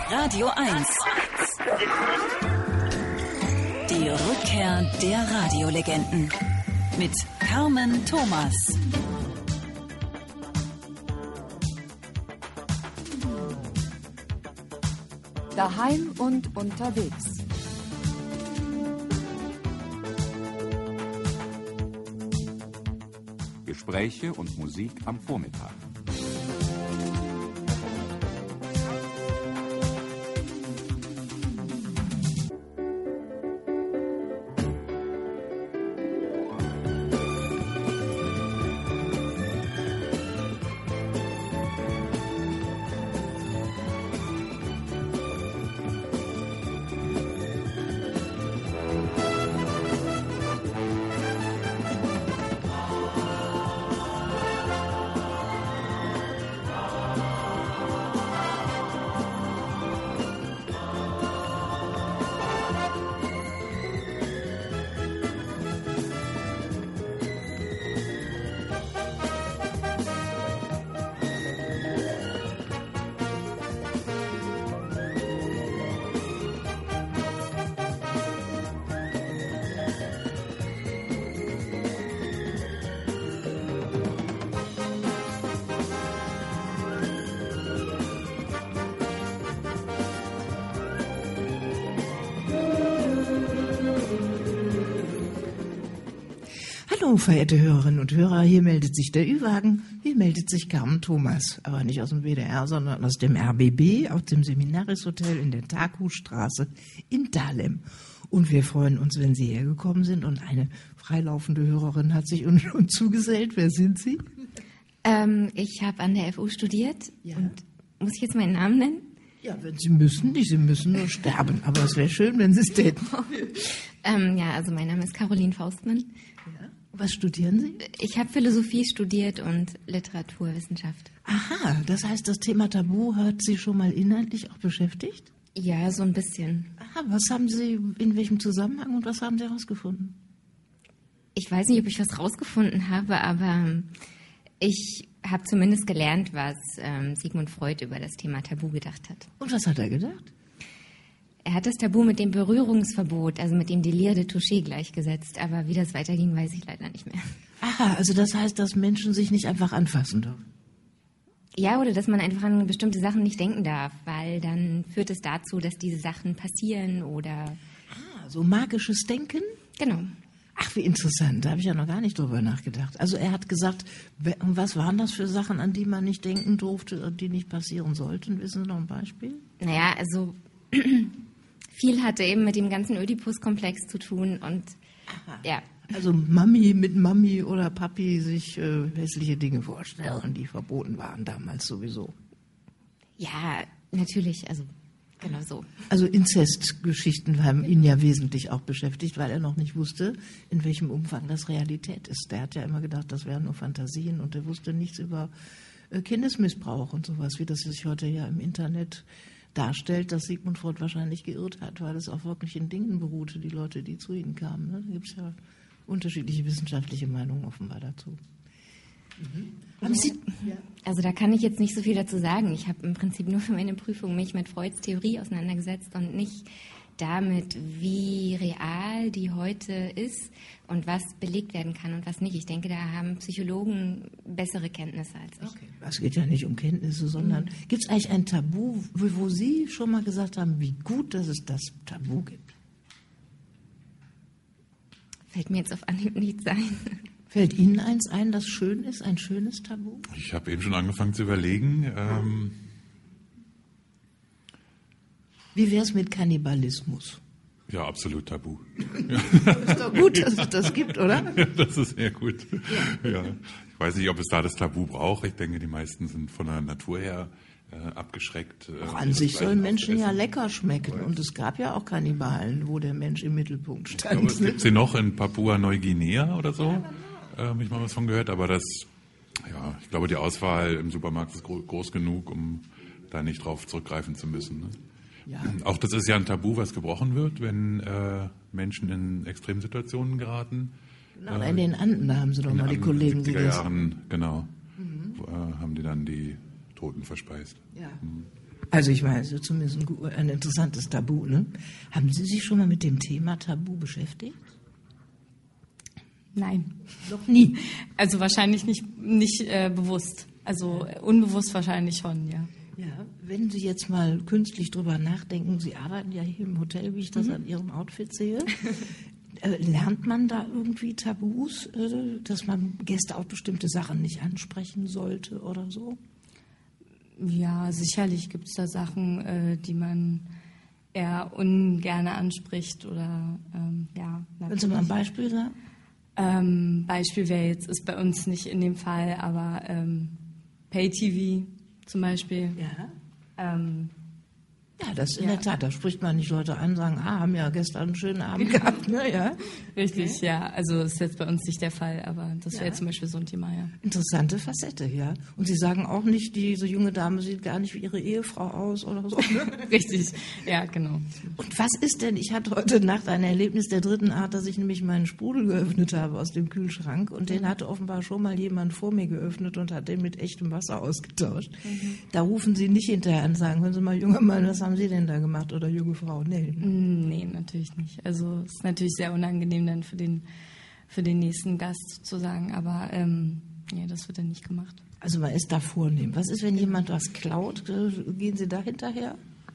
Radio 1. Die Rückkehr der Radiolegenden mit Carmen Thomas. Daheim und unterwegs. Gespräche und Musik am Vormittag. Hallo, verehrte Hörerinnen und Hörer, hier meldet sich der Ü-Wagen, hier meldet sich Carmen Thomas, aber nicht aus dem WDR, sondern aus dem RBB, aus dem Seminaris-Hotel in der Taku-Straße in Dahlem. Und wir freuen uns, wenn Sie hergekommen sind und eine freilaufende Hörerin hat sich uns schon zugesellt. Wer sind Sie? Ich habe an der FU studiert. Ja. Und muss ich jetzt meinen Namen nennen? Ja, wenn Sie müssen, nicht, Sie müssen nur sterben, aber es wäre schön, wenn Sie es täten. Also mein Name ist Caroline Faustmann. Ja. Was studieren Sie? Ich habe Philosophie studiert und Literaturwissenschaft. Aha, das heißt, das Thema Tabu hat Sie schon mal inhaltlich auch beschäftigt? Ja, so ein bisschen. Aha, was haben Sie, in welchem Zusammenhang und was haben Sie herausgefunden? Ich weiß nicht, ob ich was rausgefunden habe, aber ich habe zumindest gelernt, was Sigmund Freud über das Thema Tabu gedacht hat. Und was hat er gedacht? Er hat das Tabu mit dem Berührungsverbot, also mit dem Délire de Toucher gleichgesetzt. Aber wie das weiterging, weiß ich leider nicht mehr. Aha, also das heißt, dass Menschen sich nicht einfach anfassen dürfen. Ja, oder dass man einfach an bestimmte Sachen nicht denken darf, weil dann führt es dazu, dass diese Sachen passieren oder... Ah, so magisches Denken? Genau. Ach, wie interessant, da habe ich ja noch gar nicht drüber nachgedacht. Also er hat gesagt, was waren das für Sachen, an die man nicht denken durfte und die nicht passieren sollten? Wissen Sie noch ein Beispiel? Naja, also viel hatte eben mit dem ganzen Ödipus-Komplex zu tun und ja. Also Mami mit Mami oder Papi sich hässliche Dinge vorstellen, die verboten waren damals sowieso. Ja, natürlich, also genau so. Also Inzestgeschichten haben ihn ja wesentlich auch beschäftigt, weil er noch nicht wusste, in welchem Umfang das Realität ist. Der hat ja immer gedacht, das wären nur Fantasien und er wusste nichts über Kindesmissbrauch und sowas, wie das sich heute ja im Internet darstellt, dass Sigmund Freud wahrscheinlich geirrt hat, weil es auf wirklichen Dingen beruhte, die Leute, die zu ihnen kamen. Ne? Da gibt es ja unterschiedliche wissenschaftliche Meinungen offenbar dazu. Haben Sie? Also da kann ich jetzt nicht so viel dazu sagen. Ich habe im Prinzip nur für meine Prüfung mich mit Freuds Theorie auseinandergesetzt und nicht damit, wie real die heute ist und was belegt werden kann und was nicht. Ich denke, da haben Psychologen bessere Kenntnisse als ich. Okay. Es geht ja nicht um Kenntnisse, sondern gibt es eigentlich ein Tabu, wo Sie schon mal gesagt haben, wie gut, dass es das Tabu gibt? Fällt mir jetzt auf Anhieb nichts ein. Fällt Ihnen eins ein, das schön ist, ein schönes Tabu? Ich habe eben schon angefangen zu überlegen. Wie wäre es mit Kannibalismus? Ja, absolut tabu. Ist doch gut, dass es das gibt, oder? Ja, das ist sehr gut. Ja. Ich weiß nicht, ob es da das Tabu braucht. Ich denke, die meisten sind von der Natur her abgeschreckt. Auch an sich sollen Menschen ja lecker schmecken. Und es gab ja auch Kannibalen, wo der Mensch im Mittelpunkt stand. Aber es gibt sie noch in Papua-Neuguinea oder so. Habe ich mal was von gehört. Aber ich glaube, die Auswahl im Supermarkt ist groß genug, um da nicht drauf zurückgreifen zu müssen. Ne? Ja. Auch das ist ja ein Tabu, was gebrochen wird, wenn Menschen in Extremsituationen geraten. Genau, in den Anden haben sie doch mal die Kollegen gegessen. In den 70er Jahren, genau, Mhm. haben die dann die Toten verspeist. Ja. Also ich meine, es ist zumindest ein interessantes Tabu. Ne? Haben Sie sich schon mal mit dem Thema Tabu beschäftigt? Nein. Noch nie? Also wahrscheinlich nicht bewusst. Also unbewusst wahrscheinlich schon, ja. Ja, wenn Sie jetzt mal künstlich drüber nachdenken, Sie arbeiten ja hier im Hotel, wie ich das an Ihrem Outfit sehe. Lernt man da irgendwie Tabus, dass man Gäste auf bestimmte Sachen nicht ansprechen sollte oder so? Ja, sicherlich gibt es da Sachen, die man eher ungern anspricht oder ja. Können Sie mal ein Beispiel sagen? Beispiel wäre jetzt, ist bei uns nicht in dem Fall, aber Pay-TV zum Beispiel. Ja. Ja, das in der Tat, da spricht man nicht Leute an, sagen, haben ja gestern einen schönen Abend gehabt, ne, ja. Richtig, okay. Ja, also ist jetzt bei uns nicht der Fall, aber das wäre zum Beispiel so ein Thema, ja. Interessante Facette, ja. Und Sie sagen auch nicht, diese junge Dame sieht gar nicht wie ihre Ehefrau aus oder so, ne? Richtig, ja, genau. Und was ist denn, ich hatte heute Nacht ein Erlebnis der dritten Art, dass ich nämlich meinen Sprudel geöffnet habe aus dem Kühlschrank und den hatte offenbar schon mal jemand vor mir geöffnet und hat den mit echtem Wasser ausgetauscht. Da rufen Sie nicht hinterher an und sagen, hören Sie mal, junger Mann, was haben Sie denn da gemacht oder junge Frau? Nee, natürlich nicht. Also es ist natürlich sehr unangenehm dann für den nächsten Gast sozusagen, aber nee, das wird dann nicht gemacht. Also man ist da vornehm. Was ist, wenn jemand was klaut? Gehen Sie da hinterher?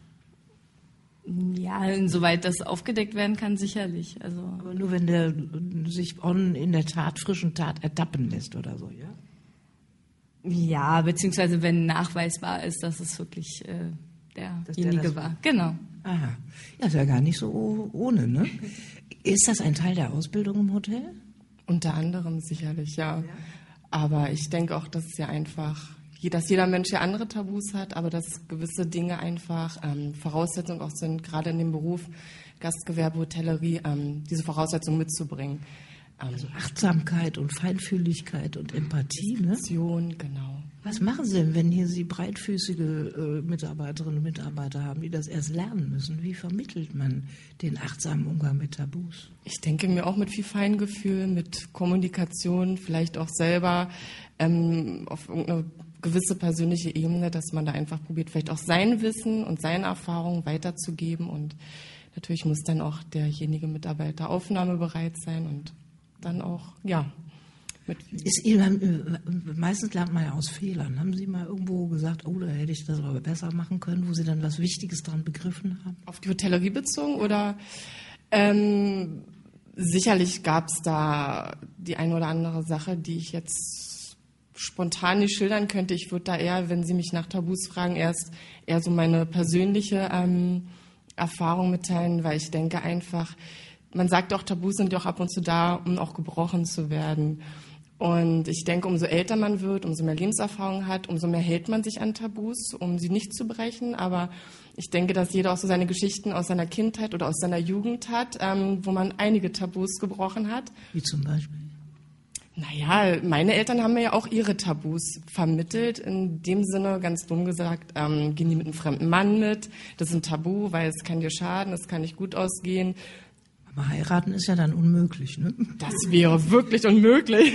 Ja, insoweit das aufgedeckt werden kann, sicherlich. Also, aber nur wenn der sich in der frischen Tat ertappen lässt oder so, ja? Ja, beziehungsweise wenn nachweisbar ist, dass es wirklich derjenige war. Genau. Aha. Ja, ist ja gar nicht so ohne, ne? Ist das ein Teil der Ausbildung im Hotel? Unter anderem sicherlich, ja. Aber ich denke auch, dass es ja einfach, dass jeder Mensch ja andere Tabus hat, aber dass gewisse Dinge einfach Voraussetzungen auch sind, gerade in dem Beruf Gastgewerbe, Hotellerie, diese Voraussetzungen mitzubringen. Also Achtsamkeit und Feinfühligkeit und Empathie, ne? Genau. Was machen Sie denn, wenn hier Sie breitfüßige Mitarbeiterinnen und Mitarbeiter haben, die das erst lernen müssen? Wie vermittelt man den achtsamen Umgang mit Tabus? Ich denke mir auch mit viel Feingefühl, mit Kommunikation, vielleicht auch selber auf irgendeine gewisse persönliche Ebene, dass man da einfach probiert, vielleicht auch sein Wissen und seine Erfahrungen weiterzugeben. Und natürlich muss dann auch derjenige Mitarbeiter aufnahmebereit sein und dann auch, ja. Meistens lernt man ja aus Fehlern. Haben Sie mal irgendwo gesagt, oh, da hätte ich das aber besser machen können, wo Sie dann was Wichtiges dran begriffen haben? Auf die Hotellerie bezogen oder sicherlich gab es da die eine oder andere Sache, die ich jetzt spontan nicht schildern könnte. Ich würde da eher, wenn Sie mich nach Tabus fragen, eher so meine persönliche Erfahrung mitteilen, weil ich denke einfach, man sagt auch, Tabus sind ja auch ab und zu da, um auch gebrochen zu werden. Und ich denke, umso älter man wird, umso mehr Lebenserfahrung hat, umso mehr hält man sich an Tabus, um sie nicht zu brechen. Aber ich denke, dass jeder auch so seine Geschichten aus seiner Kindheit oder aus seiner Jugend hat, wo man einige Tabus gebrochen hat. Wie zum Beispiel? Naja, meine Eltern haben mir ja auch ihre Tabus vermittelt. In dem Sinne, ganz dumm gesagt, gehen die mit einem fremden Mann mit. Das ist ein Tabu, weil es kann dir schaden, es kann nicht gut ausgehen. Aber heiraten ist ja dann unmöglich, ne? Das wäre wirklich unmöglich.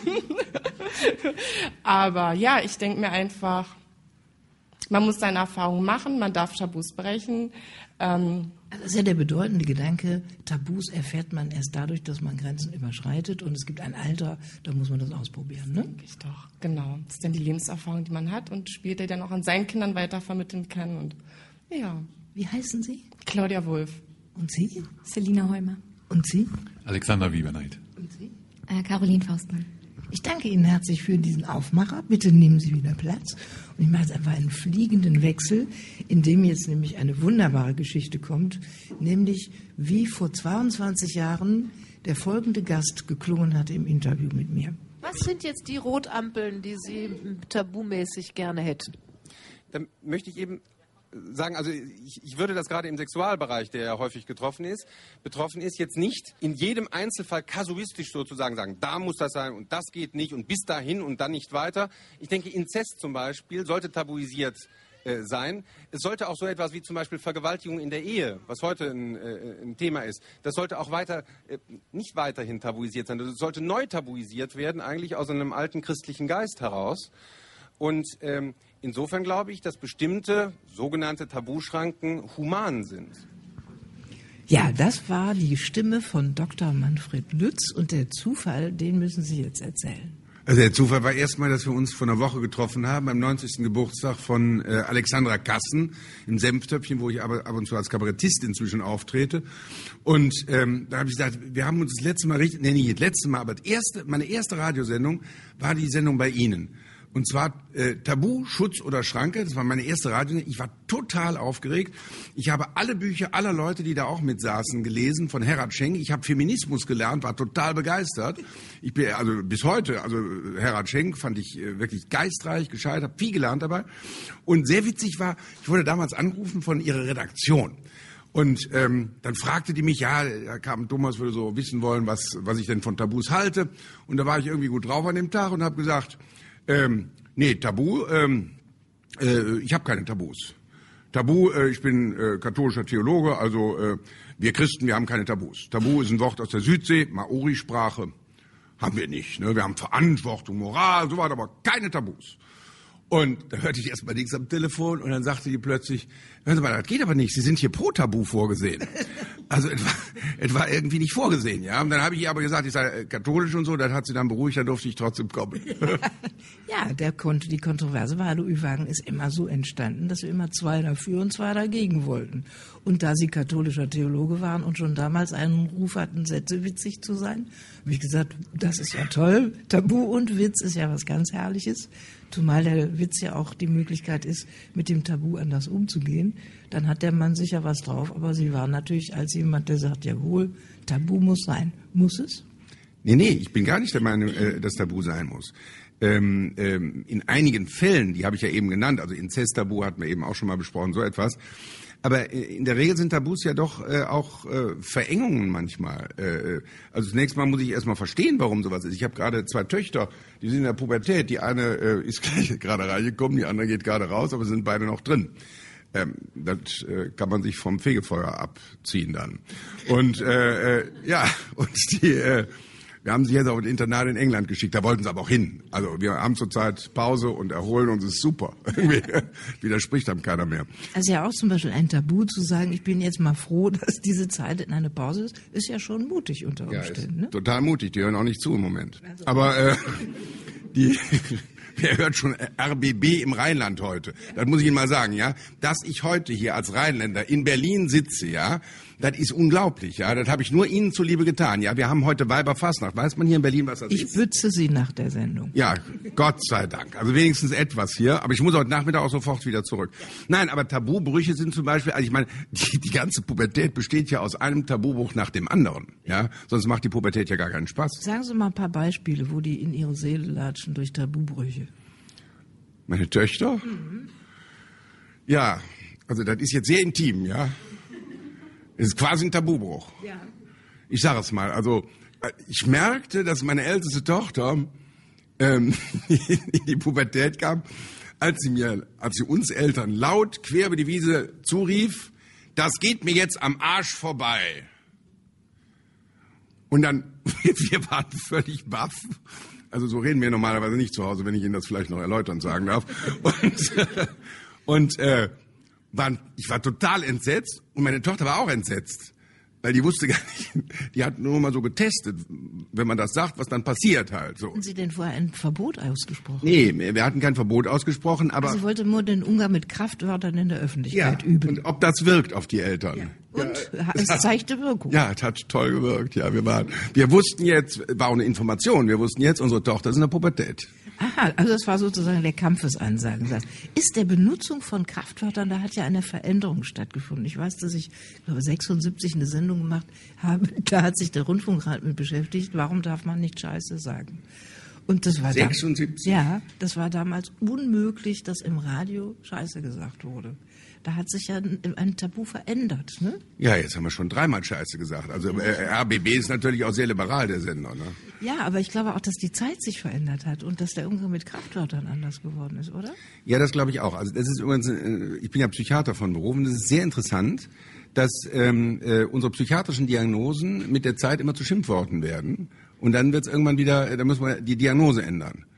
Aber ja, ich denke mir einfach, man muss seine Erfahrungen machen, man darf Tabus brechen. Also das ist ja der bedeutende Gedanke, Tabus erfährt man erst dadurch, dass man Grenzen überschreitet und es gibt ein Alter, da muss man das ausprobieren, ne? Denke ich doch, genau. Das ist dann die Lebenserfahrung, die man hat und später dann auch an seinen Kindern weitervermitteln kann. Und ja. Wie heißen Sie? Claudia Wulff. Und Sie? Selina Heumer. Und Sie? Alexander Wieberneit. Und Sie? Caroline Faustmann. Ich danke Ihnen herzlich für diesen Aufmacher. Bitte nehmen Sie wieder Platz. Und ich mache jetzt einfach einen fliegenden Wechsel, in dem jetzt nämlich eine wunderbare Geschichte kommt, nämlich wie vor 22 Jahren der folgende Gast geklungen hatte im Interview mit mir. Was sind jetzt die Rotampeln, die Sie tabumäßig gerne hätten? Da möchte ich eben sagen, also ich würde das gerade im Sexualbereich, der ja häufig betroffen ist, jetzt nicht in jedem Einzelfall kasuistisch sozusagen sagen, da muss das sein und das geht nicht und bis dahin und dann nicht weiter. Ich denke, Inzest zum Beispiel sollte tabuisiert sein. Es sollte auch so etwas wie zum Beispiel Vergewaltigung in der Ehe, was heute ein Thema ist, das sollte auch nicht weiterhin tabuisiert sein. Das sollte neu tabuisiert werden, eigentlich aus einem alten christlichen Geist heraus. Und insofern glaube ich, dass bestimmte sogenannte Tabuschranken human sind. Ja, das war die Stimme von Dr. Manfred Lütz und der Zufall, den müssen Sie jetzt erzählen. Also der Zufall war erstmal, dass wir uns vor einer Woche getroffen haben, beim 90. Geburtstag von Alexandra Kassen im Senftöpfchen, wo ich aber ab und zu als Kabarettist inzwischen auftrete. Und da habe ich gesagt, wir haben uns das letzte Mal nicht das letzte Mal, aber meine erste Radiosendung war die Sendung bei Ihnen. Und zwar Tabu, Schutz oder Schranke. Das war meine erste Radiosendung. Ich war total aufgeregt. Ich habe alle Bücher aller Leute, die da auch mitsaßen, gelesen, von Herat Schenk. Ich habe Feminismus gelernt, war total begeistert. Ich bin also bis heute, Herat Schenk fand ich wirklich geistreich, gescheit, habe viel gelernt dabei. Und sehr witzig war, ich wurde damals angerufen von ihrer Redaktion. Und dann fragte die mich, ja, Herr Karmen-Thomas würde so wissen wollen, was ich denn von Tabus halte. Und da war ich irgendwie gut drauf an dem Tag und habe gesagt, nee, Tabu, ich habe keine Tabus. Tabu, ich bin katholischer Theologe, also wir Christen, wir haben keine Tabus. Tabu ist ein Wort aus der Südsee, Maori-Sprache, haben wir nicht. Ne? Wir haben Verantwortung, Moral, so weiter, aber keine Tabus. Und da hörte ich erst mal nichts am Telefon und dann sagte die plötzlich, hören Sie mal, das geht aber nicht, Sie sind hier pro Tabu vorgesehen. Also es war irgendwie nicht vorgesehen, ja. Und dann habe ich ihr aber gesagt, ich sei katholisch und so, das hat sie dann beruhigt, dann durfte ich trotzdem kommen. Ja, die Kontroverse bei Hallo Ü-Wagen ist immer so entstanden, dass wir immer 2 dafür und 2 dagegen wollten. Und da Sie katholischer Theologe waren und schon damals einen Ruf hatten, sätzewitzig zu sein, habe ich gesagt, das ist ja toll, Tabu und Witz ist ja was ganz Herrliches. Zumal der Witz ja auch die Möglichkeit ist, mit dem Tabu anders umzugehen, dann hat der Mann sicher was drauf. Aber Sie waren natürlich als jemand, der sagt, jawohl, Tabu muss sein. Muss es? Nee, ich bin gar nicht der Meinung, dass Tabu sein muss. In einigen Fällen, die habe ich ja eben genannt, also Inzesttabu hatten wir eben auch schon mal besprochen, so etwas. Aber in der Regel sind Tabus ja doch auch Verengungen manchmal. Also zunächst mal muss ich erstmal verstehen, warum sowas ist. Ich habe gerade 2 Töchter, die sind in der Pubertät. Die eine ist gleich gerade reingekommen, die andere geht gerade raus, aber sind beide noch drin. Das kann man sich vom Fegefeuer abziehen dann. Und ja, und wir haben sie jetzt auf ein Internat in England geschickt, da wollten sie aber auch hin. Also wir haben zurzeit Pause und erholen uns, ist super. Widerspricht dann keiner mehr. Also ja auch zum Beispiel ein Tabu zu sagen, ich bin jetzt mal froh, dass diese Zeit in eine Pause ist ja schon mutig unter Umständen. Ja, ist total mutig, die hören auch nicht zu im Moment. Also. Aber wer hört schon RBB im Rheinland heute? Das muss ich Ihnen mal sagen, ja. Dass ich heute hier als Rheinländer in Berlin sitze, ja, das ist unglaublich, ja. Das habe ich nur Ihnen zuliebe getan, ja. Wir haben heute Weiberfastnacht. Weiß man hier in Berlin, was das ist? Ich bütze Sie nach der Sendung. Ja, Gott sei Dank. Also wenigstens etwas hier. Aber ich muss heute Nachmittag auch sofort wieder zurück. Nein, aber Tabubrüche sind zum Beispiel, also ich meine, die ganze Pubertät besteht ja aus einem Tabubruch nach dem anderen, ja. Sonst macht die Pubertät ja gar keinen Spaß. Sagen Sie mal ein paar Beispiele, wo die in ihre Seele latschen durch Tabubrüche. Meine Töchter? Mhm. Ja, also das ist jetzt sehr intim, ja. Es ist quasi ein Tabubruch. Ja. Ich sage es mal, also ich merkte, dass meine älteste Tochter in die Pubertät kam, als sie uns Eltern laut quer über die Wiese zurief, das geht mir jetzt am Arsch vorbei. Und dann, wir waren völlig baff. Also so reden wir normalerweise nicht zu Hause, wenn ich Ihnen das vielleicht noch erläutern sagen darf. Ich war total entsetzt und meine Tochter war auch entsetzt, weil die wusste gar nicht, die hat nur mal so getestet, wenn man das sagt, was dann passiert halt. So. Hatten Sie denn vorher ein Verbot ausgesprochen? Nee, wir hatten kein Verbot ausgesprochen, aber... Also Sie wollten nur den Umgang mit Kraftwörtern in der Öffentlichkeit üben. Und ob das wirkt auf die Eltern. Ja. Und es zeigte Wirkung. Ja, es hat toll gewirkt. Ja, wir wussten jetzt, war auch eine Information, wir wussten jetzt, unsere Tochter ist in der Pubertät. Aha, also das war sozusagen der Kampfesansagen. Ist der Benutzung von Kraftwörtern, da hat ja eine Veränderung stattgefunden. Ich weiß, dass ich glaube 76 eine Sendung gemacht habe, da hat sich der Rundfunkrat mit beschäftigt, warum darf man nicht Scheiße sagen? Und das war 76? Ja, das war damals unmöglich, dass im Radio Scheiße gesagt wurde. Da hat sich ja ein Tabu verändert, ne? Ja, jetzt haben wir schon 3-mal Scheiße gesagt. Also RBB ist natürlich auch sehr liberal, der Sender, ne? Ja, aber ich glaube auch, dass die Zeit sich verändert hat und dass der Umgang mit Kraftwörtern anders geworden ist, oder? Ja, das glaube ich auch. Also das ist übrigens, ich bin ja Psychiater von Beruf und das ist sehr interessant, dass unsere psychiatrischen Diagnosen mit der Zeit immer zu Schimpfworten werden und dann wird es irgendwann wieder, da muss man die Diagnose ändern.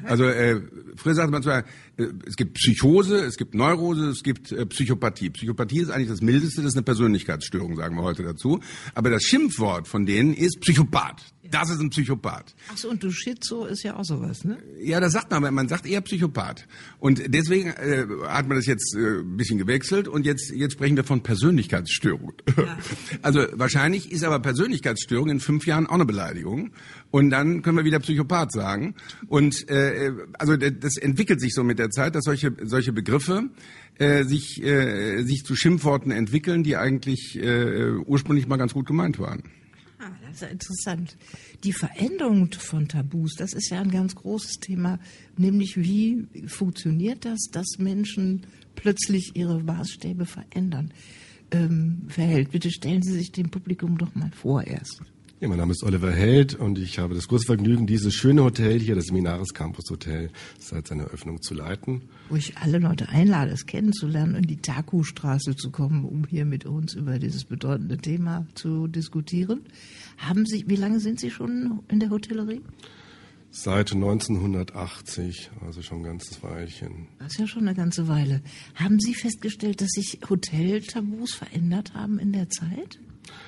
Also früher sagte man zwar, es gibt Psychose, es gibt Neurose, es gibt Psychopathie. Psychopathie ist eigentlich das Mildeste, das ist eine Persönlichkeitsstörung, sagen wir heute dazu. Aber das Schimpfwort von denen ist Psychopath. Das ist ein Psychopath. Ach so, und du Schizo ist ja auch sowas, ne? Ja, das sagt man, aber man sagt eher Psychopath. Und deswegen hat man das jetzt ein bisschen gewechselt und jetzt sprechen wir von Persönlichkeitsstörung. Ja. Also wahrscheinlich ist aber Persönlichkeitsstörung in 5 Jahren auch eine Beleidigung. Und dann können wir wieder Psychopath sagen. Und also das entwickelt sich so mit der Zeit, dass solche Begriffe sich zu Schimpfworten entwickeln, die eigentlich ursprünglich mal ganz gut gemeint waren. Ah, das ist ja interessant. Die Veränderung von Tabus, das ist ja ein ganz großes Thema, nämlich wie funktioniert das, dass Menschen plötzlich ihre Maßstäbe verändern. Verhält, bitte stellen Sie sich dem Publikum doch mal vor erst. Ja, mein Name ist Oliver Held und ich habe das große Vergnügen, dieses schöne Hotel hier, das Seminaris Campus Hotel, seit seiner Eröffnung zu leiten. Wo ich alle Leute einlade, es kennenzulernen und in die Taku-Straße zu kommen, um hier mit uns über dieses bedeutende Thema zu diskutieren. Wie lange sind Sie schon in der Hotellerie? Seit 1980, also schon ein ganzes Weilchen. Das ist ja schon eine ganze Weile. Haben Sie festgestellt, dass sich Hoteltabus verändert haben in der Zeit?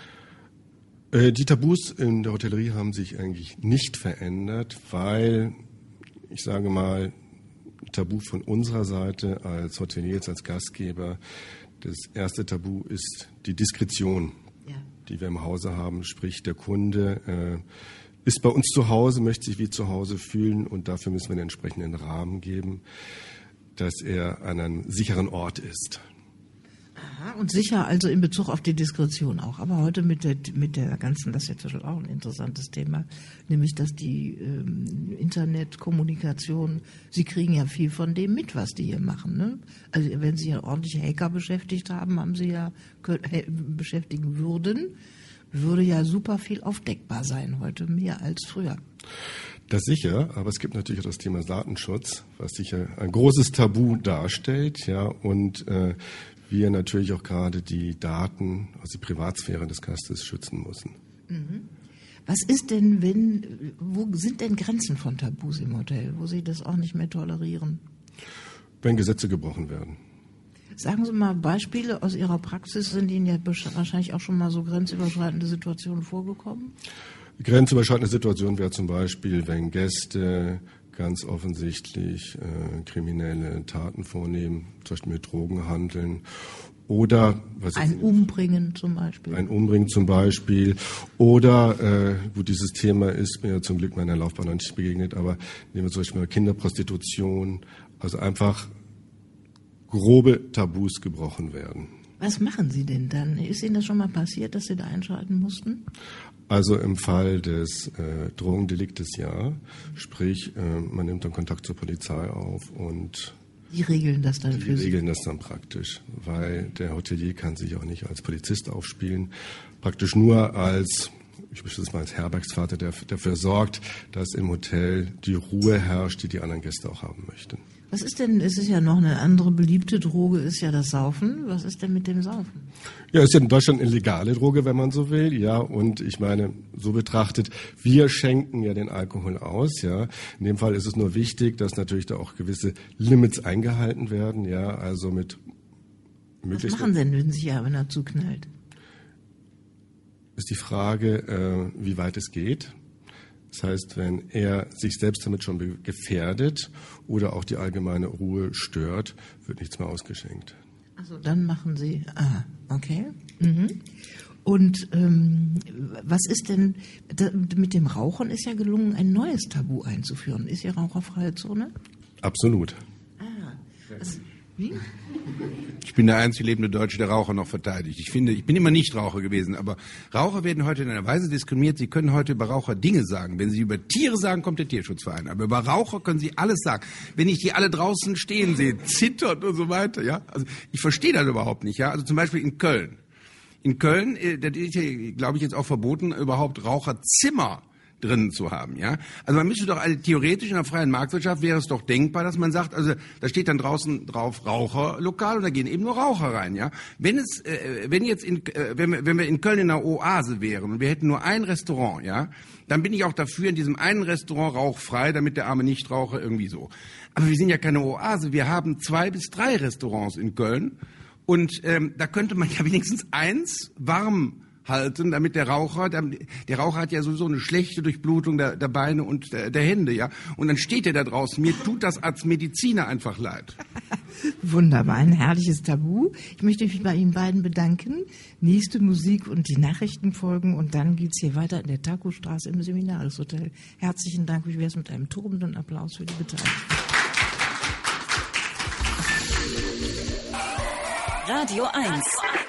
Die Tabus in der Hotellerie haben sich eigentlich nicht verändert, weil, ich sage mal, Tabu von unserer Seite als Hoteliers, als Gastgeber, das erste Tabu ist die Diskretion, die wir im Hause haben. Sprich, der Kunde ist bei uns zu Hause, möchte sich wie zu Hause fühlen und dafür müssen wir einen entsprechenden Rahmen geben, dass er an einem sicheren Ort ist. Aha, und sicher also in Bezug auf die Diskretion auch. Aber heute mit der ganzen, das ist jetzt auch ein interessantes Thema, nämlich dass die Internetkommunikation, Sie kriegen ja viel von dem mit, was die hier machen. Ne? Also wenn Sie ja ordentliche Hacker beschäftigt haben, beschäftigen würden, würde ja super viel aufdeckbar sein heute, mehr als früher. Das sicher, aber es gibt natürlich auch das Thema Datenschutz, was sicher ein großes Tabu darstellt, ja, und wir natürlich auch gerade die Daten, also die Privatsphäre des Gastes schützen müssen. Mhm. Was ist denn, wo sind denn Grenzen von Tabus im Hotel, wo Sie das auch nicht mehr tolerieren? Wenn Gesetze gebrochen werden. Sagen Sie mal Beispiele aus Ihrer Praxis, sind Ihnen ja wahrscheinlich auch schon mal so grenzüberschreitende Situationen vorgekommen? Grenzüberschreitende Situation wäre zum Beispiel, wenn Gäste ganz offensichtlich kriminelle Taten vornehmen, zum Beispiel mit Drogen handeln oder Umbringen zum Beispiel. Ein Umbringen zum Beispiel oder, gut, dieses Thema ist mir zum Glück meiner Laufbahn noch nicht begegnet, aber nehmen wir zum Beispiel mal Kinderprostitution, also einfach grobe Tabus gebrochen werden. Was machen Sie denn dann? Ist Ihnen das schon mal passiert, dass Sie da einschreiten mussten? Also im Fall des Drogendeliktes ja, sprich man nimmt dann Kontakt zur Polizei auf und die regeln das dann für Sie? Die regeln das dann praktisch, weil der Hotelier kann sich auch nicht als Polizist aufspielen, praktisch nur als, ich beschreibe es mal als Herbergsvater, der dafür sorgt, dass im Hotel die Ruhe herrscht, die die anderen Gäste auch haben möchten. Was ist denn, es ist ja noch eine andere beliebte Droge, ist ja das Saufen. Was ist denn mit dem Saufen? Ja, ist ja in Deutschland eine legale Droge, wenn man so will, ja. Und ich meine, so betrachtet, wir schenken ja den Alkohol aus, ja. In dem Fall ist es nur wichtig, dass natürlich da auch gewisse Limits eingehalten werden, ja. Also mit möglichst. Was machen Sie denn, wenn er zuknallt? Ist die Frage, wie weit es geht. Das heißt, wenn er sich selbst damit schon gefährdet oder auch die allgemeine Ruhe stört, wird nichts mehr ausgeschenkt. Also dann machen Sie, okay. Mhm. Und was ist denn, mit dem Rauchen ist ja gelungen, ein neues Tabu einzuführen. Ist hier raucherfreie Zone? Absolut. Wie? Ich bin der einzige lebende Deutsche, der Raucher noch verteidigt. Ich bin immer nicht Raucher gewesen, aber Raucher werden heute in einer Weise diskriminiert. Sie können heute über Raucher Dinge sagen. Wenn Sie über Tiere sagen, kommt der Tierschutzverein. Aber über Raucher können Sie alles sagen. Wenn ich die alle draußen stehen sehe, zittert und so weiter, ja. Also ich verstehe das überhaupt nicht, ja. Also zum Beispiel in Köln. In Köln, das ist ja, glaube ich, jetzt auch verboten, überhaupt Raucherzimmer drin zu haben, ja. Also man müsste doch theoretisch in der freien Marktwirtschaft wäre es doch denkbar, dass man sagt, also da steht dann draußen drauf Raucherlokal und da gehen eben nur Raucher rein, ja. Wenn wir in Köln in einer Oase wären und wir hätten nur ein Restaurant, ja, dann bin ich auch dafür, in diesem einen Restaurant rauchfrei, damit der arme Nichtraucher irgendwie so. Aber wir sind ja keine Oase, wir haben 2 bis 3 Restaurants in Köln und da könnte man ja wenigstens eins warm halten, damit der Raucher hat ja sowieso eine schlechte Durchblutung der Beine und der Hände, ja. Und dann steht er da draußen. Mir tut das als Mediziner einfach leid. Wunderbar, ein herrliches Tabu. Ich möchte mich bei Ihnen beiden bedanken. Nächste Musik und die Nachrichten folgen und dann geht's hier weiter in der Taco-Straße im Seminarishotel. Herzlichen Dank. Wie wäre es mit einem tobenden Applaus für die Beteiligten? Radio 1.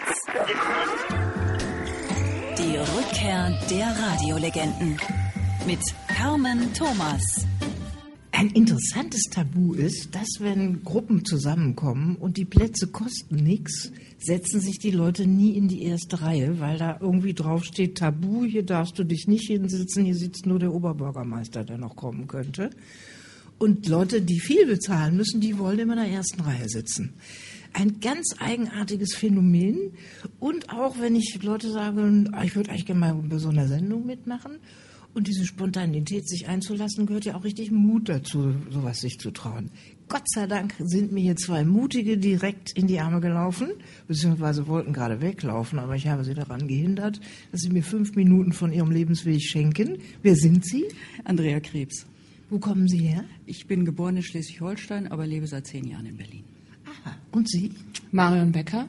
Die Rückkehr der Radiolegenden mit Carmen Thomas. Ein interessantes Tabu ist, dass wenn Gruppen zusammenkommen und die Plätze kosten nichts, setzen sich die Leute nie in die erste Reihe, weil da irgendwie drauf steht, Tabu, hier darfst du dich nicht hinsitzen, hier sitzt nur der Oberbürgermeister, der noch kommen könnte. Und Leute, die viel bezahlen müssen, die wollen immer in der ersten Reihe sitzen. Ein ganz eigenartiges Phänomen. Und auch wenn ich Leute sage, ich würde eigentlich gerne mal bei so einer Sendung mitmachen, und diese Spontanität, sich einzulassen, gehört ja auch richtig Mut dazu, sowas sich zu trauen. Gott sei Dank sind mir hier 2 Mutige direkt in die Arme gelaufen, beziehungsweise wollten gerade weglaufen, aber ich habe sie daran gehindert, dass sie mir 5 Minuten von ihrem Lebensweg schenken. Wer sind Sie? Andrea Krebs. Wo kommen Sie her? Ich bin geboren in Schleswig-Holstein, aber lebe seit 10 Jahren in Berlin. Aha. Und Sie? Marion Becker.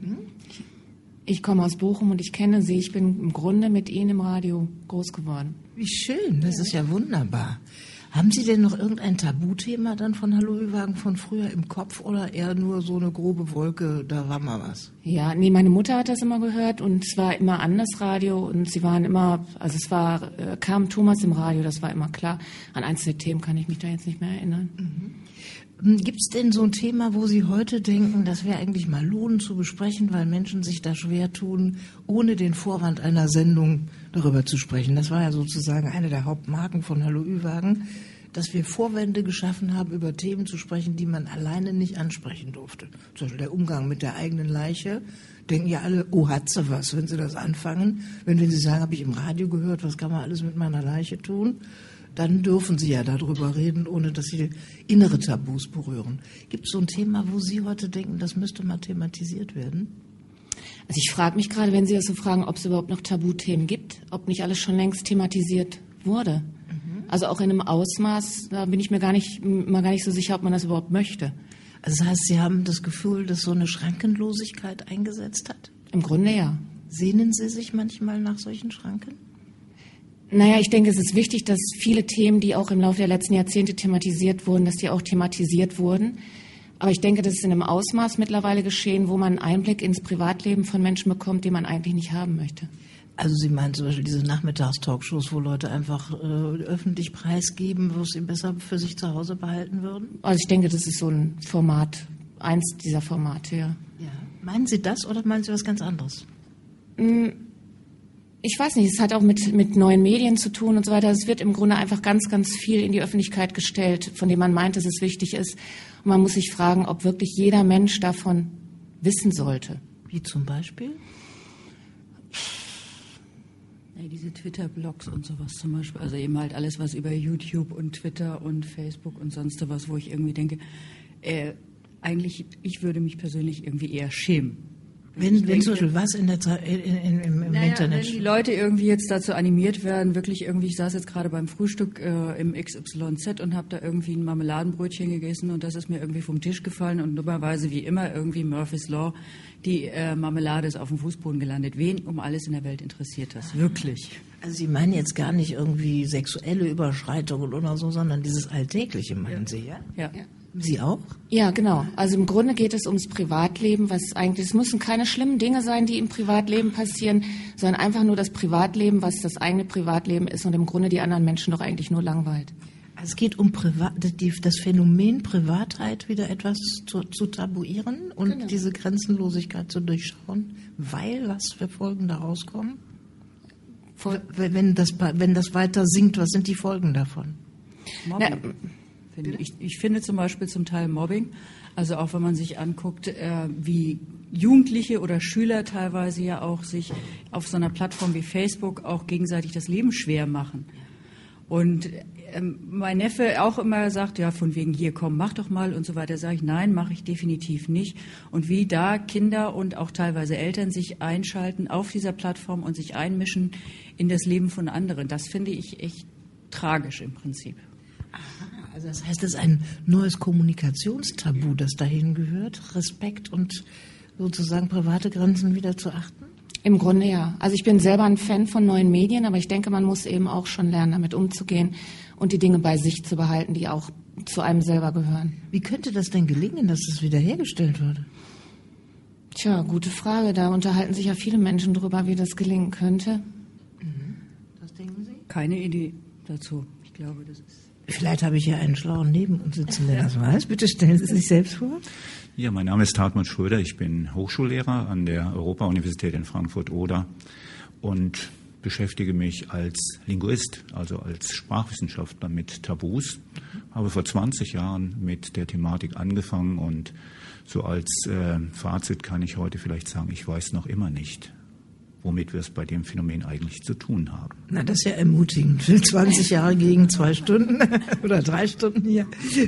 Ich komme aus Bochum und ich kenne Sie. Ich bin im Grunde mit Ihnen im Radio groß geworden. Wie schön, das ist ja wunderbar. Haben Sie denn noch irgendein Tabuthema dann von Hallo Ü-Wagen von früher im Kopf oder eher nur so eine grobe Wolke, da war mal was? Ja, nee, meine Mutter hat das immer gehört und es war immer an das Radio und sie waren immer, also es war, kam Thomas im Radio, das war immer klar. An einzelne Themen kann ich mich da jetzt nicht mehr erinnern. Gibt es denn so ein Thema, wo Sie heute denken, das wäre eigentlich mal lohnend zu besprechen, weil Menschen sich da schwer tun, ohne den Vorwand einer Sendung darüber zu sprechen? Das war ja sozusagen eine der Hauptmarken von Hallo Ü-Wagen, dass wir Vorwände geschaffen haben, über Themen zu sprechen, die man alleine nicht ansprechen durfte. Zum Beispiel der Umgang mit der eigenen Leiche. Denken ja alle, oh, hat sie was, wenn sie das anfangen. Wenn Sie sagen, habe ich im Radio gehört, was kann man alles mit meiner Leiche tun? Dann dürfen Sie ja darüber reden, ohne dass Sie innere Tabus berühren. Gibt es so ein Thema, wo Sie heute denken, das müsste mal thematisiert werden? Also ich frage mich gerade, wenn Sie das so fragen, ob es überhaupt noch Tabuthemen gibt, ob nicht alles schon längst thematisiert wurde. Also auch in einem Ausmaß, da bin ich mir gar nicht so sicher, ob man das überhaupt möchte. Also das heißt, Sie haben das Gefühl, dass so eine Schrankenlosigkeit eingesetzt hat? Im Grunde ja. Sehnen Sie sich manchmal nach solchen Schranken? Naja, ich denke, es ist wichtig, dass viele Themen, die auch im Laufe der letzten Jahrzehnte thematisiert wurden, dass die auch thematisiert wurden. Aber ich denke, das ist in einem Ausmaß mittlerweile geschehen, wo man einen Einblick ins Privatleben von Menschen bekommt, den man eigentlich nicht haben möchte. Also Sie meinen zum Beispiel diese Nachmittagstalkshows, wo Leute einfach öffentlich preisgeben, wo sie besser für sich zu Hause behalten würden? Also ich denke, das ist so ein Format, eins dieser Formate, ja. Meinen Sie das oder meinen Sie was ganz anderes? Ich weiß nicht, es hat auch mit neuen Medien zu tun und so weiter. Es wird im Grunde einfach ganz, ganz viel in die Öffentlichkeit gestellt, von dem man meint, dass es wichtig ist. Und man muss sich fragen, ob wirklich jeder Mensch davon wissen sollte. Wie zum Beispiel? Ja, diese Twitter-Blogs und sowas zum Beispiel. Also eben halt alles, was über YouTube und Twitter und Facebook und sonst was, wo ich irgendwie denke, eigentlich, ich würde mich persönlich irgendwie eher schämen. Wenn zum Beispiel was im Internet wenn die Leute irgendwie jetzt dazu animiert werden, wirklich irgendwie, ich saß jetzt gerade beim Frühstück im XYZ und habe da irgendwie ein Marmeladenbrötchen gegessen und das ist mir irgendwie vom Tisch gefallen und dummerweise wie immer irgendwie Murphy's Law, die Marmelade ist auf dem Fußboden gelandet. Wen um alles in der Welt interessiert das? Wirklich. Also Sie meinen jetzt gar nicht irgendwie sexuelle Überschreitungen oder so, sondern dieses Alltägliche meinen Sie, ja? Ja. Sie auch? Ja, genau. Also im Grunde geht es ums Privatleben, es müssen keine schlimmen Dinge sein, die im Privatleben passieren, sondern einfach nur das Privatleben, was das eigene Privatleben ist und im Grunde die anderen Menschen doch eigentlich nur langweilt. Also es geht um das Phänomen Privatheit wieder etwas zu tabuieren und diese Grenzenlosigkeit zu durchschauen, weil was für Folgen daraus kommen? Wenn das weiter sinkt, was sind die Folgen davon? Mobbing. Ich finde zum Beispiel zum Teil Mobbing, also auch wenn man sich anguckt, wie Jugendliche oder Schüler teilweise ja auch sich auf so einer Plattform wie Facebook auch gegenseitig das Leben schwer machen. Und mein Neffe auch immer sagt, ja, von wegen hier, komm, mach doch mal und so weiter. Sage ich, nein, mache ich definitiv nicht. Und wie da Kinder und auch teilweise Eltern sich einschalten auf dieser Plattform und sich einmischen in das Leben von anderen, das finde ich echt tragisch im Prinzip. Also das heißt, es ist ein neues Kommunikationstabu, das dahin gehört, Respekt und sozusagen private Grenzen wieder zu achten? Im Grunde ja. Also ich bin selber ein Fan von neuen Medien, aber ich denke, man muss eben auch schon lernen, damit umzugehen und die Dinge bei sich zu behalten, die auch zu einem selber gehören. Wie könnte das denn gelingen, dass es wiederhergestellt würde? Tja, gute Frage. Da unterhalten sich ja viele Menschen drüber, wie das gelingen könnte. Was denken Sie? Keine Idee dazu. Ich glaube, das ist... Vielleicht habe ich ja einen Schlauen neben uns sitzen, der das weiß. Bitte stellen Sie sich selbst vor. Ja, mein Name ist Hartmut Schröder. Ich bin Hochschullehrer an der Europa-Universität in Frankfurt-Oder und beschäftige mich als Linguist, also als Sprachwissenschaftler mit Tabus. Habe vor 20 Jahren mit der Thematik angefangen und so als Fazit kann ich heute vielleicht sagen, ich weiß noch immer nicht, womit wir es bei dem Phänomen eigentlich zu tun haben. Na, das ist ja ermutigend. 20 Jahre gegen 2 Stunden oder 3 Stunden hier.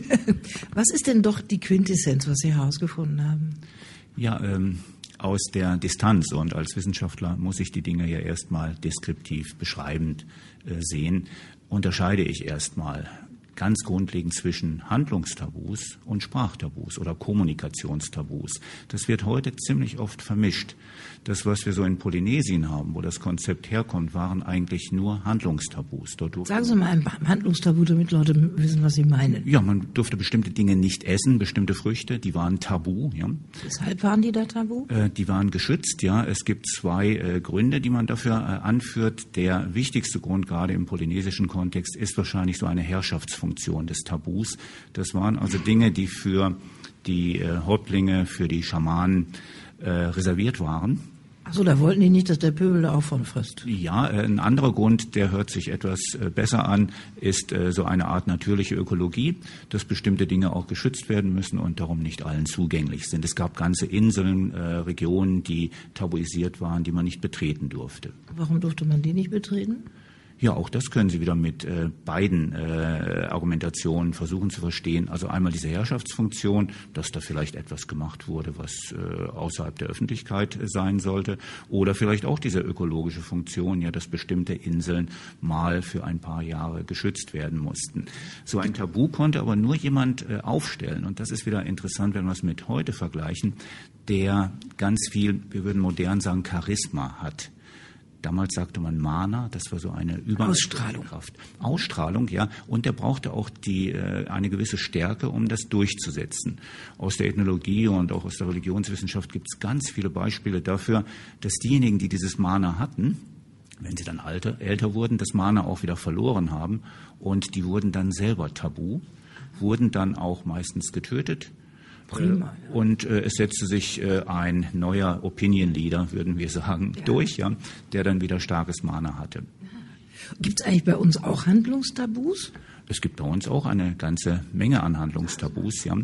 Was ist denn doch die Quintessenz, was Sie herausgefunden haben? Ja, aus der Distanz und als Wissenschaftler muss ich die Dinge ja erstmal deskriptiv beschreibend sehen, unterscheide ich erstmal ganz grundlegend zwischen Handlungstabus und Sprachtabus oder Kommunikationstabus. Das wird heute ziemlich oft vermischt. Das, was wir so in Polynesien haben, wo das Konzept herkommt, waren eigentlich nur Handlungstabus. Sagen Sie mal ein Handlungstabu, damit Leute wissen, was Sie meinen. Ja, man durfte bestimmte Dinge nicht essen, bestimmte Früchte, die waren tabu. Ja. Weshalb waren die da tabu? Die waren geschützt, ja. Es gibt 2 Gründe, die man dafür anführt. Der wichtigste Grund, gerade im polynesischen Kontext, ist wahrscheinlich so eine Herrschaftsfunktion des Tabus. Das waren also Dinge, die für die Häuptlinge, für die Schamanen reserviert waren. Achso, da wollten die nicht, dass der Pöbel da auch von frisst. Ja, ein anderer Grund, der hört sich etwas besser an, ist so eine Art natürliche Ökologie, dass bestimmte Dinge auch geschützt werden müssen und darum nicht allen zugänglich sind. Es gab ganze Inseln, Regionen, die tabuisiert waren, die man nicht betreten durfte. Warum durfte man die nicht betreten? Ja, auch das können Sie wieder mit beiden Argumentationen versuchen zu verstehen. Also einmal diese Herrschaftsfunktion, dass da vielleicht etwas gemacht wurde, was außerhalb der Öffentlichkeit sein sollte. Oder vielleicht auch diese ökologische Funktion, ja, dass bestimmte Inseln mal für ein paar Jahre geschützt werden mussten. So ein Tabu konnte aber nur jemand aufstellen. Und das ist wieder interessant, wenn wir es mit heute vergleichen, der ganz viel, wir würden modern sagen, Charisma hat. Damals sagte man Mana, das war so eine Ausstrahlungskraft. Ausstrahlung, ja. Und der brauchte auch eine gewisse Stärke, um das durchzusetzen. Aus der Ethnologie und auch aus der Religionswissenschaft gibt es ganz viele Beispiele dafür, dass diejenigen, die dieses Mana hatten, wenn sie dann älter wurden, das Mana auch wieder verloren haben. Und die wurden dann selber tabu, wurden dann auch meistens getötet. Prima, ja. Und es setzte sich ein neuer Opinion Leader, würden wir sagen, durch, ja, der dann wieder starkes Mana hatte. Gibt es eigentlich bei uns auch Handlungstabus? Es gibt bei uns auch eine ganze Menge an Handlungstabus. Ja.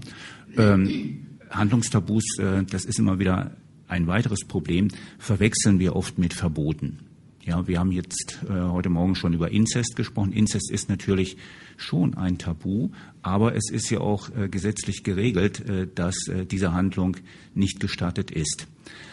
Handlungstabus, das ist immer wieder ein weiteres Problem, verwechseln wir oft mit Verboten. Ja, wir haben jetzt heute Morgen schon über Inzest gesprochen. Inzest ist natürlich schon ein Tabu, aber es ist ja auch gesetzlich geregelt, dass diese Handlung nicht gestattet ist.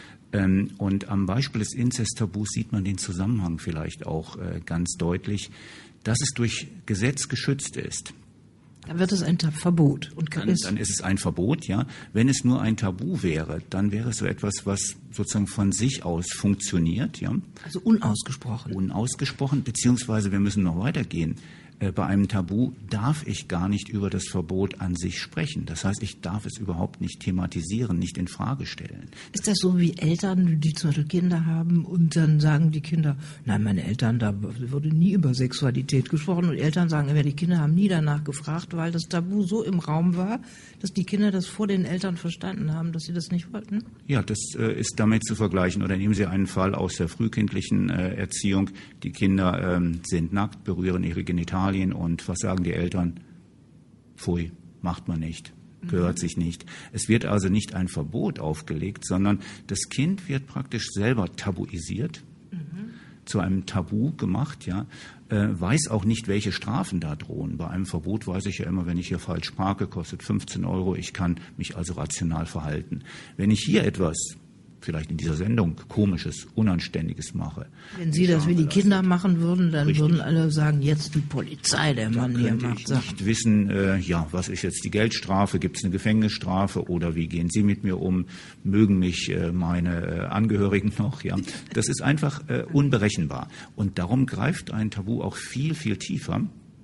Und am Beispiel des Inzesttabus sieht man den Zusammenhang vielleicht auch ganz deutlich, dass es durch Gesetz geschützt ist. Dann wird es ein Verbot. Und dann ist es ein Verbot, ja. Wenn es nur ein Tabu wäre, dann wäre es so etwas, was sozusagen von sich aus funktioniert, ja. Also unausgesprochen. Unausgesprochen, beziehungsweise wir müssen noch weitergehen. Bei einem Tabu darf ich gar nicht über das Verbot an sich sprechen. Das heißt, ich darf es überhaupt nicht thematisieren, nicht in Frage stellen. Ist das so wie Eltern, die zum Beispiel Kinder haben und dann sagen die Kinder, nein, meine Eltern, da wurde nie über Sexualität gesprochen und Eltern sagen immer, die Kinder haben nie danach gefragt, weil das Tabu so im Raum war, dass die Kinder das vor den Eltern verstanden haben, dass sie das nicht wollten? Ja, das ist damit zu vergleichen. Oder nehmen Sie einen Fall aus der frühkindlichen Erziehung. Die Kinder sind nackt, berühren ihre Genitalien und was sagen die Eltern? Pfui, macht man nicht, gehört sich nicht. Es wird also nicht ein Verbot aufgelegt, sondern das Kind wird praktisch selber tabuisiert, zu einem Tabu gemacht, ja, weiß auch nicht, welche Strafen da drohen. Bei einem Verbot weiß ich ja immer, wenn ich hier falsch parke, kostet 15 €, ich kann mich also rational verhalten. Wenn ich hier etwas, vielleicht in dieser Sendung, Komisches, Unanständiges mache. Wenn Sie das wie die Kinder machen würden, dann würden alle sagen, jetzt die Polizei, der Mann hier macht Sachen. Nicht wissen, was ist jetzt die Geldstrafe, gibt es eine Gefängnisstrafe oder wie gehen Sie mit mir um, mögen mich meine Angehörigen noch, ja. Das ist einfach unberechenbar. Und darum greift ein Tabu auch viel, viel tiefer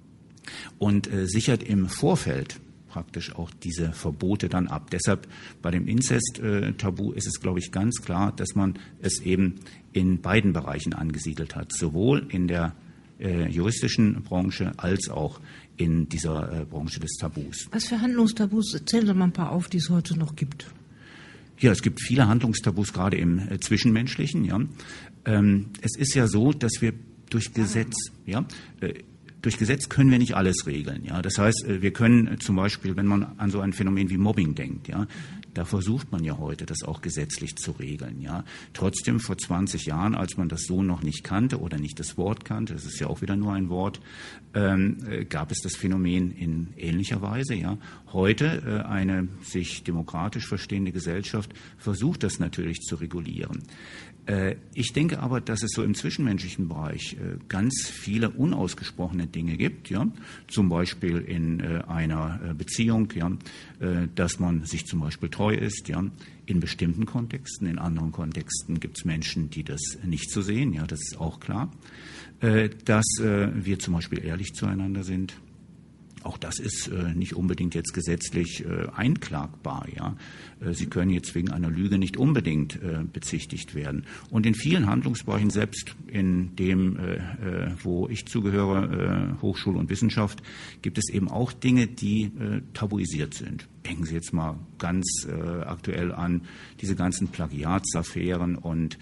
und sichert im Vorfeld praktisch auch diese Verbote dann ab. Deshalb bei dem Inzest-Tabu ist es, glaube ich, ganz klar, dass man es eben in beiden Bereichen angesiedelt hat, sowohl in der juristischen Branche als auch in dieser Branche des Tabus. Was für Handlungstabus, zählen Sie mal ein paar auf, die es heute noch gibt? Ja, es gibt viele Handlungstabus, gerade im Zwischenmenschlichen. Ja. Es ist ja so, dass wir durch Gesetz, durch Gesetz können wir nicht alles regeln. Ja, das heißt, wir können zum Beispiel, wenn man an so ein Phänomen wie Mobbing denkt, ja, da versucht man ja heute, das auch gesetzlich zu regeln. Ja, trotzdem vor 20 Jahren, als man das so noch nicht kannte oder nicht das Wort kannte, das ist ja auch wieder nur ein Wort, gab es das Phänomen in ähnlicher Weise. Ja, heute eine sich demokratisch verstehende Gesellschaft versucht das natürlich zu regulieren. Ich denke aber, dass es so im zwischenmenschlichen Bereich ganz viele unausgesprochene Dinge gibt, ja, zum Beispiel in einer Beziehung, ja, dass man sich zum Beispiel treu ist, ja, in bestimmten Kontexten, in anderen Kontexten gibt es Menschen, die das nicht so sehen, ja, das ist auch klar, dass wir zum Beispiel ehrlich zueinander sind. Auch das ist nicht unbedingt jetzt gesetzlich einklagbar. Ja? Sie können jetzt wegen einer Lüge nicht unbedingt bezichtigt werden. Und in vielen Handlungsbereichen, selbst in dem, wo ich zugehöre, Hochschule und Wissenschaft, gibt es eben auch Dinge, die tabuisiert sind. Denken Sie jetzt mal ganz aktuell an diese ganzen Plagiatsaffären und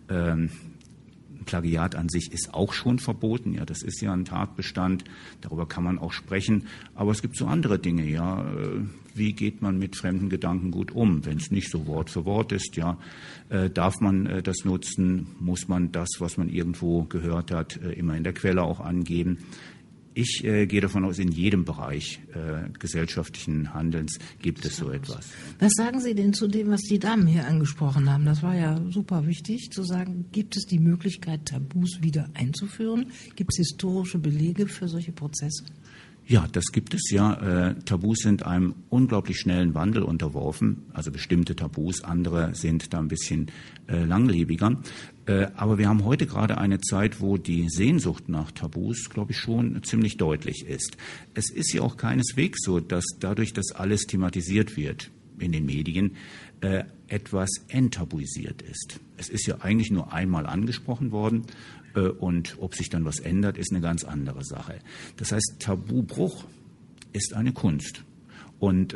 Plagiat an sich ist auch schon verboten, ja, das ist ja ein Tatbestand, darüber kann man auch sprechen, aber es gibt so andere Dinge, ja, wie geht man mit fremden Gedanken gut um, wenn es nicht so Wort für Wort ist, ja, darf man das nutzen, muss man das, was man irgendwo gehört hat, immer in der Quelle auch angeben. Ich gehe davon aus, in jedem Bereich gesellschaftlichen Handelns gibt es so etwas. Was sagen Sie denn zu dem, was die Damen hier angesprochen haben? Das war ja super wichtig, zu sagen, gibt es die Möglichkeit, Tabus wieder einzuführen? Gibt es historische Belege für solche Prozesse? Ja, das gibt es ja. Tabus sind einem unglaublich schnellen Wandel unterworfen. Also bestimmte Tabus, andere sind da ein bisschen langlebiger. Aber wir haben heute gerade eine Zeit, wo die Sehnsucht nach Tabus, glaube ich, schon ziemlich deutlich ist. Es ist ja auch keineswegs so, dass dadurch, dass alles thematisiert wird in den Medien, etwas enttabuisiert ist. Es ist ja eigentlich nur einmal angesprochen worden. Und ob sich dann was ändert, ist eine ganz andere Sache. Das heißt, Tabubruch ist eine Kunst. Und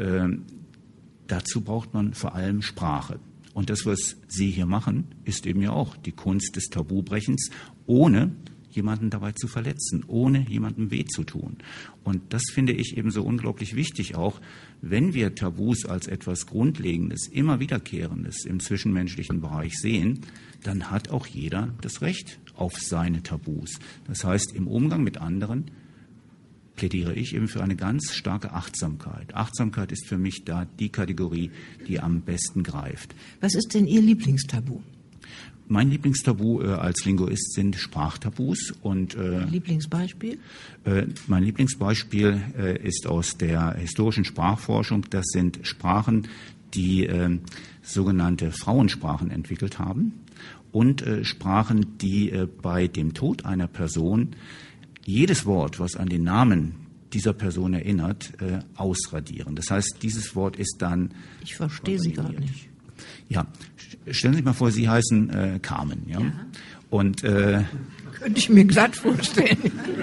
dazu braucht man vor allem Sprache. Und das, was Sie hier machen, ist eben ja auch die Kunst des Tabubrechens, ohne jemanden dabei zu verletzen, ohne jemandem weh zu tun. Und das finde ich eben so unglaublich wichtig auch, wenn wir Tabus als etwas Grundlegendes, immer Wiederkehrendes im zwischenmenschlichen Bereich sehen, dann hat auch jeder das Recht auf seine Tabus. Das heißt, im Umgang mit anderen plädiere ich eben für eine ganz starke Achtsamkeit. Achtsamkeit ist für mich da die Kategorie, die am besten greift. Was ist denn Ihr Lieblingstabu? Mein Lieblingstabu als Linguist sind Sprachtabus. Und Lieblingsbeispiel? Mein Lieblingsbeispiel ist aus der historischen Sprachforschung. Das sind Sprachen, die sogenannte Frauensprachen entwickelt haben und Sprachen, die bei dem Tod einer Person jedes Wort, was an den Namen dieser Person erinnert, ausradieren. Das heißt, dieses Wort ist dann... Ich verstehe Sie gerade nicht. Ja, stellen Sie sich mal vor, Sie heißen Carmen. Ja? Ja. Und, könnte ich mir glatt vorstellen.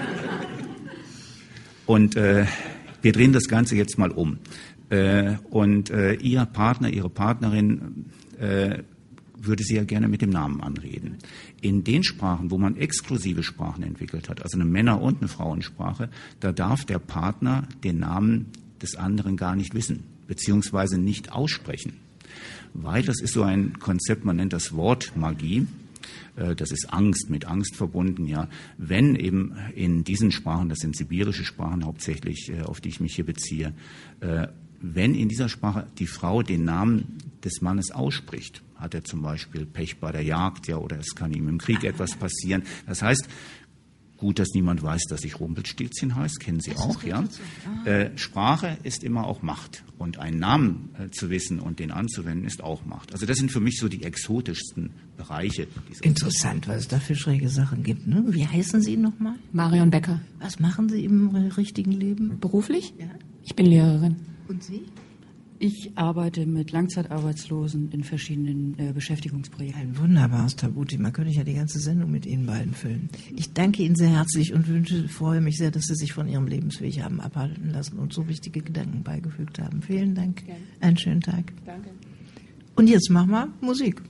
Und wir drehen das Ganze jetzt mal um. Und Ihr Partner, Ihre Partnerin würde Sie ja gerne mit dem Namen anreden. In den Sprachen, wo man exklusive Sprachen entwickelt hat, also eine Männer- und eine Frauensprache, da darf der Partner den Namen des anderen gar nicht wissen, beziehungsweise nicht aussprechen. Weil das ist so ein Konzept, man nennt das Wortmagie. Das ist Angst, mit Angst verbunden, ja. Wenn eben in diesen Sprachen, das sind sibirische Sprachen hauptsächlich, auf die ich mich hier beziehe, wenn in dieser Sprache die Frau den Namen des Mannes ausspricht, hat er zum Beispiel Pech bei der Jagd, ja, oder es kann ihm im Krieg etwas passieren. Das heißt, gut, dass niemand weiß, dass ich Rumpelstilzchen heiße, kennen Sie auch, ja. Sprache ist immer auch Macht. Und einen Namen zu wissen und den anzuwenden, ist auch Macht. Also das sind für mich so die exotischsten Bereiche. Interessant, was es da für schräge Sachen gibt. Ne? Wie heißen Sie nochmal? Marion Becker. Was machen Sie im richtigen Leben? Beruflich? Ja. Ich bin Lehrerin. Und Sie? Ich arbeite mit Langzeitarbeitslosen in verschiedenen Beschäftigungsprojekten. Ein wunderbares Tabuthema. Könnte ich ja die ganze Sendung mit Ihnen beiden füllen. Ich danke Ihnen sehr herzlich und freue mich sehr, dass Sie sich von Ihrem Lebensweg haben abhalten lassen und so wichtige Gedanken beigefügt haben. Vielen Dank. Gerne. Einen schönen Tag. Danke. Und jetzt machen wir Musik.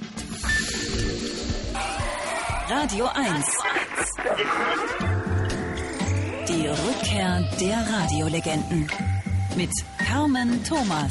Radio 1. Die Rückkehr der Radiolegenden. Mit Carmen Thomas.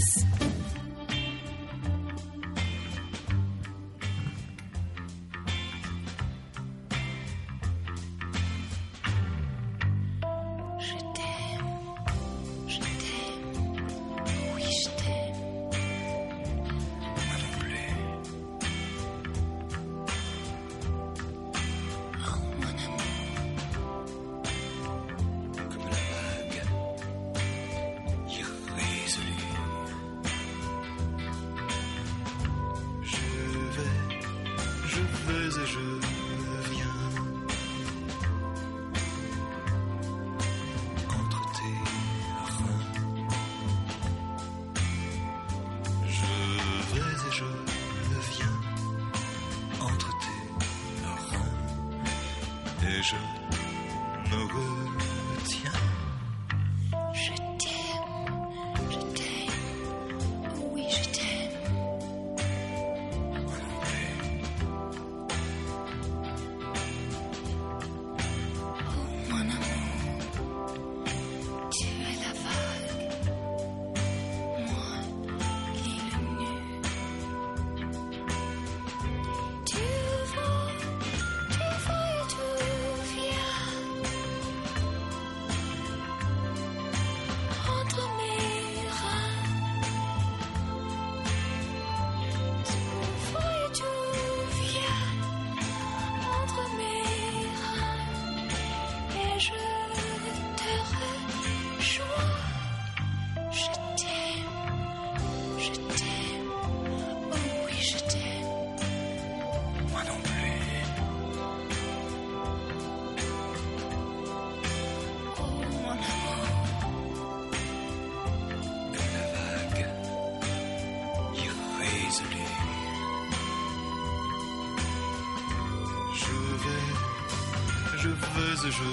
Je veux et je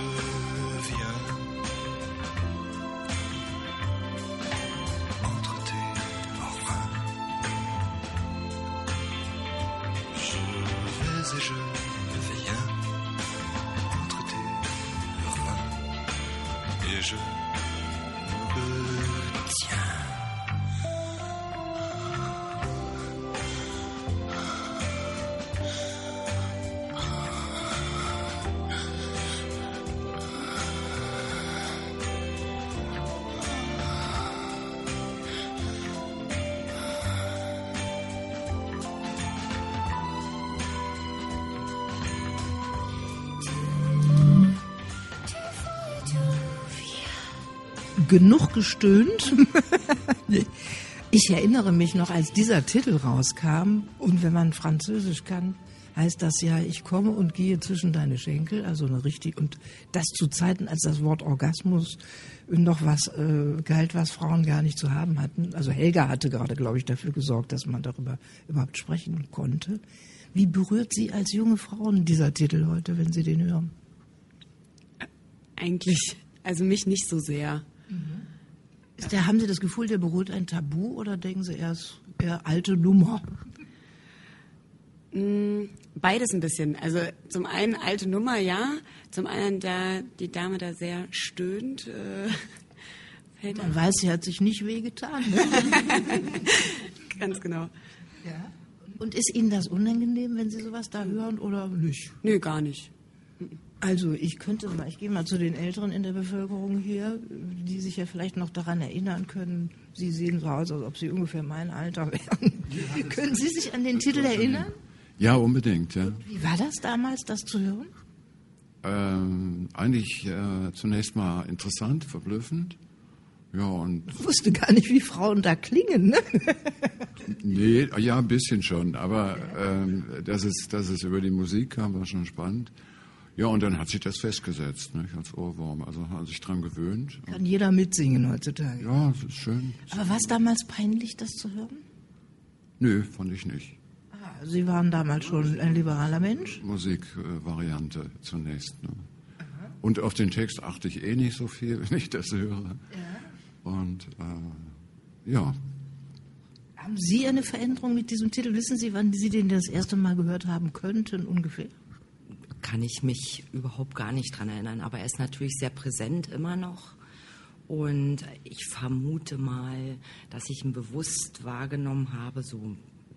viens entre tes reins. Je vais et je viens entre tes reins et je me retiens. Genug gestöhnt. Ich erinnere mich noch, als dieser Titel rauskam, und wenn man Französisch kann, heißt das ja, ich komme und gehe zwischen deine Schenkel, also eine richtig, und das zu Zeiten, als das Wort Orgasmus noch was galt, was Frauen gar nicht zu haben hatten. Also Helga hatte gerade, glaube ich, dafür gesorgt, dass man darüber überhaupt sprechen konnte. Wie berührt Sie als junge Frauen dieser Titel heute, wenn Sie den hören? Eigentlich, also mich nicht so sehr. Haben Sie das Gefühl, der berührt ein Tabu oder denken Sie eher alte Nummer? Beides ein bisschen. Also zum einen alte Nummer, ja. Zum anderen, da die Dame da sehr stöhnt. Man weiß, sie hat sich nicht wehgetan. Ne? Ganz genau. Ja. Und ist Ihnen das unangenehm, wenn Sie sowas da hören oder nicht? Nö, gar nicht. Also ich gehe mal zu den Älteren in der Bevölkerung hier, die sich ja vielleicht noch daran erinnern können. Sie sehen so aus, als ob Sie ungefähr mein Alter wären. Können Sie sich an den Titel erinnern? Ja, unbedingt, ja. Wie war das damals, das zu hören? Eigentlich zunächst mal interessant, verblüffend. Ja, und ich wusste gar nicht, wie Frauen da klingen, ne? Nee, ja, ein bisschen schon. Aber dass es über die Musik kam, war schon spannend. Ja, und dann hat sich das festgesetzt, nicht, als Ohrwurm. Also hat sich dran gewöhnt. Kann jeder mitsingen heutzutage. Ja, das ist schön. Aber war es damals peinlich, das zu hören? Nö, fand ich nicht. Sie waren damals schon ein liberaler Mensch? Musikvariante zunächst. Ne? Und auf den Text achte ich nicht so viel, wenn ich das höre. Ja. Und ja. Haben Sie eine Veränderung mit diesem Titel? Wissen Sie, wann Sie den das erste Mal gehört haben könnten, ungefähr? Kann ich mich überhaupt gar nicht dran erinnern. Aber er ist natürlich sehr präsent immer noch. Und ich vermute mal, dass ich ihn bewusst wahrgenommen habe, so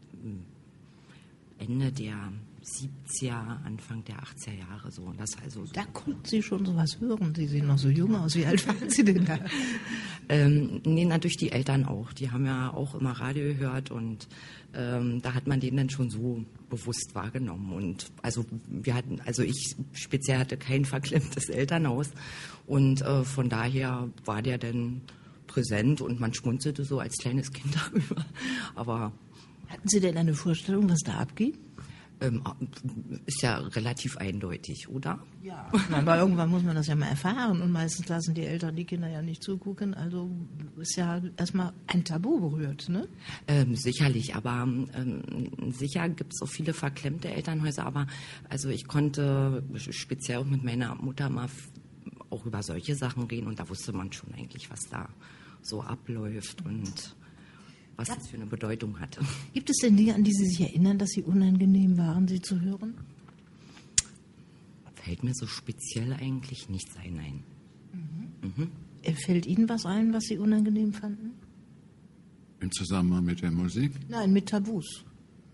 Ende der 70er, Anfang der 80er Jahre. So. Und das also so. Da konnten Sie schon sowas hören. Sie sehen noch so jung aus. Wie alt waren Sie denn da? Nee, natürlich die Eltern auch. Die haben ja auch immer Radio gehört und da hat man den dann schon so bewusst wahrgenommen. Und also ich speziell hatte kein verklemmtes Elternhaus und von daher war der dann präsent und man schmunzelte so als kleines Kind darüber. Aber hatten Sie denn eine Vorstellung, was da abgeht? Ist ja relativ eindeutig, oder? Ja. Aber irgendwann muss man das ja mal erfahren und meistens lassen die Eltern die Kinder ja nicht zugucken. Also ist ja erstmal ein Tabu berührt, ne? Sicherlich, aber sicher gibt es so viele verklemmte Elternhäuser. Aber also ich konnte speziell auch mit meiner Mutter mal auch über solche Sachen reden und da wusste man schon eigentlich, was da so abläuft und was das für eine Bedeutung hatte. Gibt es denn Dinge, an die Sie sich erinnern, dass sie unangenehm waren, sie zu hören? Fällt mir so speziell eigentlich nichts ein, nein. Fällt Ihnen was ein, was Sie unangenehm fanden? Im Zusammenhang mit der Musik? Nein, mit Tabus.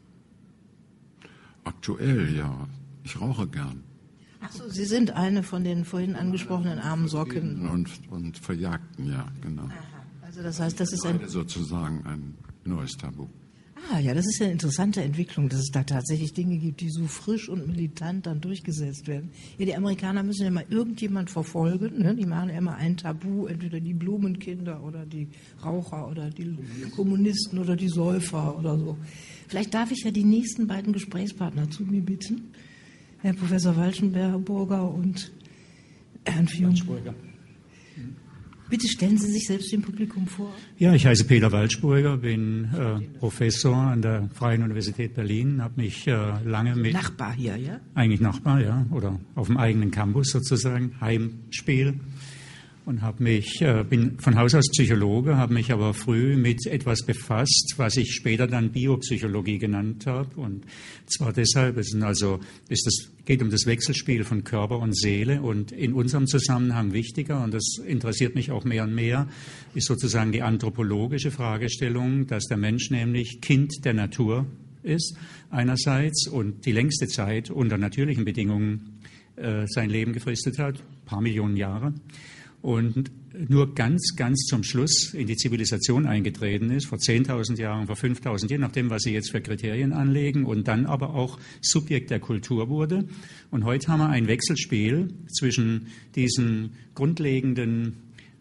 Aktuell, ja. Ich rauche gern. Ach so, Sie sind eine von den vorhin angesprochenen armen Socken. Und Verjagten, ja, genau. Aha. Also das heißt, das ist sozusagen ein neues Tabu. Ja, das ist ja eine interessante Entwicklung, dass es da tatsächlich Dinge gibt, die so frisch und militant dann durchgesetzt werden. Ja, die Amerikaner müssen ja mal irgendjemand verfolgen, ne? Die machen ja immer ein Tabu, entweder die Blumenkinder oder die Raucher oder die Kommunisten oder die Säufer oder so. Vielleicht darf ich ja die nächsten beiden Gesprächspartner zu mir bitten, Herr Professor Walchenberger und Herrn Walschburger. Bitte stellen Sie sich selbst dem Publikum vor. Ja, ich heiße Peter Walschburger, bin Professor an der Freien Universität Berlin, habe mich lange mit... Nachbar hier, ja? Eigentlich Nachbar, ja, oder auf dem eigenen Campus sozusagen, Heimspiel. Und bin von Haus aus Psychologe, habe mich aber früh mit etwas befasst, was ich später dann Biopsychologie genannt habe. Und zwar deshalb, geht um das Wechselspiel von Körper und Seele. Und in unserem Zusammenhang wichtiger, und das interessiert mich auch mehr und mehr, ist sozusagen die anthropologische Fragestellung, dass der Mensch nämlich Kind der Natur ist einerseits und die längste Zeit unter natürlichen Bedingungen sein Leben gefristet hat, ein paar Millionen Jahre. Und nur ganz zum Schluss in die Zivilisation eingetreten ist, vor 10.000 Jahren, vor 5.000, je nachdem, was Sie jetzt für Kriterien anlegen, und dann aber auch Subjekt der Kultur wurde. Und heute haben wir ein Wechselspiel zwischen diesen grundlegenden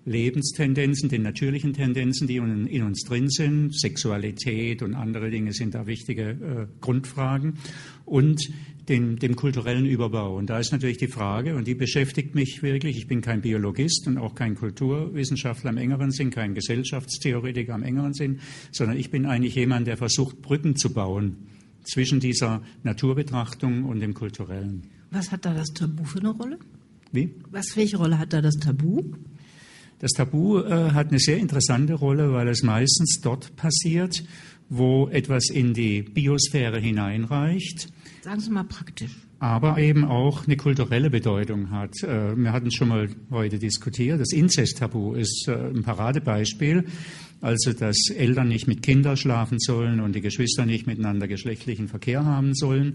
Lebenstendenzen, den natürlichen Tendenzen, die in uns drin sind. Sexualität und andere Dinge sind da wichtige Grundfragen. Und dem kulturellen Überbau. Und da ist natürlich die Frage, und die beschäftigt mich wirklich, ich bin kein Biologist und auch kein Kulturwissenschaftler im engeren Sinn, kein Gesellschaftstheoretiker im engeren Sinn, sondern ich bin eigentlich jemand, der versucht, Brücken zu bauen zwischen dieser Naturbetrachtung und dem Kulturellen. Was hat da das Tabu für eine Rolle? Wie? Welche Rolle hat da das Tabu? Das Tabu hat eine sehr interessante Rolle, weil es meistens dort passiert, wo etwas in die Biosphäre hineinreicht. Sagen Sie mal praktisch. Aber eben auch eine kulturelle Bedeutung hat. Wir hatten es schon mal heute diskutiert. Das Inzesttabu ist ein Paradebeispiel. Also, dass Eltern nicht mit Kindern schlafen sollen und die Geschwister nicht miteinander geschlechtlichen Verkehr haben sollen.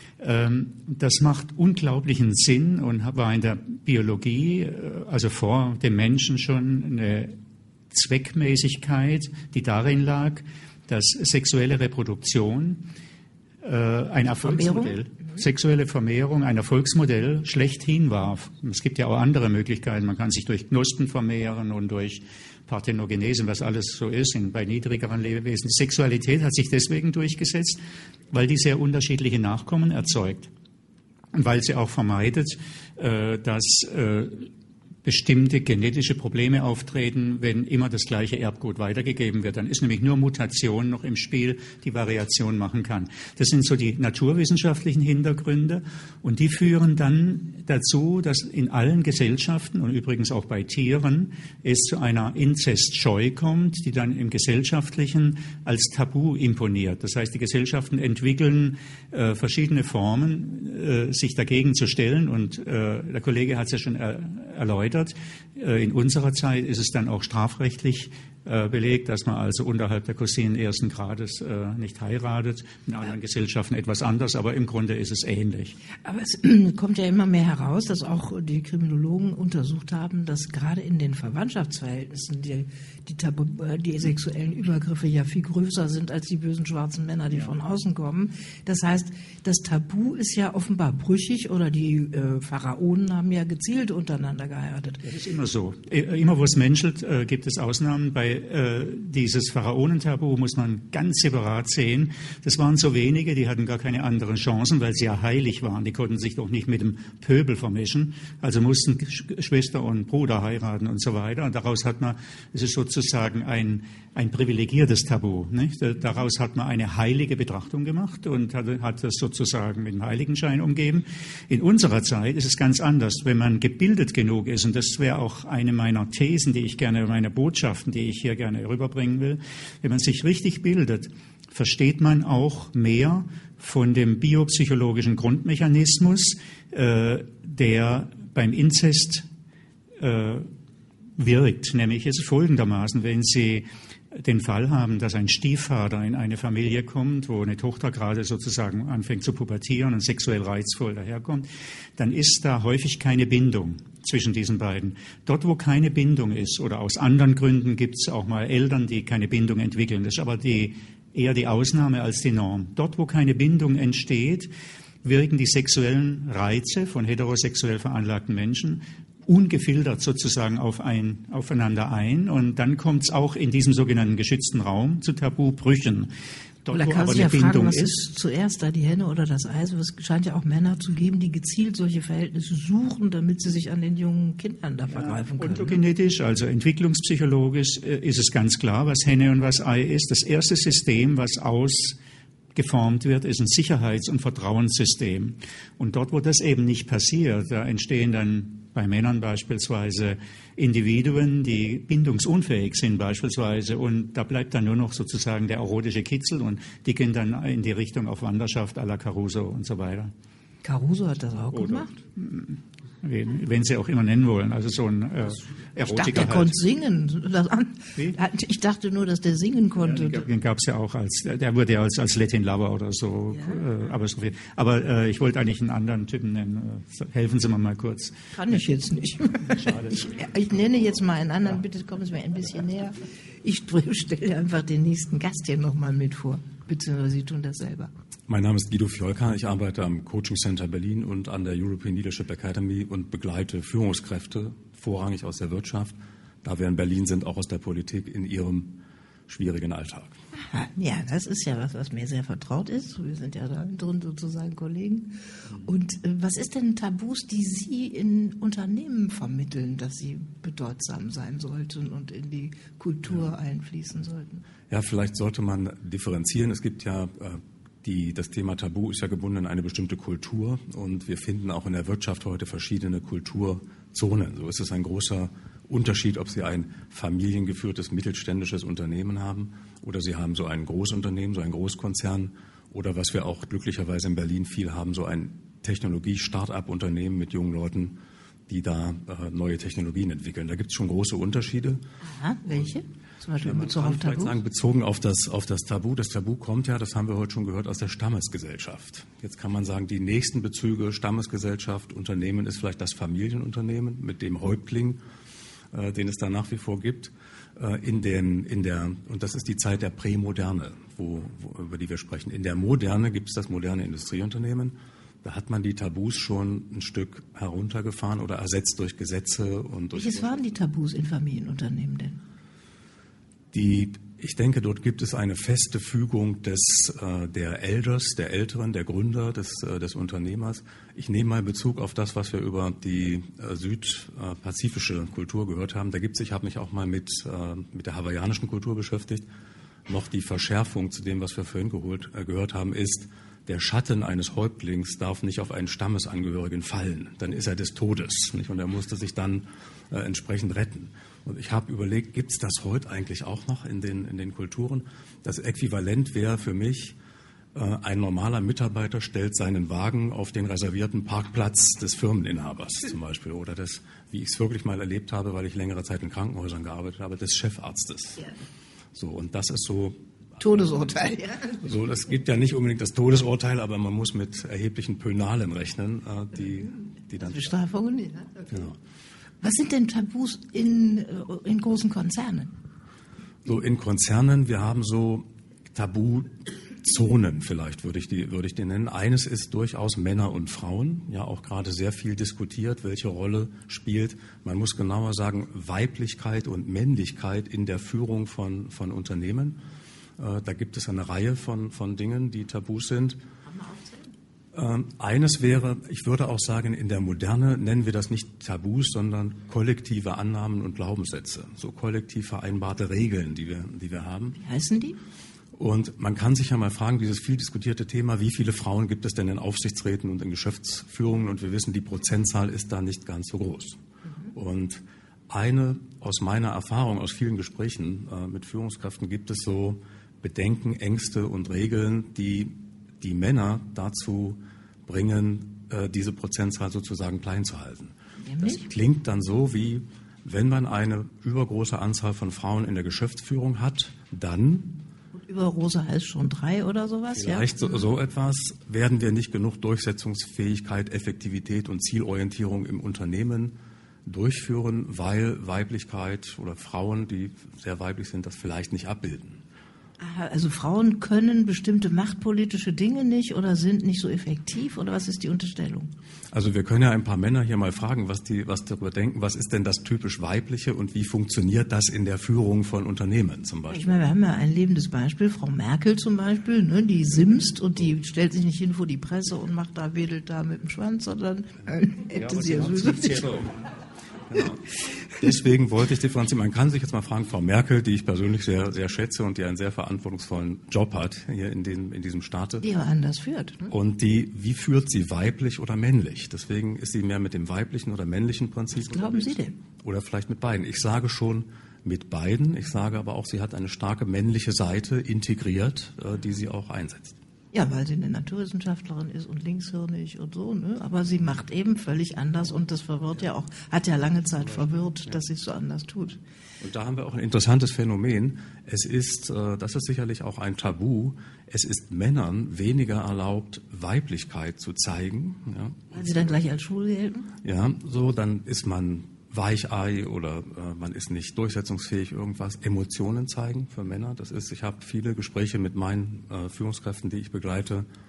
Das macht unglaublichen Sinn und war in der Biologie, also vor dem Menschen, schon eine Zweckmäßigkeit, die darin lag, dass sexuelle Reproduktion ein Erfolgsmodell, sexuelle Vermehrung ein Erfolgsmodell schlechthin war. Es gibt ja auch andere Möglichkeiten. Man kann sich durch Knospen vermehren und durch Parthenogenese, was alles so ist bei niedrigeren Lebewesen. Die Sexualität hat sich deswegen durchgesetzt, weil die sehr unterschiedliche Nachkommen erzeugt und weil sie auch vermeidet, dass bestimmte genetische Probleme auftreten, wenn immer das gleiche Erbgut weitergegeben wird. Dann ist nämlich nur Mutation noch im Spiel, die Variation machen kann. Das sind so die naturwissenschaftlichen Hintergründe und die führen dann dazu, dass in allen Gesellschaften und übrigens auch bei Tieren es zu einer Inzestscheu kommt, die dann im Gesellschaftlichen als Tabu imponiert. Das heißt, die Gesellschaften entwickeln verschiedene Formen, sich dagegen zu stellen und der Kollege hat es ja schon erläutert. In unserer Zeit ist es dann auch strafrechtlich belegt, dass man also unterhalb der Cousinen ersten Grades nicht heiratet. In anderen Gesellschaften etwas anders, aber im Grunde ist es ähnlich. Aber es kommt ja immer mehr heraus, dass auch die Kriminologen untersucht haben, dass gerade in den Verwandtschaftsverhältnissen die sexuellen Übergriffe ja viel größer sind als die bösen schwarzen Männer, die von außen kommen. Das heißt, das Tabu ist ja offenbar brüchig oder die Pharaonen haben ja gezielt untereinander geheiratet. Das ist immer so. Immer wo es menschelt, gibt es Ausnahmen. Bei dieses Pharaonentabu muss man ganz separat sehen. Das waren so wenige, die hatten gar keine anderen Chancen, weil sie ja heilig waren. Die konnten sich doch nicht mit dem Pöbel vermischen. Also mussten Schwester und Bruder heiraten und so weiter. Und daraus hat man, es ist sozusagen ein privilegiertes Tabu. Nicht? Daraus hat man eine heilige Betrachtung gemacht und hat das sozusagen mit dem Heiligenschein umgeben. In unserer Zeit ist es ganz anders. Wenn man gebildet genug ist, und das wäre auch eine meiner Thesen, meine Botschaften, die ich hier gerne rüberbringen will, wenn man sich richtig bildet, versteht man auch mehr von dem biopsychologischen Grundmechanismus, der beim Inzest wirkt. Nämlich ist es folgendermaßen, wenn Sie den Fall haben, dass ein Stiefvater in eine Familie kommt, wo eine Tochter gerade sozusagen anfängt zu pubertieren und sexuell reizvoll daherkommt, dann ist da häufig keine Bindung zwischen diesen beiden. Dort, wo keine Bindung ist, oder aus anderen Gründen gibt es auch mal Eltern, die keine Bindung entwickeln. Das ist aber eher die Ausnahme als die Norm. Dort, wo keine Bindung entsteht, wirken die sexuellen Reize von heterosexuell veranlagten Menschen ungefiltert sozusagen aufeinander ein. Und dann kommt es auch in diesem sogenannten geschützten Raum zu Tabubrüchen. Dort, da kann man sich ja fragen, was ist zuerst da, die Henne oder das Ei? Es scheint ja auch Männer zu geben, die gezielt solche Verhältnisse suchen, damit sie sich an den jungen Kindern da vergreifen können. Ontogenetisch, also entwicklungspsychologisch, ist es ganz klar, was Henne und was Ei ist. Das erste System, was ausgeformt wird, ist ein Sicherheits- und Vertrauenssystem. Und dort, wo das eben nicht passiert, da entstehen dann bei Männern beispielsweise Individuen, die bindungsunfähig sind beispielsweise, und da bleibt dann nur noch sozusagen der erotische Kitzel und die gehen dann in die Richtung auf Wanderschaft à la Caruso und so weiter. Caruso hat das auch gemacht? Wenn Sie auch immer nennen wollen, also so ein Erotiker. Ich dachte, der konnte singen. Ich dachte nur, dass der singen konnte. Ja, den gab es ja auch der wurde ja als Latin Lover oder so. Ja. Aber ich wollte eigentlich einen anderen Typen nennen. Helfen Sie mir mal kurz. Kann ich jetzt nicht. Schade. Ich nenne jetzt mal einen anderen, bitte kommen Sie mir ein bisschen näher. Ich stelle einfach den nächsten Gast hier nochmal mit vor. Beziehungsweise Sie tun das selber. Mein Name ist Guido Fiolka. Ich arbeite am Coaching Center Berlin und an der European Leadership Academy und begleite Führungskräfte, vorrangig aus der Wirtschaft, da wir in Berlin sind, auch aus der Politik in ihrem schwierigen Alltag. Aha, ja, das ist ja was mir sehr vertraut ist. Wir sind ja da drin sozusagen Kollegen. Und was ist denn Tabus, die Sie in Unternehmen vermitteln, dass sie bedeutsam sein sollten und in die Kultur einfließen sollten? Ja, vielleicht sollte man differenzieren. Es gibt ja das Thema Tabu ist ja gebunden an eine bestimmte Kultur und wir finden auch in der Wirtschaft heute verschiedene Kulturzonen. So ist es ein großer Unterschied, ob Sie ein familiengeführtes mittelständisches Unternehmen haben oder Sie haben so ein Großunternehmen, so ein Großkonzern oder was wir auch glücklicherweise in Berlin viel haben, so ein Technologie-Start-up-Unternehmen mit jungen Leuten, die da neue Technologien entwickeln. Da gibt es schon große Unterschiede. Aha, welche? Zum Beispiel bezogen auf Tabu? Sagen, bezogen auf das Tabu. Das Tabu kommt ja, das haben wir heute schon gehört, aus der Stammesgesellschaft. Jetzt kann man sagen, die nächsten Bezüge, Stammesgesellschaft, Unternehmen ist vielleicht das Familienunternehmen mit dem Häuptling, den es da nach wie vor gibt. Und das ist die Zeit der Prämoderne, über die wir sprechen. In der Moderne gibt es das moderne Industrieunternehmen. Da hat man die Tabus schon ein Stück heruntergefahren oder ersetzt durch Gesetze. Welches waren die Tabus in Familienunternehmen denn? Ich denke, dort gibt es eine feste Fügung der Elders, der Älteren, der Gründer, des Unternehmers. Ich nehme mal Bezug auf das, was wir über die südpazifische Kultur gehört haben. Ich habe mich auch mal mit der hawaiianischen Kultur beschäftigt. Noch die Verschärfung zu dem, was wir vorhin gehört haben, ist, der Schatten eines Häuptlings darf nicht auf einen Stammesangehörigen fallen. Dann ist er des Todes, nicht? Und er musste sich dann entsprechend retten. Und ich habe überlegt, gibt es das heute eigentlich auch noch in den Kulturen? Das Äquivalent wäre für mich, ein normaler Mitarbeiter stellt seinen Wagen auf den reservierten Parkplatz des Firmeninhabers zum Beispiel oder wie ich es wirklich mal erlebt habe, weil ich längere Zeit in Krankenhäusern gearbeitet habe, des Chefarztes. Ja. So, und das ist so... Todesurteil, ja. So, es gibt ja nicht unbedingt das Todesurteil, aber man muss mit erheblichen Pönalen rechnen, die dann... Bestrafungen, ja. Okay. Genau. Was sind denn Tabus in großen Konzernen? So in Konzernen, wir haben so Tabuzonen, vielleicht würde ich die nennen. Eines ist durchaus Männer und Frauen, ja auch gerade sehr viel diskutiert, welche Rolle spielt. Man muss genauer sagen, Weiblichkeit und Männlichkeit in der Führung von Unternehmen. Da gibt es eine Reihe von Dingen, die Tabus sind. Eines wäre, ich würde auch sagen, in der Moderne nennen wir das nicht Tabus, sondern kollektive Annahmen und Glaubenssätze. So kollektiv vereinbarte Regeln, die wir haben. Wie heißen die? Und man kann sich ja mal fragen, dieses viel diskutierte Thema, wie viele Frauen gibt es denn in Aufsichtsräten und in Geschäftsführungen? Und wir wissen, die Prozentzahl ist da nicht ganz so groß. Und aus meiner Erfahrung, aus vielen Gesprächen mit Führungskräften gibt es so Bedenken, Ängste und Regeln, die Männer dazu bringen, diese Prozentzahl sozusagen klein zu halten. Das klingt dann so, wie wenn man eine übergroße Anzahl von Frauen in der Geschäftsführung hat, dann... Und übergroße heißt schon 3 oder sowas? Vielleicht ja? so etwas, werden wir nicht genug Durchsetzungsfähigkeit, Effektivität und Zielorientierung im Unternehmen durchführen, weil Weiblichkeit oder Frauen, die sehr weiblich sind, das vielleicht nicht abbilden. Also Frauen können bestimmte machtpolitische Dinge nicht oder sind nicht so effektiv oder was ist die Unterstellung? Also wir können ja ein paar Männer hier mal fragen, was darüber denken, was ist denn das typisch Weibliche und wie funktioniert das in der Führung von Unternehmen zum Beispiel? Ich meine, wir haben ja ein lebendes Beispiel, Frau Merkel zum Beispiel, ne, die simst und die stellt sich nicht hin vor die Presse und wedelt da mit dem Schwanz, sondern hätte sie ja sowieso nicht. Genau. Deswegen wollte ich differenzieren. Man kann sich jetzt mal fragen, Frau Merkel, die ich persönlich sehr, sehr schätze und die einen sehr verantwortungsvollen Job hat hier in diesem Staate. Die aber anders führt. Ne? Und wie führt sie, weiblich oder männlich? Deswegen ist sie mehr mit dem weiblichen oder männlichen Prinzip. Was glauben Sie denn? Oder vielleicht mit beiden. Ich sage schon mit beiden. Ich sage aber auch, sie hat eine starke männliche Seite integriert, die sie auch einsetzt. Ja, weil sie eine Naturwissenschaftlerin ist und linkshirnig und so, ne? Aber sie macht eben völlig anders und das hat ja lange Zeit verwirrt, dass sie es so anders tut. Und da haben wir auch ein interessantes Phänomen. Das ist sicherlich auch ein Tabu. Es ist Männern weniger erlaubt, Weiblichkeit zu zeigen. Ja. Weil sie dann gleich als schwul gelten? Ja, so, dann ist man Weichei oder man ist nicht durchsetzungsfähig, irgendwas. Emotionen zeigen für Männer. Ich habe viele Gespräche mit meinen Führungskräften, die ich begleite,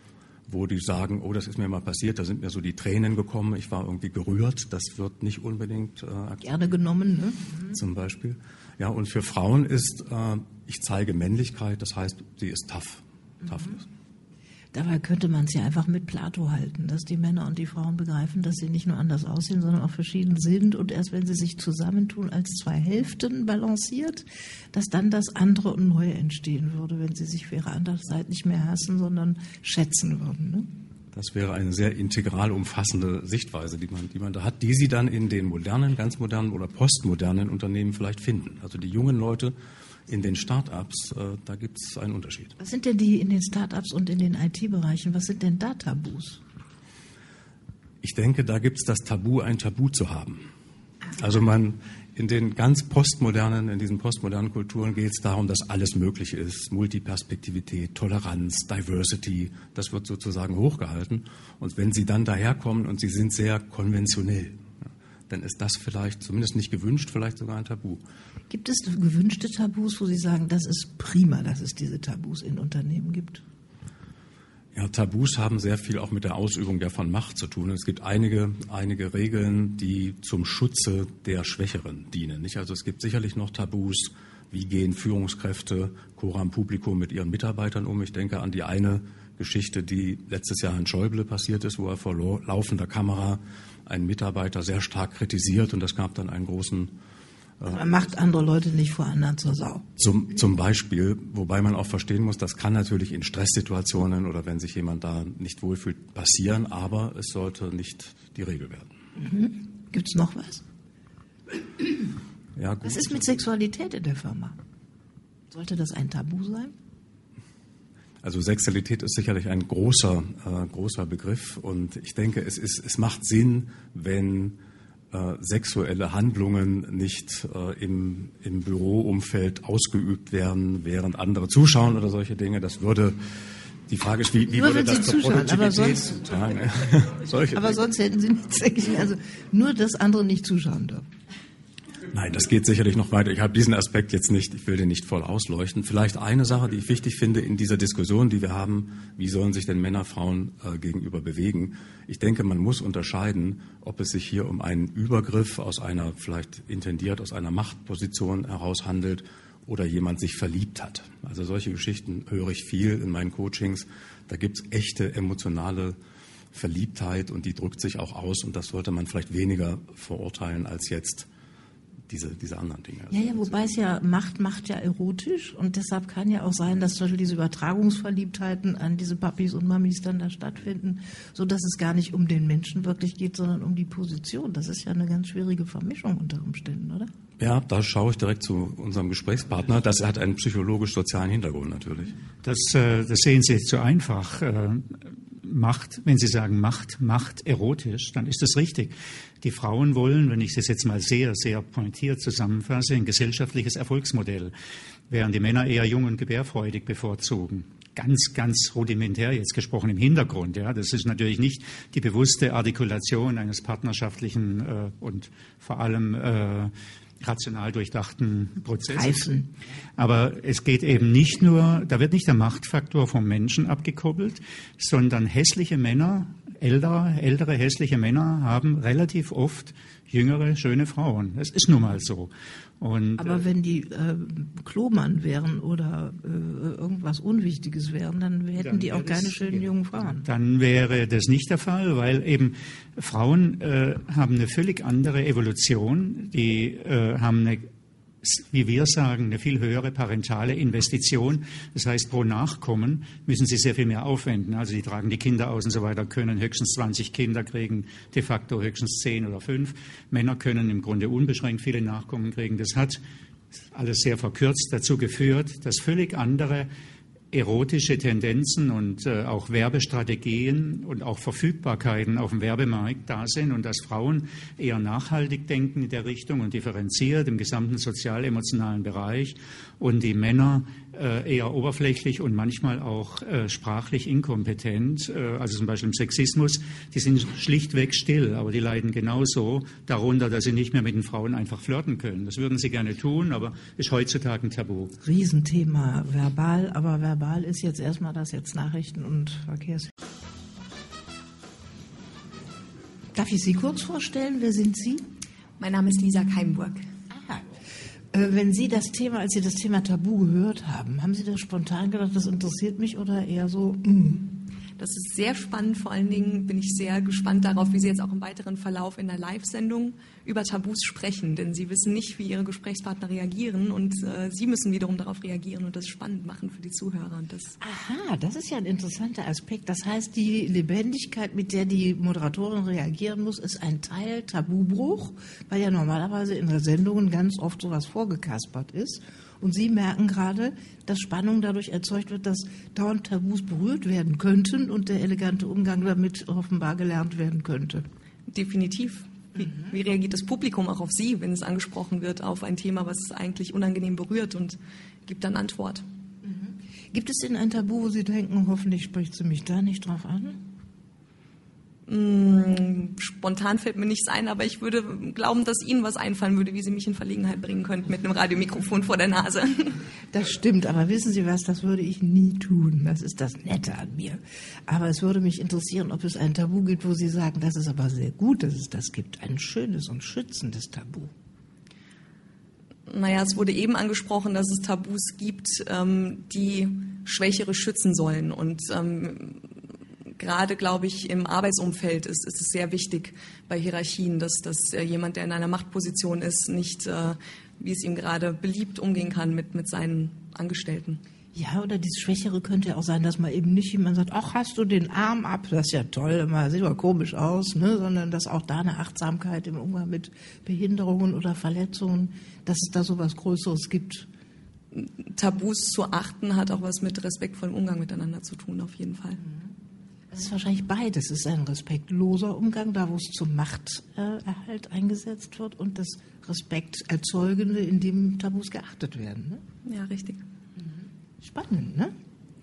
wo die sagen, oh, das ist mir mal passiert, da sind mir so die Tränen gekommen, ich war irgendwie gerührt, das wird nicht unbedingt gerne genommen, ne? Zum Beispiel. Ja, und für Frauen ist, ich zeige Männlichkeit, das heißt, sie ist tough. Toughness. Dabei könnte man es ja einfach mit Plato halten, dass die Männer und die Frauen begreifen, dass sie nicht nur anders aussehen, sondern auch verschieden sind und erst wenn sie sich zusammentun als zwei Hälften balanciert, dass dann das andere und Neue entstehen würde, wenn sie sich für ihre andere Seite nicht mehr hassen, sondern schätzen würden. Ne? Das wäre eine sehr integral umfassende Sichtweise, die man da hat, die Sie dann in den modernen, ganz modernen oder postmodernen Unternehmen vielleicht finden. Also die jungen Leute in den Start-ups, da gibt es einen Unterschied. Was sind denn die in den Start-ups und in den IT-Bereichen, was sind denn da Tabus? Ich denke, da gibt es das Tabu, ein Tabu zu haben. Also in den ganz in diesen postmodernen Kulturen geht es darum, dass alles möglich ist. Multiperspektivität, Toleranz, Diversity, das wird sozusagen hochgehalten. Und wenn Sie dann daherkommen und Sie sind sehr konventionell, dann ist das vielleicht, zumindest nicht gewünscht, vielleicht sogar ein Tabu. Gibt es gewünschte Tabus, wo Sie sagen, das ist prima, dass es diese Tabus in Unternehmen gibt? Ja, Tabus haben sehr viel auch mit der Ausübung von Macht zu tun. Es gibt einige Regeln, die zum Schutze der Schwächeren dienen. Nicht? Also es gibt sicherlich noch Tabus, wie gehen Führungskräfte, coram publico mit ihren Mitarbeitern um. Ich denke an die eine Geschichte, die letztes Jahr Herrn Schäuble passiert ist, wo er vor laufender Kamera einen Mitarbeiter sehr stark kritisiert und das gab dann einen großen... Man macht andere Leute nicht vor anderen zur Sau. Zum Beispiel, wobei man auch verstehen muss, das kann natürlich in Stresssituationen oder wenn sich jemand da nicht wohlfühlt passieren, aber es sollte nicht die Regel werden. Mhm. Gibt es noch was? Ja, gut. Was ist mit Sexualität in der Firma? Sollte das ein Tabu sein? Also Sexualität ist sicherlich ein großer Begriff und ich denke, es macht Sinn, wenn sexuelle Handlungen nicht im Büroumfeld ausgeübt werden, während andere zuschauen oder solche Dinge. Das würde, die Frage ist, wie würde das zur Produktivität tragen? Aber sonst hätten Sie nichts dagegen. Also nur, dass andere nicht zuschauen dürfen. Nein, das geht sicherlich noch weiter. Ich habe diesen Aspekt jetzt nicht, ich will den nicht voll ausleuchten. Vielleicht eine Sache, die ich wichtig finde in dieser Diskussion, die wir haben, wie sollen sich denn Männer Frauen gegenüber bewegen? Ich denke, man muss unterscheiden, ob es sich hier um einen Übergriff aus einer, vielleicht intendiert aus einer Machtposition heraus handelt oder jemand sich verliebt hat. Also solche Geschichten höre ich viel in meinen Coachings. Da gibt es echte emotionale Verliebtheit und die drückt sich auch aus und das sollte man vielleicht weniger verurteilen als jetzt diese anderen Dinge. Ja, wobei es ja macht ja erotisch und deshalb kann ja auch sein, dass zum Beispiel diese Übertragungsverliebtheiten an diese Papis und Mamis dann da stattfinden, so dass es gar nicht um den Menschen wirklich geht, sondern um die Position. Das ist ja eine ganz schwierige Vermischung unter Umständen, oder? Ja, da schaue ich direkt zu unserem Gesprächspartner. Das hat einen psychologisch-sozialen Hintergrund natürlich. Das sehen Sie zu einfach. Macht, wenn Sie sagen Macht erotisch, dann ist das richtig. Die Frauen wollen, wenn ich das jetzt mal sehr, sehr pointiert zusammenfasse, ein gesellschaftliches Erfolgsmodell, während die Männer eher jung und gebärfreudig bevorzugen. Ganz, ganz rudimentär jetzt gesprochen im Hintergrund. Ja, das ist natürlich nicht die bewusste Artikulation eines partnerschaftlichen und vor allem rational durchdachten Prozesses. Aber es geht eben nicht nur, da wird nicht der Machtfaktor vom Menschen abgekoppelt, sondern hässliche Männer, ältere hässliche Männer haben relativ oft jüngere, schöne Frauen. Das ist nun mal so. Und, aber wenn die Klomann wären oder irgendwas Unwichtiges wären, dann hätten die auch keine schönen jungen Frauen. Dann wäre das nicht der Fall, weil eben Frauen haben eine völlig andere Evolution. Die haben eine, wie wir sagen, eine viel höhere parentale Investition. Das heißt, pro Nachkommen müssen sie sehr viel mehr aufwenden. Also die tragen die Kinder aus und so weiter, können höchstens 20 Kinder kriegen, de facto höchstens 10 oder 5. Männer können im Grunde unbeschränkt viele Nachkommen kriegen. Das hat alles sehr verkürzt dazu geführt, dass völlig andere erotische Tendenzen und auch Werbestrategien und auch Verfügbarkeiten auf dem Werbemarkt da sind und dass Frauen eher nachhaltig denken in der Richtung und differenziert im gesamten sozial-emotionalen Bereich und die Männer eher oberflächlich und manchmal auch sprachlich inkompetent, also zum Beispiel im Sexismus, die sind schlichtweg still, aber die leiden genauso darunter, dass sie nicht mehr mit den Frauen einfach flirten können. Das würden sie gerne tun, aber ist heutzutage ein Tabu. Riesenthema, verbal, aber verbal ist jetzt erstmal das jetzt Nachrichten und Verkehrs. Darf ich Sie kurz vorstellen? Wer sind Sie? Mein Name ist Lisa Keimburg. Wenn Sie das Thema, als Sie das Thema Tabu gehört haben Sie das spontan gedacht, das interessiert mich oder eher so? Das ist sehr spannend. Vor allen Dingen bin ich sehr gespannt darauf, wie Sie jetzt auch im weiteren Verlauf in der Live-Sendung über Tabus sprechen. Denn Sie wissen nicht, wie Ihre Gesprächspartner reagieren und Sie müssen wiederum darauf reagieren und das spannend machen für die Zuhörer. Und Aha, das ist ja ein interessanter Aspekt. Das heißt, die Lebendigkeit, mit der die Moderatorin reagieren muss, ist ein Teil Tabubruch, weil ja normalerweise in der Sendungen ganz oft sowas vorgekaspert ist. Und Sie merken gerade, dass Spannung dadurch erzeugt wird, dass dauernd Tabus berührt werden könnten und der elegante Umgang damit offenbar gelernt werden könnte. Definitiv. Wie reagiert das Publikum auch auf Sie, wenn es angesprochen wird, auf ein Thema, was eigentlich unangenehm berührt und gibt dann Antwort? Gibt es denn ein Tabu, wo Sie denken, hoffentlich spricht sie mich da nicht drauf an? Spontan fällt mir nichts ein, aber ich würde glauben, dass Ihnen was einfallen würde, wie Sie mich in Verlegenheit bringen könnten mit einem Radiomikrofon vor der Nase. Das stimmt, aber wissen Sie was, das würde ich nie tun. Das ist das Nette an mir. Aber es würde mich interessieren, ob es ein Tabu gibt, wo Sie sagen, das ist aber sehr gut, dass es das gibt. Ein schönes und schützendes Tabu. Naja, es wurde eben angesprochen, dass es Tabus gibt, die Schwächere schützen sollen. Und gerade, glaube ich, im Arbeitsumfeld ist es sehr wichtig bei Hierarchien, dass jemand, der in einer Machtposition ist, nicht, wie es ihm gerade beliebt, umgehen kann mit seinen Angestellten. Ja, oder dieses Schwächere könnte ja auch sein, dass man eben nicht jemand sagt, ach, hast du den Arm ab, das ist ja toll, immer sieht aber komisch aus, ne? Sondern dass auch da eine Achtsamkeit im Umgang mit Behinderungen oder Verletzungen, dass es da so was Größeres gibt. Tabus zu achten hat auch was mit respektvollem Umgang miteinander zu tun, auf jeden Fall. Es ist wahrscheinlich beides. Es ist ein respektloser Umgang, da wo es zum Machterhalt eingesetzt wird, und das Respekterzeugende, in dem Tabus geachtet werden. Ne? Ja, richtig. Spannend, ne?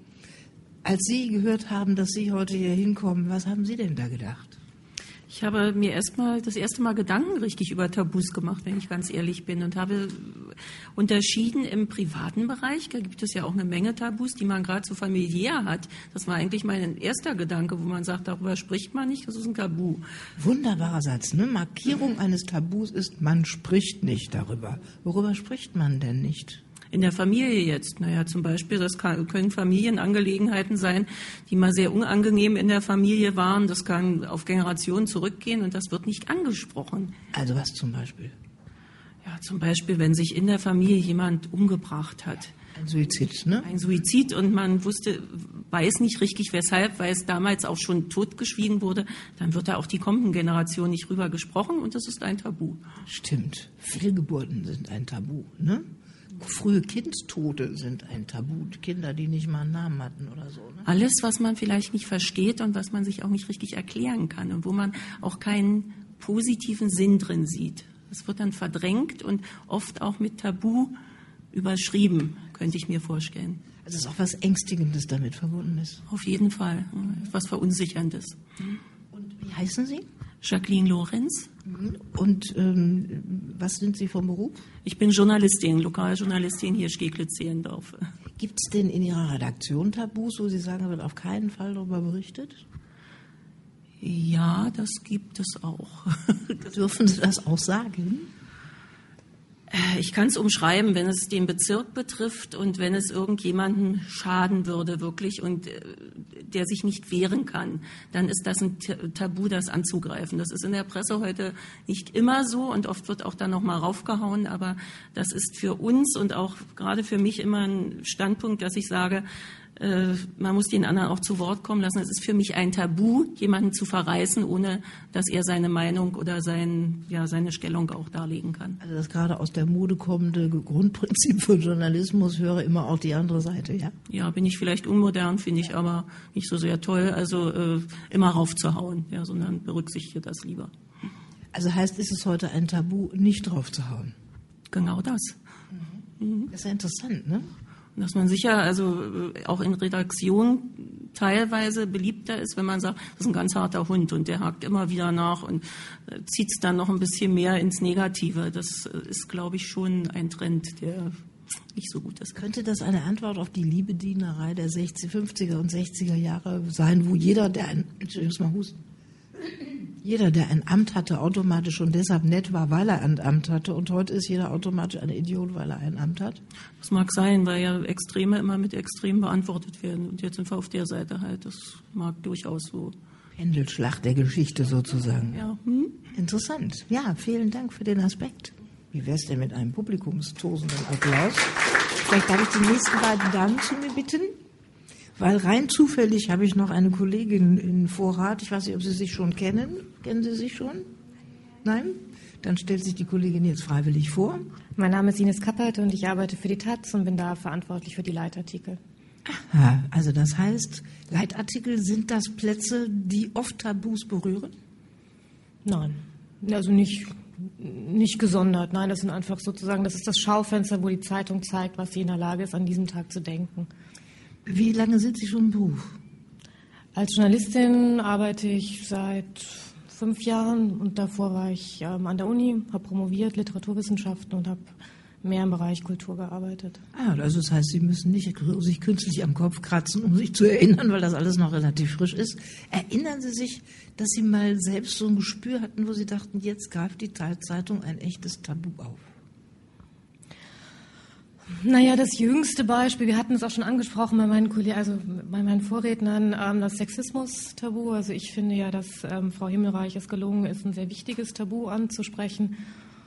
Als Sie gehört haben, dass Sie heute hier hinkommen, was haben Sie denn da gedacht? Ich habe mir das erste Mal Gedanken richtig über Tabus gemacht, wenn ich ganz ehrlich bin, und habe unterschieden im privaten Bereich. Da gibt es ja auch eine Menge Tabus, die man gerade so familiär hat. Das war eigentlich mein erster Gedanke, wo man sagt, darüber spricht man nicht, das ist ein Tabu. Wunderbarer Satz, ne? Markierung eines Tabus ist, man spricht nicht darüber. Worüber spricht man denn nicht? In der Familie jetzt, naja, zum Beispiel, das können Familienangelegenheiten sein, die mal sehr unangenehm in der Familie waren. Das kann auf Generationen zurückgehen und das wird nicht angesprochen. Also was zum Beispiel? Ja, zum Beispiel, wenn sich in der Familie jemand umgebracht hat. Ein Suizid, ne? Ein Suizid, und man weiß nicht richtig weshalb, weil es damals auch schon totgeschwiegen wurde, dann wird da auch die kommenden Generationen nicht rüber gesprochen und das ist ein Tabu. Stimmt. Fehlgeburten sind ein Tabu, ne? Frühe Kindstote sind ein Tabu. Kinder, die nicht mal einen Namen hatten oder so. Ne? Alles, was man vielleicht nicht versteht und was man sich auch nicht richtig erklären kann und wo man auch keinen positiven Sinn drin sieht. Das wird dann verdrängt und oft auch mit Tabu überschrieben, könnte ich mir vorstellen. Also es ist auch was Ängstigendes damit verbunden ist. Auf jeden Fall. Was Verunsicherndes. Und wie heißen Sie? Jacqueline Lorenz. Und was sind Sie vom Beruf? Ich bin Journalistin, Lokaljournalistin hier Steglitz-Zehlendorf. Gibt es denn in Ihrer Redaktion Tabus, wo Sie sagen, da wird auf keinen Fall darüber berichtet? Ja, das gibt es auch. Dürfen Sie das auch sagen? Ich kann es umschreiben, wenn es den Bezirk betrifft und wenn es irgendjemanden schaden würde wirklich und der sich nicht wehren kann, dann ist das ein Tabu, das anzugreifen. Das ist in der Presse heute nicht immer so und oft wird auch da noch mal raufgehauen, aber das ist für uns und auch gerade für mich immer ein Standpunkt, dass ich sage, man muss den anderen auch zu Wort kommen lassen. Es ist für mich ein Tabu, jemanden zu verreißen, ohne dass er seine Meinung oder seine Stellung auch darlegen kann. Also das gerade aus der Mode kommende Grundprinzip von Journalismus, höre immer auch die andere Seite, ja? Ja, bin ich vielleicht unmodern, finde ich aber nicht so sehr toll. Also immer raufzuhauen, ja, sondern berücksichtige das lieber. Also heißt, ist es heute ein Tabu, nicht draufzuhauen? Genau das. Das ist ja interessant, ne? Dass man sicher, also auch in Redaktion teilweise beliebter ist, wenn man sagt, das ist ein ganz harter Hund und der hakt immer wieder nach und zieht es dann noch ein bisschen mehr ins Negative. Das ist, glaube ich, schon ein Trend, der nicht so gut ist. Könnte das eine Antwort auf die Liebedienerei der 50er und 60er Jahre sein, wo jeder, der jeder, der ein Amt hatte, automatisch schon deshalb nett war, weil er ein Amt hatte. Und heute ist jeder automatisch ein Idiot, weil er ein Amt hat. Das mag sein, weil ja Extreme immer mit Extremen beantwortet werden. Und jetzt sind wir auf der Seite halt. Das mag durchaus so. Pendelschlacht der Geschichte sozusagen. Ja. Interessant. Ja, vielen Dank für den Aspekt. Wie wär's denn mit einem publikumstosenden Applaus? Vielleicht darf ich die nächsten beiden Damen zu mir bitten. Weil rein zufällig habe ich noch eine Kollegin in Vorrat. Ich weiß nicht, ob Sie sich schon kennen. Kennen Sie sich schon? Nein? Dann stellt sich die Kollegin jetzt freiwillig vor. Mein Name ist Ines Kappert und ich arbeite für die Taz und bin da verantwortlich für die Leitartikel. Aha, also das heißt, Leitartikel, sind das Plätze, die oft Tabus berühren? Nein, also nicht gesondert. Nein, das sind einfach sozusagen, das ist das Schaufenster, wo die Zeitung zeigt, was sie in der Lage ist, an diesem Tag zu denken. Wie lange sind Sie schon im Beruf? Als Journalistin arbeite ich seit 5 Jahren und davor war ich an der Uni, habe promoviert, Literaturwissenschaften und habe mehr im Bereich Kultur gearbeitet. Also das heißt, Sie müssen nicht sich künstlich am Kopf kratzen, um sich zu erinnern, weil das alles noch relativ frisch ist. Erinnern Sie sich, dass Sie mal selbst so ein Gespür hatten, wo Sie dachten, jetzt greift die Zeitung ein echtes Tabu auf? Naja, das jüngste Beispiel, wir hatten es auch schon angesprochen bei meinen Kollegen, also bei meinen Vorrednern, das Sexismus-Tabu. Also ich finde ja, dass Frau Himmelreich es gelungen ist, ein sehr wichtiges Tabu anzusprechen,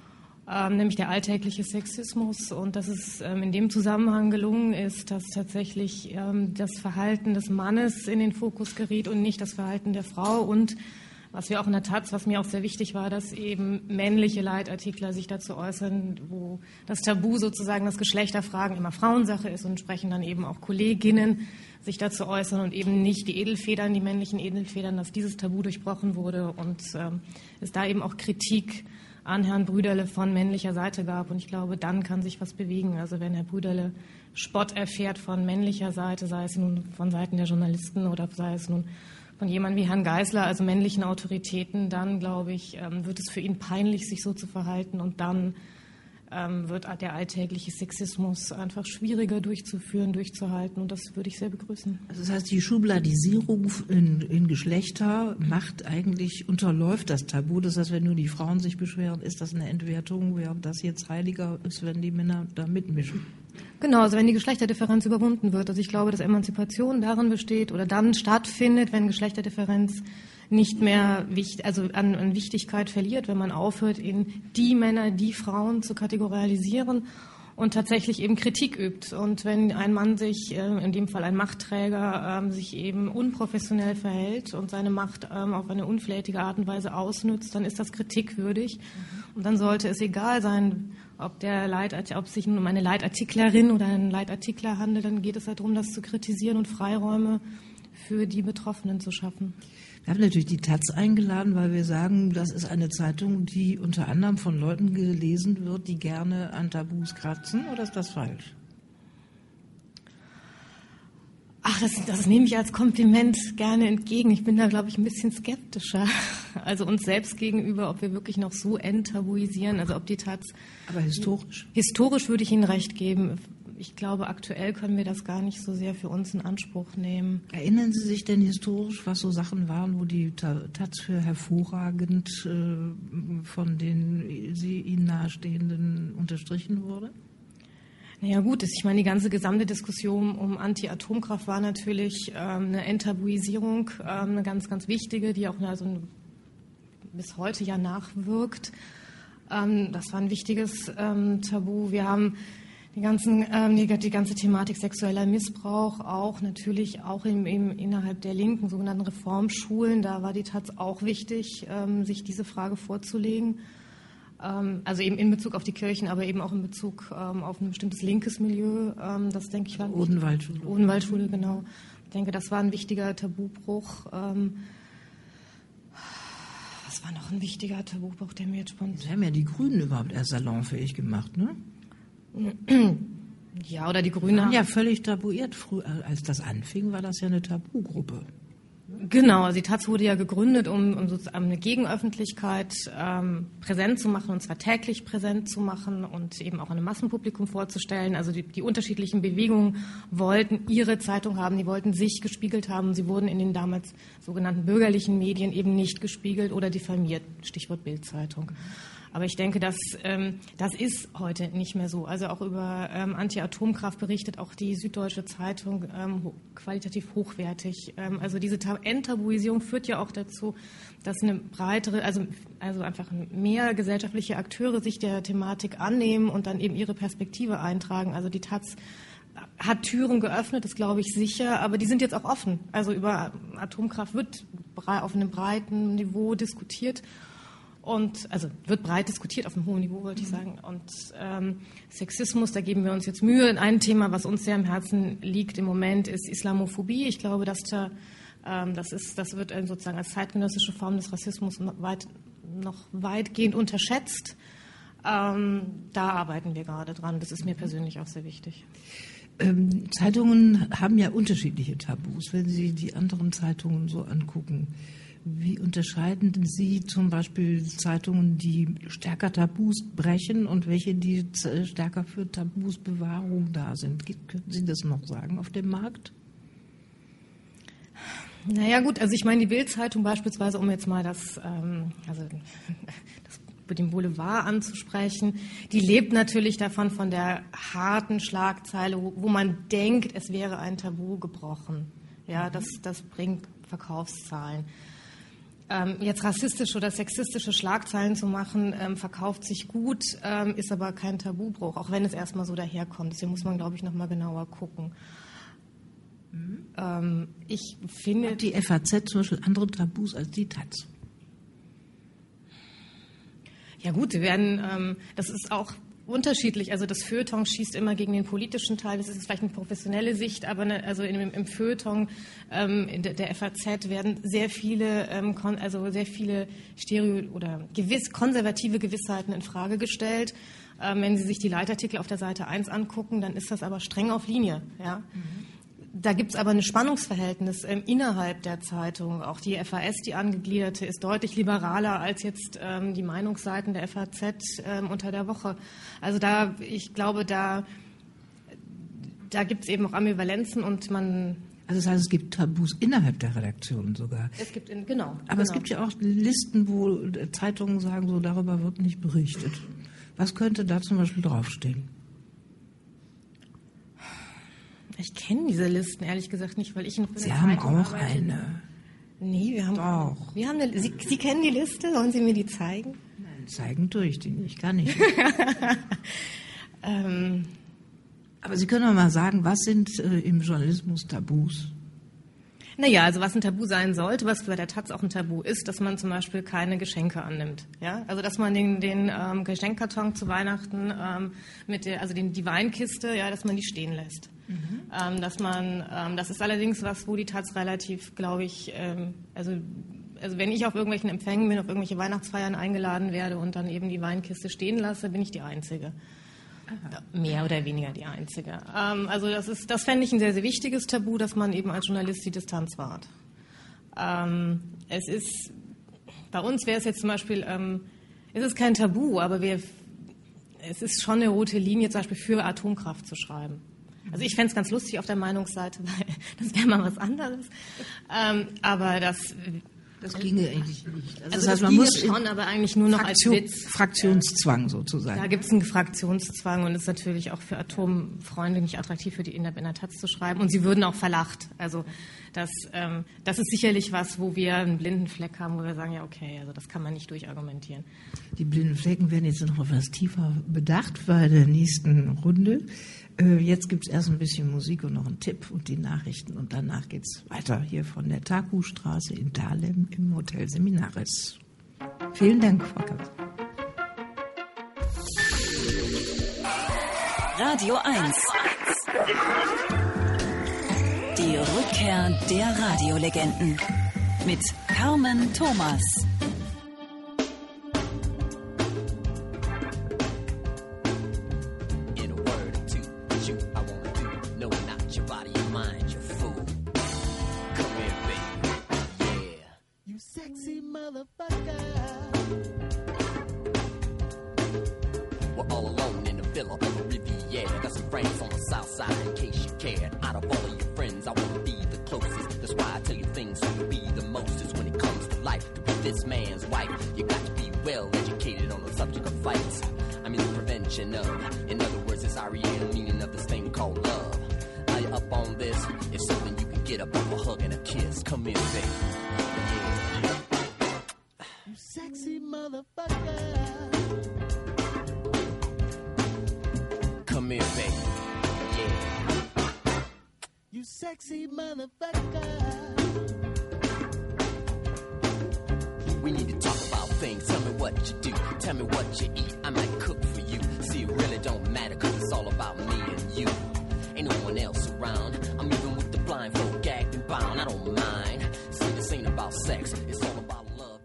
nämlich der alltägliche Sexismus. Und dass es in dem Zusammenhang gelungen ist, dass tatsächlich das Verhalten des Mannes in den Fokus geriet und nicht das Verhalten der Frau. Und was wir auch in der Taz, was mir auch sehr wichtig war, dass eben männliche Leitartikler sich dazu äußern, wo das Tabu sozusagen das Geschlechterfragen immer Frauensache ist und sprechen dann eben auch Kolleginnen sich dazu äußern und eben nicht die Edelfedern, die männlichen Edelfedern, dass dieses Tabu durchbrochen wurde und es da eben auch Kritik an Herrn Brüderle von männlicher Seite gab. Und ich glaube, dann kann sich was bewegen. Also wenn Herr Brüderle Spott erfährt von männlicher Seite, sei es nun von Seiten der Journalisten oder sei es nun von jemandem wie Herrn Geisler, also männlichen Autoritäten, dann, glaube ich, wird es für ihn peinlich, sich so zu verhalten. Und dann wird der alltägliche Sexismus einfach schwieriger durchzuführen, durchzuhalten. Und das würde ich sehr begrüßen. Also das heißt, die Schubladisierung in Geschlechter unterläuft das Tabu. Das heißt, wenn nur die Frauen sich beschweren, ist das eine Entwertung, während das jetzt heiliger ist, wenn die Männer da mitmischen. Genau, also wenn die Geschlechterdifferenz überwunden wird. Also ich glaube, dass Emanzipation darin besteht oder dann stattfindet, wenn Geschlechterdifferenz nicht mehr an Wichtigkeit verliert, wenn man aufhört, in die Männer, die Frauen zu kategorisieren und tatsächlich eben Kritik übt. Und wenn ein Mann sich, in dem Fall ein Machtträger, sich eben unprofessionell verhält und seine Macht auf eine unflätige Art und Weise ausnützt, dann ist das kritikwürdig. Und dann sollte es egal sein, ob sich um eine Leitartiklerin oder einen Leitartikler handelt, dann geht es darum, das zu kritisieren und Freiräume für die Betroffenen zu schaffen. Wir haben natürlich die Taz eingeladen, weil wir sagen, das ist eine Zeitung, die unter anderem von Leuten gelesen wird, die gerne an Tabus kratzen, oder ist das falsch? Ach, das nehme ich als Kompliment gerne entgegen. Ich bin da, glaube ich, ein bisschen skeptischer. Also uns selbst gegenüber, ob wir wirklich noch so enttabuisieren, also ob die Taz... Aber historisch? Historisch würde ich Ihnen recht geben. Ich glaube, aktuell können wir das gar nicht so sehr für uns in Anspruch nehmen. Erinnern Sie sich denn historisch, was so Sachen waren, wo die Taz für hervorragend von den Ihnen nahestehenden unterstrichen wurde? Naja gut, ich meine, die ganze gesamte Diskussion um Anti-Atomkraft war natürlich eine Enttabuisierung, eine ganz, ganz wichtige, die auch bis heute ja nachwirkt. Das war ein wichtiges Tabu. Wir haben die ganze Thematik sexueller Missbrauch auch natürlich auch innerhalb der linken sogenannten Reformschulen. Da war die Taz auch wichtig, sich diese Frage vorzulegen. Also eben in Bezug auf die Kirchen, aber eben auch in Bezug auf ein bestimmtes linkes Milieu. Das denke ich war Odenwaldschule. Odenwaldschule, genau. Ich denke, das war ein wichtiger Tabubruch. Was war noch ein wichtiger Tabubruch, der mir jetzt spontan... Sie haben ja die Grünen überhaupt erst salonfähig gemacht, ne? Ja, oder die Grünen haben ja völlig tabuiert. Früher, als das anfing, war das ja eine Tabugruppe. Genau, also die Taz wurde ja gegründet, um sozusagen eine Gegenöffentlichkeit präsent zu machen, und zwar täglich präsent zu machen und eben auch einem Massenpublikum vorzustellen. Also die unterschiedlichen Bewegungen wollten ihre Zeitung haben, die wollten sich gespiegelt haben. Sie wurden in den damals sogenannten bürgerlichen Medien eben nicht gespiegelt oder diffamiert, Stichwort Bild-Zeitung. Aber ich denke, das ist heute nicht mehr so. Also auch über Anti-Atomkraft berichtet auch die Süddeutsche Zeitung qualitativ hochwertig. Also diese Enttabuisierung führt ja auch dazu, dass eine breitere, also einfach mehr gesellschaftliche Akteure sich der Thematik annehmen und dann eben ihre Perspektive eintragen. Also die Taz hat Türen geöffnet, das glaube ich sicher, aber die sind jetzt auch offen. Also über Atomkraft wird auf einem breiten Niveau diskutiert. Und also wird breit diskutiert auf einem hohen Niveau, wollte ich sagen. Und Sexismus, da geben wir uns jetzt Mühe. Ein Thema, was uns sehr am Herzen liegt im Moment, ist Islamophobie. Ich glaube, das wird sozusagen als zeitgenössische Form des Rassismus noch weitgehend unterschätzt. Da arbeiten wir gerade dran. Das ist mir persönlich auch sehr wichtig. Zeitungen haben ja unterschiedliche Tabus. Wenn Sie die anderen Zeitungen so angucken, wie unterscheiden Sie zum Beispiel Zeitungen, die stärker Tabus brechen und welche, die stärker für Tabusbewahrung da sind? Könnten Sie das noch sagen auf dem Markt? Naja gut, also ich meine die Bild-Zeitung beispielsweise, um jetzt mal das über den Boulevard anzusprechen, die lebt natürlich davon, von der harten Schlagzeile, wo man denkt, es wäre ein Tabu gebrochen. Ja, das bringt Verkaufszahlen. Jetzt rassistische oder sexistische Schlagzeilen zu machen, verkauft sich gut, ist aber kein Tabubruch, auch wenn es erstmal so daherkommt. Deswegen muss man, glaube ich, noch mal genauer gucken. Ich finde... Hat die FAZ zum Beispiel andere Tabus als die Taz? Ja gut, das ist auch unterschiedlich. Also das Feuilleton schießt immer gegen den politischen Teil. Das ist vielleicht eine professionelle Sicht, aber im Feuilleton der FAZ werden sehr viele konservative Gewissheiten in Frage gestellt. Wenn Sie sich die Leitartikel auf der Seite 1 angucken, dann ist das aber streng auf Linie. Ja? Da gibt es aber ein Spannungsverhältnis innerhalb der Zeitung. Auch die FAS, die angegliederte, ist deutlich liberaler als jetzt die Meinungsseiten der FAZ unter der Woche. Also ich glaube, da gibt es eben auch Ambivalenzen und man... Also das heißt, es gibt Tabus innerhalb der Redaktion sogar. Es gibt, genau. Aber es gibt ja auch Listen, wo Zeitungen sagen, so darüber wird nicht berichtet. Was könnte da zum Beispiel draufstehen? Ich kenne diese Listen ehrlich gesagt nicht, weil ich noch Sie haben auch eine. Nee, wir haben auch. Wir haben Sie kennen die Liste? Wollen Sie mir die zeigen? Nein, zeigen durch die nicht, gar nicht. Aber Sie können doch mal sagen, was sind im Journalismus Tabus? Naja, also was ein Tabu sein sollte, was bei der Taz auch ein Tabu ist, dass man zum Beispiel keine Geschenke annimmt. Ja? Also dass man den Geschenkkarton zu Weihnachten die Weinkiste, ja, dass man die stehen lässt. Das ist allerdings was, wo die Taz relativ, glaube ich, also wenn ich auf irgendwelchen Empfängen bin, auf irgendwelche Weihnachtsfeiern eingeladen werde und dann eben die Weinkiste stehen lasse, bin ich die Einzige. Mehr oder weniger die Einzige. Also das fände ich ein sehr, sehr wichtiges Tabu, dass man eben als Journalist die Distanz wahrt. Bei uns wäre es jetzt zum Beispiel, es ist kein Tabu, aber es ist schon eine rote Linie, zum Beispiel für Atomkraft zu schreiben. Also ich fände es ganz lustig auf der Meinungsseite, weil das wäre mal was anderes. Aber das ginge eigentlich nicht. Also das heißt, man muss schon, aber eigentlich nur noch als Witz. Fraktionszwang sozusagen. Da gibt es einen Fraktionszwang und es ist natürlich auch für Atomfreunde nicht attraktiv, für die in der Taz zu schreiben. Und sie würden auch verlacht. Also das ist sicherlich was, wo wir einen blinden Fleck haben, wo wir sagen, ja okay, also das kann man nicht durchargumentieren. Die blinden Flecken werden jetzt noch etwas tiefer bedacht bei der nächsten Runde. Jetzt gibt es erst ein bisschen Musik und noch einen Tipp und die Nachrichten. Und danach geht es weiter hier von der Taku-Straße in Dahlem im Hotel Seminaris. Vielen Dank, Frau Kapp. Radio 1. Die Rückkehr der Radiolegenden. Mit Carmen Thomas. sexy motherfucker. We're all alone in the villa of a Riviera. Got some friends on the south side in case you cared. Out of all of your friends, I want to be the closest. That's why I tell you things so you'll be the mostest. When it comes to life, to be this man's wife, you got to be well educated on the subject of fights. I mean the prevention of. In other words, it's R.E.M. meaning of this thing called love. Are you up on this? If so, then you can get up off a hug and a kiss. Come in, baby. You sexy motherfucker. Come here, baby. Yeah. You sexy motherfucker. We need to talk about things. Tell me what you do. Tell me what you eat. I might cook for you. See, it really don't matter, cause it's all about me and you. Ain't no one else around. I'm even with the blindfold, gagged and bound. I don't mind. See, this ain't about sex. It's all about love.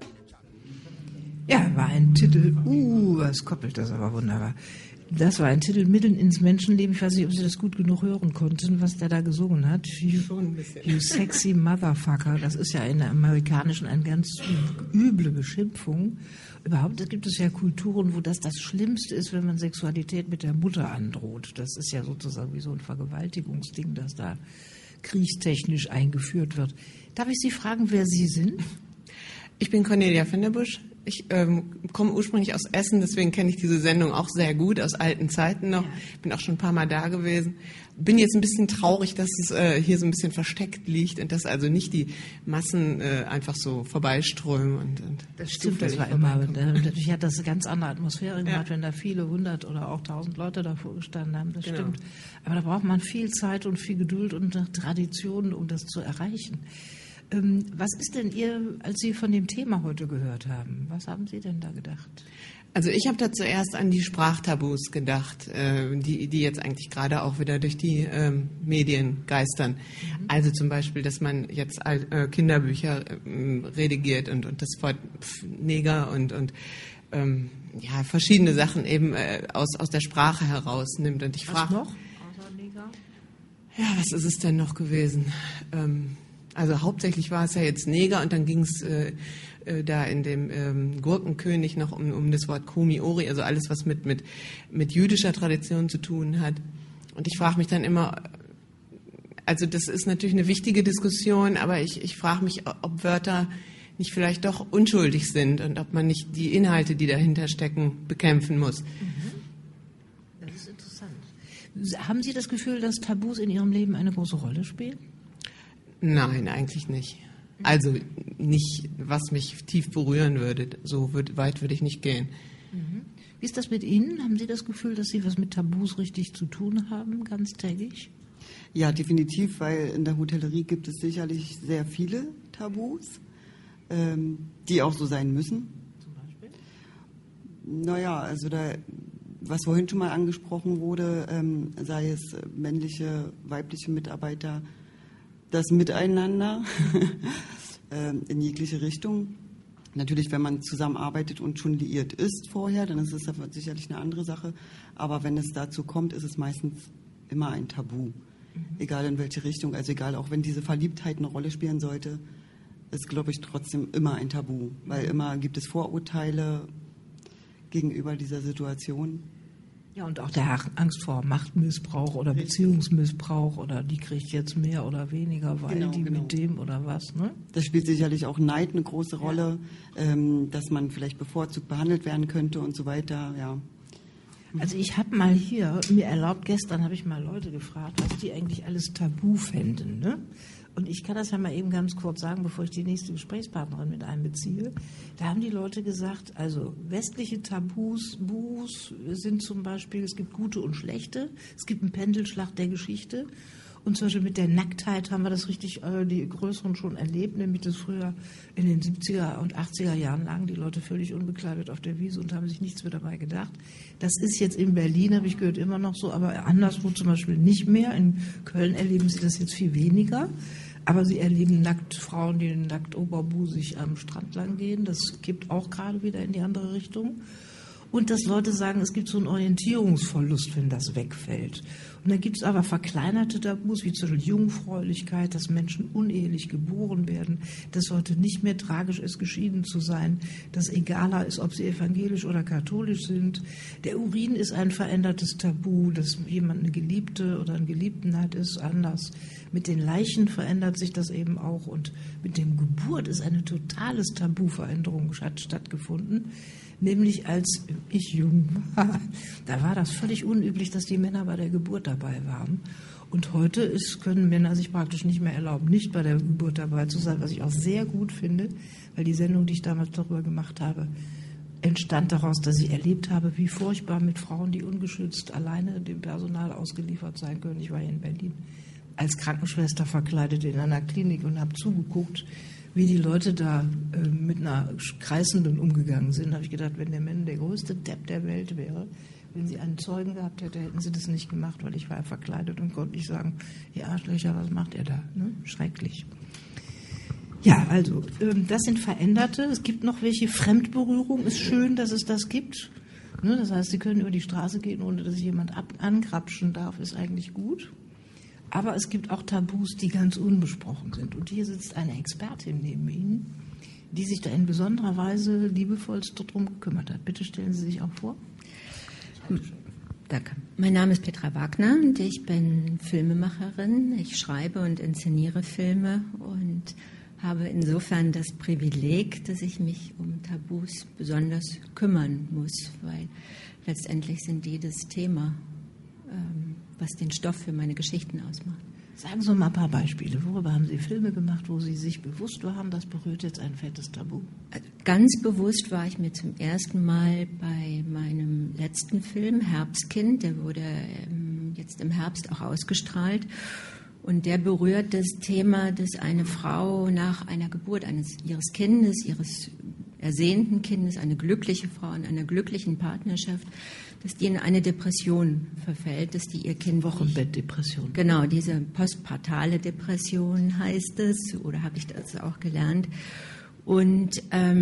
Ja, war ein Titel. Was koppelt das aber wunderbar. Das war ein Titel mitten ins Menschenleben. Ich weiß nicht, ob Sie das gut genug hören konnten, was der da gesungen hat. You sexy motherfucker. Das ist ja in der amerikanischen eine ganz üble Beschimpfung. Überhaupt gibt es ja Kulturen, wo das Schlimmste ist, wenn man Sexualität mit der Mutter androht. Das ist ja sozusagen wie so ein Vergewaltigungsding, das da kriegstechnisch eingeführt wird. Darf ich Sie fragen, wer Sie sind? Ich bin Cornelia van der Busch. Ich komme ursprünglich aus Essen, deswegen kenne ich diese Sendung auch sehr gut, aus alten Zeiten noch. Bin auch schon ein paar Mal da gewesen. Bin jetzt ein bisschen traurig, dass es hier so ein bisschen versteckt liegt und dass also nicht die Massen einfach so vorbeiströmen. Und das stimmt, das war immer. Natürlich hat das eine ganz andere Atmosphäre gemacht, wenn da viele 100 oder auch 1000 Leute davor gestanden haben. Das stimmt. Aber da braucht man viel Zeit und viel Geduld und Tradition, um das zu erreichen. Was ist denn als Sie von dem Thema heute gehört haben, was haben Sie denn da gedacht? Also ich habe da zuerst an die Sprachtabus gedacht, die jetzt eigentlich gerade auch wieder durch die Medien geistern. Also zum Beispiel, dass man jetzt Kinderbücher redigiert und das Wort Neger und verschiedene Sachen eben aus der Sprache herausnimmt. Und ich frage noch außer Neger? Ja, was ist es denn noch gewesen? Also hauptsächlich war es ja jetzt Neger und dann ging es da in dem Gurkenkönig noch um das Wort Komi-Ori, also alles, was mit jüdischer Tradition zu tun hat. Und ich frage mich dann immer, also das ist natürlich eine wichtige Diskussion, aber ich frage mich, ob Wörter nicht vielleicht doch unschuldig sind und ob man nicht die Inhalte, die dahinter stecken, bekämpfen muss. Das ist interessant. Haben Sie das Gefühl, dass Tabus in Ihrem Leben eine große Rolle spielen? Nein, eigentlich nicht. Also nicht, was mich tief berühren würde. So weit würde ich nicht gehen. Wie ist das mit Ihnen? Haben Sie das Gefühl, dass Sie was mit Tabus richtig zu tun haben, ganztägig? Ja, definitiv, weil in der Hotellerie gibt es sicherlich sehr viele Tabus, die auch so sein müssen. Zum Beispiel? Naja, also was vorhin schon mal angesprochen wurde, sei es männliche, weibliche Mitarbeiter, das Miteinander in jegliche Richtung. Natürlich, wenn man zusammenarbeitet und schon liiert ist vorher, dann ist es sicherlich eine andere Sache. Aber wenn es dazu kommt, ist es meistens immer ein Tabu. Egal in welche Richtung, also egal, auch wenn diese Verliebtheit eine Rolle spielen sollte, ist, glaube ich, trotzdem immer ein Tabu. Weil immer gibt es Vorurteile gegenüber dieser Situation. Ja, und auch der Angst vor Machtmissbrauch oder Beziehungsmissbrauch oder die kriegt jetzt mehr oder weniger, weil mit dem oder was, ne? Das spielt sicherlich auch Neid eine große Rolle, dass man vielleicht bevorzugt behandelt werden könnte und so weiter, ja. Also ich habe mal hier, mir erlaubt, gestern habe ich mal Leute gefragt, was die eigentlich alles tabu fänden, ne? Und ich kann das ja mal eben ganz kurz sagen, bevor ich die nächste Gesprächspartnerin mit einbeziehe. Da haben die Leute gesagt, also westliche Tabus sind zum Beispiel, es gibt gute und schlechte, es gibt einen Pendelschlag der Geschichte. Und zum Beispiel mit der Nacktheit haben wir das richtig, die Größeren schon erlebt, nämlich das früher in den 70er und 80er Jahren lagen die Leute völlig unbekleidet auf der Wiese und haben sich nichts mehr dabei gedacht. Das ist jetzt in Berlin, habe ich gehört, immer noch so, aber anderswo zum Beispiel nicht mehr. In Köln erleben sie das jetzt viel weniger. Aber sie erleben nackt Frauen, die nackt oberbusig am Strand lang gehen. Das kippt auch gerade wieder in die andere Richtung. Und dass Leute sagen, es gibt so einen Orientierungsverlust, wenn das wegfällt. Und dann gibt es aber verkleinerte Tabus, wie zum Beispiel Jungfräulichkeit, dass Menschen unehelich geboren werden, dass heute nicht mehr tragisch ist, geschieden zu sein, dass egaler ist, ob sie evangelisch oder katholisch sind. Der Urin ist ein verändertes Tabu, dass jemand eine Geliebte oder ein Geliebten hat, ist anders. Mit den Leichen verändert sich das eben auch und mit dem Geburt ist eine totales Tabuveränderung stattgefunden. Nämlich als ich jung war, da war das völlig unüblich, dass die Männer bei der Geburt dabei waren. Und heute können Männer sich praktisch nicht mehr erlauben, nicht bei der Geburt dabei zu sein, was ich auch sehr gut finde, weil die Sendung, die ich damals darüber gemacht habe, entstand daraus, dass ich erlebt habe, wie furchtbar mit Frauen, die ungeschützt alleine dem Personal ausgeliefert sein können. Ich war hier in Berlin als Krankenschwester verkleidet in einer Klinik und habe zugeguckt, wie die Leute da mit einer Kreisenden umgegangen sind. Da habe ich gedacht, wenn der Mann der größte Depp der Welt wäre, wenn sie einen Zeugen gehabt hätte, hätten sie das nicht gemacht, weil ich war ja verkleidet und konnte nicht sagen, ihr Arschlöcher, was macht ihr da? Ne? Schrecklich. Ja, also das sind Veränderte. Es gibt noch welche. Fremdberührung ist schön, dass es das gibt. Ne? Das heißt, sie können über die Straße gehen, ohne dass sich jemand angrapschen darf, ist eigentlich gut. Aber es gibt auch Tabus, die ganz unbesprochen sind. Und hier sitzt eine Expertin neben Ihnen, die sich da in besonderer Weise liebevollst darum gekümmert hat. Bitte stellen Sie sich auch vor. Danke. Mein Name ist Petra Wagner und ich bin Filmemacherin. Ich schreibe und inszeniere Filme und habe insofern das Privileg, dass ich mich um Tabus besonders kümmern muss, weil letztendlich sind die das Thema, was den Stoff für meine Geschichten ausmacht. Sagen Sie mal ein paar Beispiele. Worüber haben Sie Filme gemacht, wo Sie sich bewusst waren, das berührt jetzt ein fettes Tabu? Ganz bewusst war ich mir zum ersten Mal bei meinem letzten Film, Herbstkind, der wurde jetzt im Herbst auch ausgestrahlt. Und der berührt das Thema, dass eine Frau nach einer Geburt ihres Kindes, ihres ersehnten Kindes, eine glückliche Frau in einer glücklichen Partnerschaft, dass die in eine Depression verfällt, dass die ihr Kind... Wochenbettdepression. Genau, diese postpartale Depression heißt es, oder habe ich das auch gelernt. Und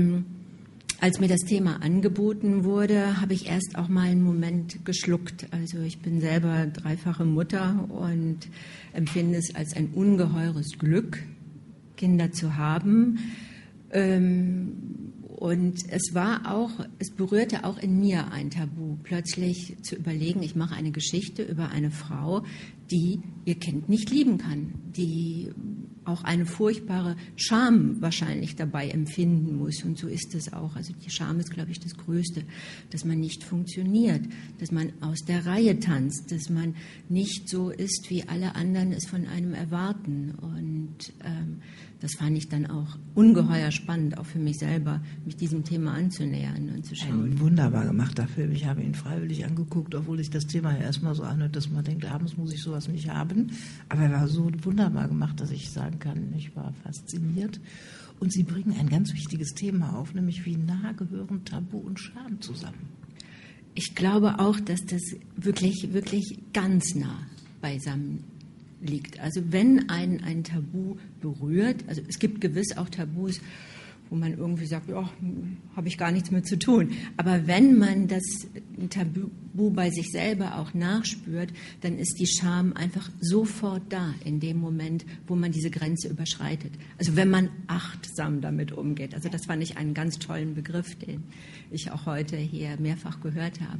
als mir das Thema angeboten wurde, habe ich erst auch mal einen Moment geschluckt. Also ich bin selber dreifache Mutter und empfinde es als ein ungeheures Glück, Kinder zu haben. Und es berührte auch in mir ein Tabu, plötzlich zu überlegen, ich mache eine Geschichte über eine Frau, die ihr Kind nicht lieben kann, die auch eine furchtbare Scham wahrscheinlich dabei empfinden muss. Und so ist es auch. Also die Scham ist, glaube ich, das Größte, dass man nicht funktioniert, dass man aus der Reihe tanzt, dass man nicht so ist, wie alle anderen es von einem erwarten. Und das fand ich dann auch ungeheuer spannend, auch für mich selber, mich diesem Thema anzunähern und zu schauen. Ein wunderbar gemachter Film. Ich habe ihn freiwillig angeguckt, obwohl ich das Thema ja erstmal so anhört, dass man denkt, abends muss ich sowas nicht haben. Aber er war so wunderbar gemacht, dass ich sagen kann, ich war fasziniert. Und Sie bringen ein ganz wichtiges Thema auf, nämlich wie nah gehören Tabu und Scham zusammen. Ich glaube auch, dass das wirklich, wirklich ganz nah beisammen liegt. Also wenn ein Tabu berührt, also es gibt gewiss auch Tabus, wo man irgendwie sagt, ja, habe ich gar nichts mit zu tun. Aber wenn man das Tabu bei sich selber auch nachspürt, dann ist die Scham einfach sofort da in dem Moment, wo man diese Grenze überschreitet. Also wenn man achtsam damit umgeht. Also das fand ich einen ganz tollen Begriff, den ich auch heute hier mehrfach gehört habe.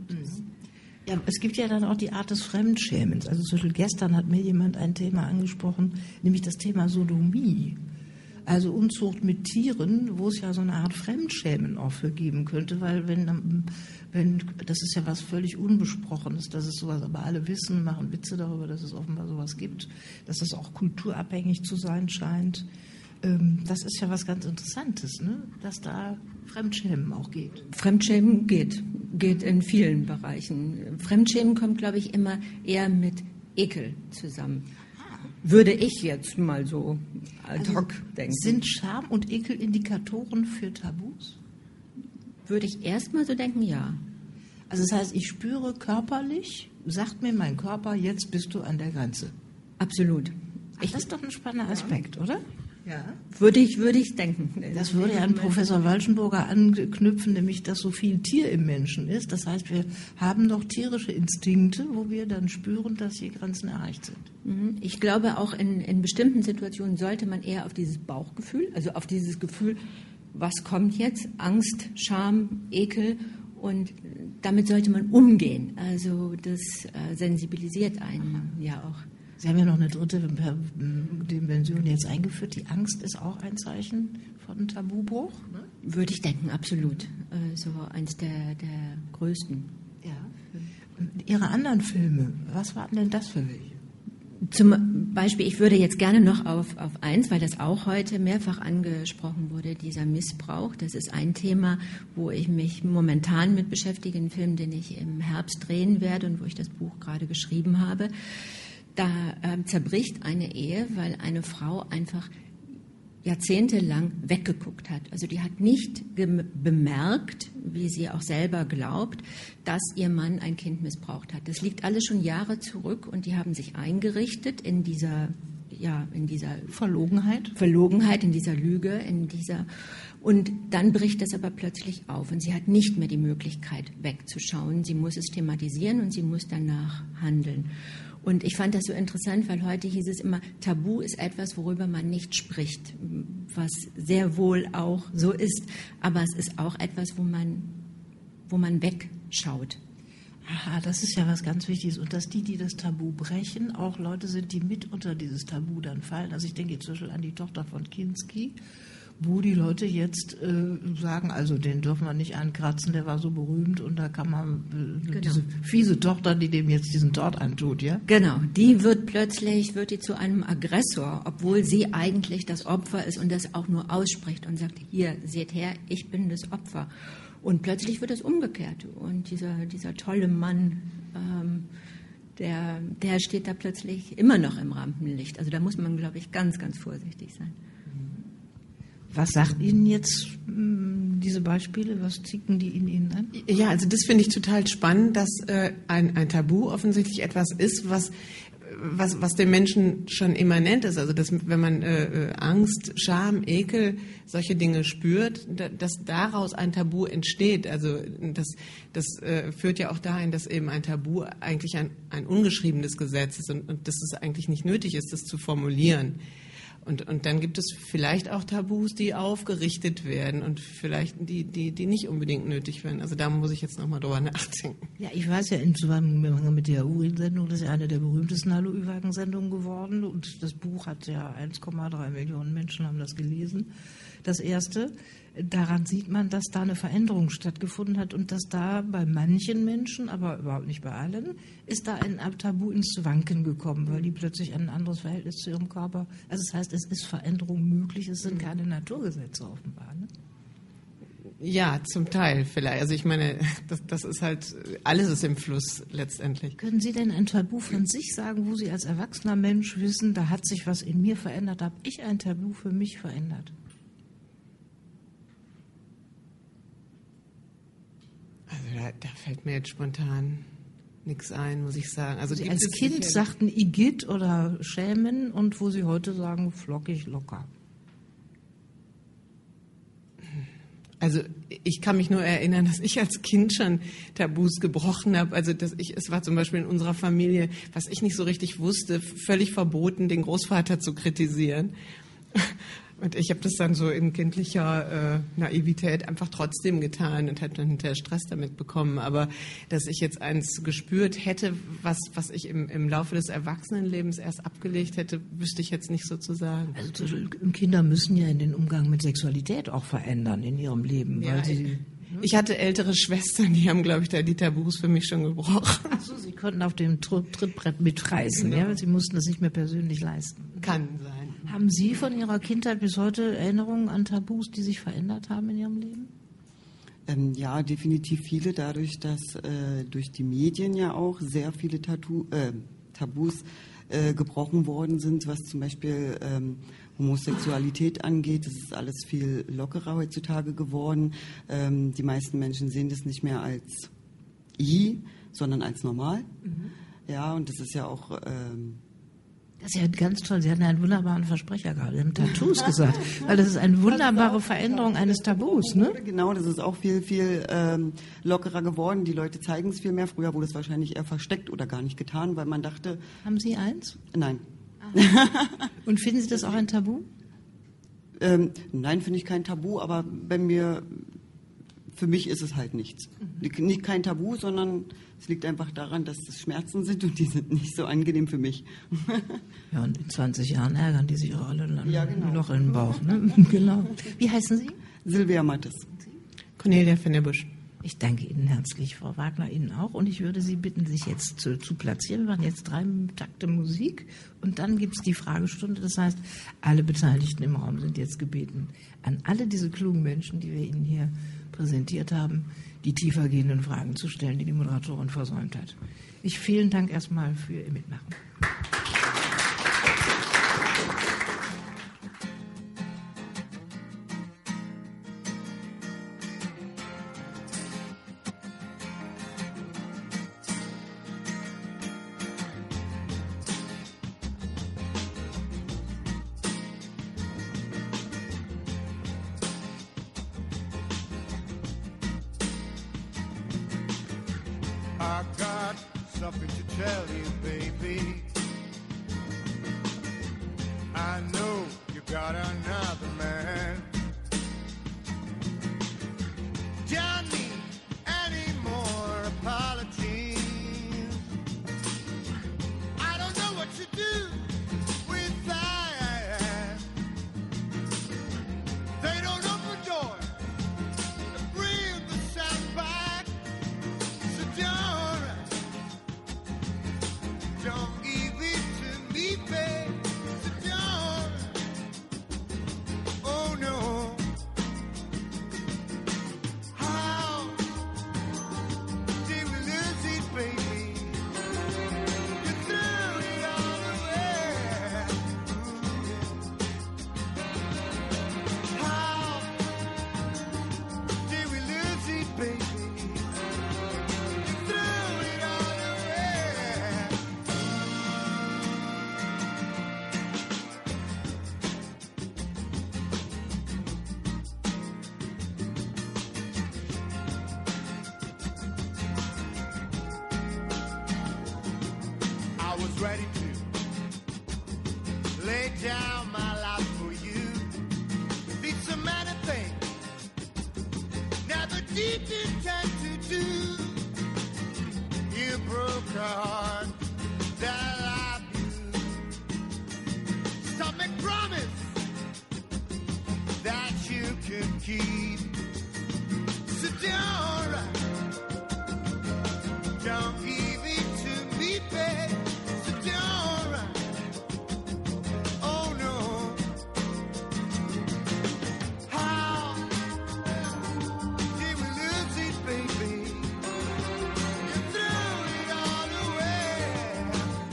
Ja, es gibt ja dann auch die Art des Fremdschämens. Also zum Beispiel gestern hat mir jemand ein Thema angesprochen, nämlich das Thema Sodomie. Also Unzucht mit Tieren, wo es ja so eine Art Fremdschämen auch für geben könnte, weil wenn das ist ja was völlig Unbesprochenes, dass es sowas, aber alle wissen, machen Witze darüber, dass es offenbar sowas gibt, dass es auch kulturabhängig zu sein scheint. Das ist ja was ganz Interessantes, ne? Dass da Fremdschämen auch geht. Fremdschämen geht in vielen Bereichen. Fremdschämen kommt, glaube ich, immer eher mit Ekel zusammen. Würde ich jetzt mal so ad hoc denken. Sind Scham und Ekel Indikatoren für Tabus? Würde ich erstmal so denken, ja. Also das heißt, ich spüre körperlich, sagt mir mein Körper, jetzt bist du an der Grenze. Absolut. Das ist doch ein spannender Aspekt, oder? Ja. Würde ich denken. Das würde ja an Professor Walchenburger anknüpfen, nämlich, dass so viel Tier im Menschen ist. Das heißt, wir haben noch tierische Instinkte, wo wir dann spüren, dass hier Grenzen erreicht sind. Ich glaube, auch in bestimmten Situationen sollte man eher auf dieses Bauchgefühl, also auf dieses Gefühl, was kommt jetzt, Angst, Scham, Ekel, und damit sollte man umgehen. Also das sensibilisiert einen ja auch. Sie haben ja noch eine dritte Dimension jetzt eingeführt. Die Angst ist auch ein Zeichen von Tabubruch, ne? Würde ich denken, absolut. So eins der größten. Ja. Ihre anderen Filme, was waren denn das für welche? Zum Beispiel, ich würde jetzt gerne noch auf eins, weil das auch heute mehrfach angesprochen wurde, dieser Missbrauch. Das ist ein Thema, wo ich mich momentan mit beschäftige, ein Film, den ich im Herbst drehen werde und wo ich das Buch gerade geschrieben habe. Da zerbricht eine Ehe, weil eine Frau einfach jahrzehntelang weggeguckt hat. Also die hat nicht bemerkt, wie sie auch selber glaubt, dass ihr Mann ein Kind missbraucht hat. Das liegt alles schon Jahre zurück und die haben sich eingerichtet in dieser Verlogenheit, in dieser Lüge, und dann bricht das aber plötzlich auf und sie hat nicht mehr die Möglichkeit wegzuschauen. Sie muss es thematisieren und sie muss danach handeln. Und ich fand das so interessant, weil heute hieß es immer, Tabu ist etwas, worüber man nicht spricht, was sehr wohl auch so ist. Aber es ist auch etwas, wo man wegschaut. Aha, das ist ja was ganz Wichtiges. Und dass die das Tabu brechen, auch Leute sind, die mit unter dieses Tabu dann fallen. Also ich denke zum Beispiel an die Tochter von Kinski, wo die Leute jetzt sagen, also den dürfen wir nicht ankratzen, der war so berühmt und da kann man diese fiese Tochter, die dem jetzt diesen Tort antut, ja? Genau, die wird zu einem Aggressor, obwohl sie eigentlich das Opfer ist und das auch nur ausspricht und sagt, hier, seht her, ich bin das Opfer. Und plötzlich wird es umgekehrt und dieser tolle Mann, der steht da plötzlich immer noch im Rampenlicht. Also da muss man, glaube ich, ganz, ganz vorsichtig sein. Was sagt Ihnen jetzt diese Beispiele? Was zicken die in Ihnen an? Ja, also das finde ich total spannend, dass ein Tabu offensichtlich etwas ist, was dem Menschen schon immanent ist. Also dass, wenn man Angst, Scham, Ekel, solche Dinge spürt, dass daraus ein Tabu entsteht. Also das führt ja auch dahin, dass eben ein Tabu eigentlich ein ungeschriebenes Gesetz ist und dass es eigentlich nicht nötig ist, das zu formulieren. Und dann gibt es vielleicht auch Tabus, die aufgerichtet werden und vielleicht die nicht unbedingt nötig werden. Also da muss ich jetzt nochmal drüber nachdenken. Ja, ich weiß ja, im Zusammenhang mit der Urin-Sendung, das ist ja eine der berühmtesten Hallo-Ü-Wagen-Sendungen geworden. Und das Buch hat ja 1,3 Millionen Menschen haben das gelesen. Das erste. Daran sieht man, dass da eine Veränderung stattgefunden hat und dass da bei manchen Menschen, aber überhaupt nicht bei allen, ist da ein Tabu ins Wanken gekommen, weil die plötzlich ein anderes Verhältnis zu ihrem Körper. Also das heißt, es ist Veränderung möglich, es sind keine Naturgesetze offenbar. Ne? Ja, zum Teil vielleicht. Also ich meine, das ist halt, alles ist im Fluss letztendlich. Können Sie denn ein Tabu von sich sagen, wo Sie als erwachsener Mensch wissen, da hat sich was in mir verändert, habe ich ein Tabu für mich verändert? Also da fällt mir jetzt spontan nichts ein, muss ich sagen. Also Sie als Kind sagten Igitt oder Schämen und wo Sie heute sagen flockig, locker. Also ich kann mich nur erinnern, dass ich als Kind schon Tabus gebrochen habe. Also es war zum Beispiel in unserer Familie, was ich nicht so richtig wusste, völlig verboten, den Großvater zu kritisieren. Und ich habe das dann so in kindlicher Naivität einfach trotzdem getan und habe dann hinterher Stress damit bekommen. Aber dass ich jetzt eins gespürt hätte, was ich im Laufe des Erwachsenenlebens erst abgelegt hätte, wüsste ich jetzt nicht so zu sagen. Also Kinder müssen ja in den Umgang mit Sexualität auch verändern in ihrem Leben. Ja, weil ich hatte ältere Schwestern, die haben, glaube ich, da die Tabus für mich schon gebrochen. Ach so, Sie konnten auf dem Trittbrett mitreißen, genau. Ja? Sie mussten das nicht mehr persönlich leisten. Kann sein. Haben Sie von Ihrer Kindheit bis heute Erinnerungen an Tabus, die sich verändert haben in Ihrem Leben? Ja, definitiv viele, dadurch, dass durch die Medien ja auch sehr viele Tabus gebrochen worden sind, was zum Beispiel Homosexualität angeht. Das ist alles viel lockerer heutzutage geworden. Die meisten Menschen sehen das nicht mehr als sondern als normal. Mhm. Ja, und das ist ja auch Das ist ja ganz toll. Sie hatten einen wunderbaren Versprecher gerade. Sie haben Tattoos gesagt. Weil das ist eine wunderbare Veränderung eines Tabus, ne? Genau, das ist auch viel lockerer geworden. Die Leute zeigen es viel mehr. Früher wurde es wahrscheinlich eher versteckt oder gar nicht getan, weil man dachte... Haben Sie eins? Nein. Und finden Sie das auch ein Tabu? Nein, finde ich kein Tabu, aber für mich ist es halt nichts. Nicht kein Tabu, sondern es liegt einfach daran, dass das Schmerzen sind und die sind nicht so angenehm für mich. Ja, und in 20 Jahren ärgern die sich auch alle genau. noch in den Bauch. Ne? Genau. Wie heißen Sie? Silvia Mattes. Cornelia Fennerbusch. Ich danke Ihnen herzlich, Frau Wagner, Ihnen auch. Und ich würde Sie bitten, sich jetzt zu platzieren. Wir machen jetzt 3 Takte Musik und dann gibt es die Fragestunde. Das heißt, alle Beteiligten im Raum sind jetzt gebeten, an alle diese klugen Menschen, die wir Ihnen hier präsentiert haben, die tiefergehenden Fragen zu stellen, die die Moderatorin versäumt hat. Vielen Dank erstmal für Ihr Mitmachen. I got something to tell you, baby. I know you got another man. Don't need any more apologies. I don't know what to do with that. They don't open doors to bring the sound back. So don't give it to me, babe. So don't. Oh no. How did we lose it, baby? You threw it all away. How did we lose it, baby? You threw it all away. I was ready to lay down my life for you. Did so many things never did intend to do. You broke a heart that I loved you. Stop make promise that you could keep. So don't give it to me, babe. So don't. Oh no. How did we lose it, baby? You threw it all away.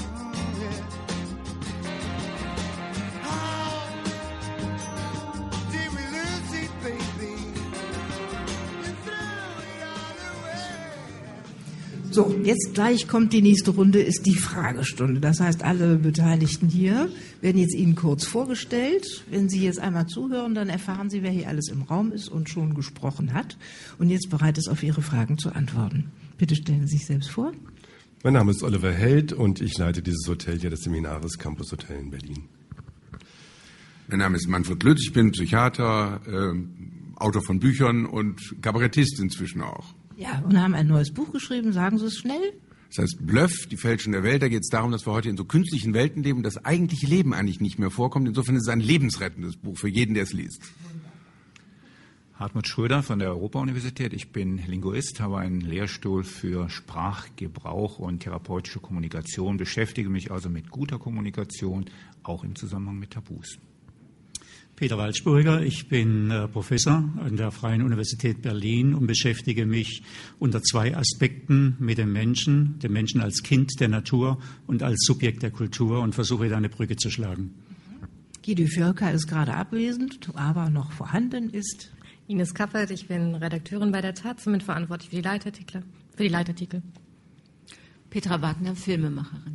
How did we lose it, baby? You threw it all away. So, jetzt gleich kommt die nächste Runde, ist die Fragestunde. Das heißt, alle Beteiligten hier werden jetzt Ihnen kurz vorgestellt. Wenn Sie jetzt einmal zuhören, dann erfahren Sie, wer hier alles im Raum ist und schon gesprochen hat und jetzt bereit ist, auf Ihre Fragen zu antworten. Bitte stellen Sie sich selbst vor. Mein Name ist Oliver Held und ich leite dieses Hotel hier, das Seminaris Campus Hotel in Berlin. Mein Name ist Manfred Lütz, ich bin Psychiater, Autor von Büchern und Kabarettist inzwischen auch. Ja, und haben ein neues Buch geschrieben. Sagen Sie es schnell. Das heißt Bluff, die Fälschung der Welt. Da geht es darum, dass wir heute in so künstlichen Welten leben, das eigentliche Leben eigentlich nicht mehr vorkommt. Insofern ist es ein lebensrettendes Buch für jeden, der es liest. Hartmut Schröder von der Europa-Universität. Ich bin Linguist, habe einen Lehrstuhl für Sprachgebrauch und therapeutische Kommunikation, beschäftige mich also mit guter Kommunikation, auch im Zusammenhang mit Tabus. Peter Waldsburger, ich bin Professor an der Freien Universität Berlin und beschäftige mich unter 2 Aspekten mit dem Menschen als Kind der Natur und als Subjekt der Kultur und versuche da eine Brücke zu schlagen. Guido Fjörker ist gerade abwesend, aber noch vorhanden ist Ines Kappert, ich bin Redakteurin bei der Taz und bin verantwortlich für die Leitartikel. Petra Wagner, Filmemacherin.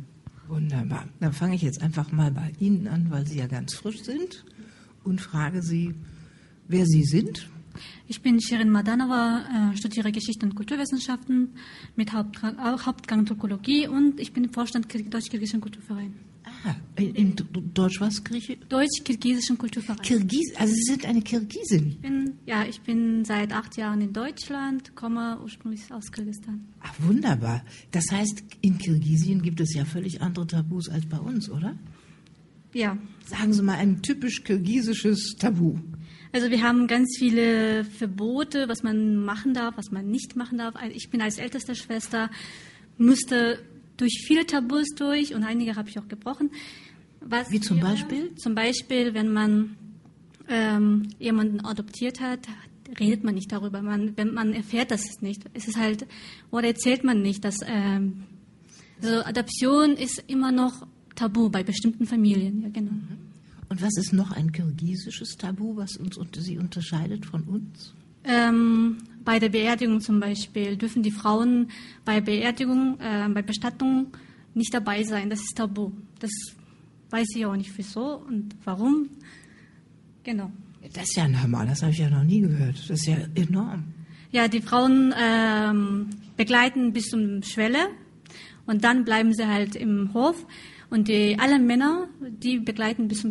Wunderbar. Dann fange ich jetzt einfach mal bei Ihnen an, weil Sie ja ganz frisch sind und frage Sie, wer Sie sind. Ich bin Shirin Madanova, studiere Geschichte und Kulturwissenschaften mit Hauptgang Türkologie und ich bin im Vorstand Deutsch-Kirgisischen Kulturverein. In Deutsch was? Deutsch-Kirgisischen Kulturverein. Also Sie sind eine Kirgisin? Ich bin seit 8 Jahren in Deutschland, komme ursprünglich aus Kirgisistan. Ach, wunderbar. Das heißt, in Kirgisien gibt es ja völlig andere Tabus als bei uns, oder? Ja. Sagen Sie mal ein typisch kirgisisches Tabu. Also wir haben ganz viele Verbote, was man machen darf, was man nicht machen darf. Ich bin als älteste Schwester, musste durch viele Tabus durch und einige habe ich auch gebrochen. Wie zum Beispiel? Zum Beispiel, wenn man jemanden adoptiert hat, redet man nicht darüber. Wenn man erfährt das nicht. Es ist halt, oder erzählt man nicht, dass also Adoption ist immer noch Tabu bei bestimmten Familien. Ja, genau. Und was ist noch ein kirgisisches Tabu, was Sie unterscheidet von uns? Bei der Beerdigung zum Beispiel dürfen die Frauen bei Beerdigung, bei Bestattung nicht dabei sein. Das ist Tabu. Das weiß ich auch nicht wieso und warum. Genau. Das ist ja ein Hammer, das habe ich ja noch nie gehört. Das ist ja enorm. Ja, die Frauen begleiten bis zum Schwelle und dann bleiben sie halt im Hof. Und alle Männer, die begleiten bis zum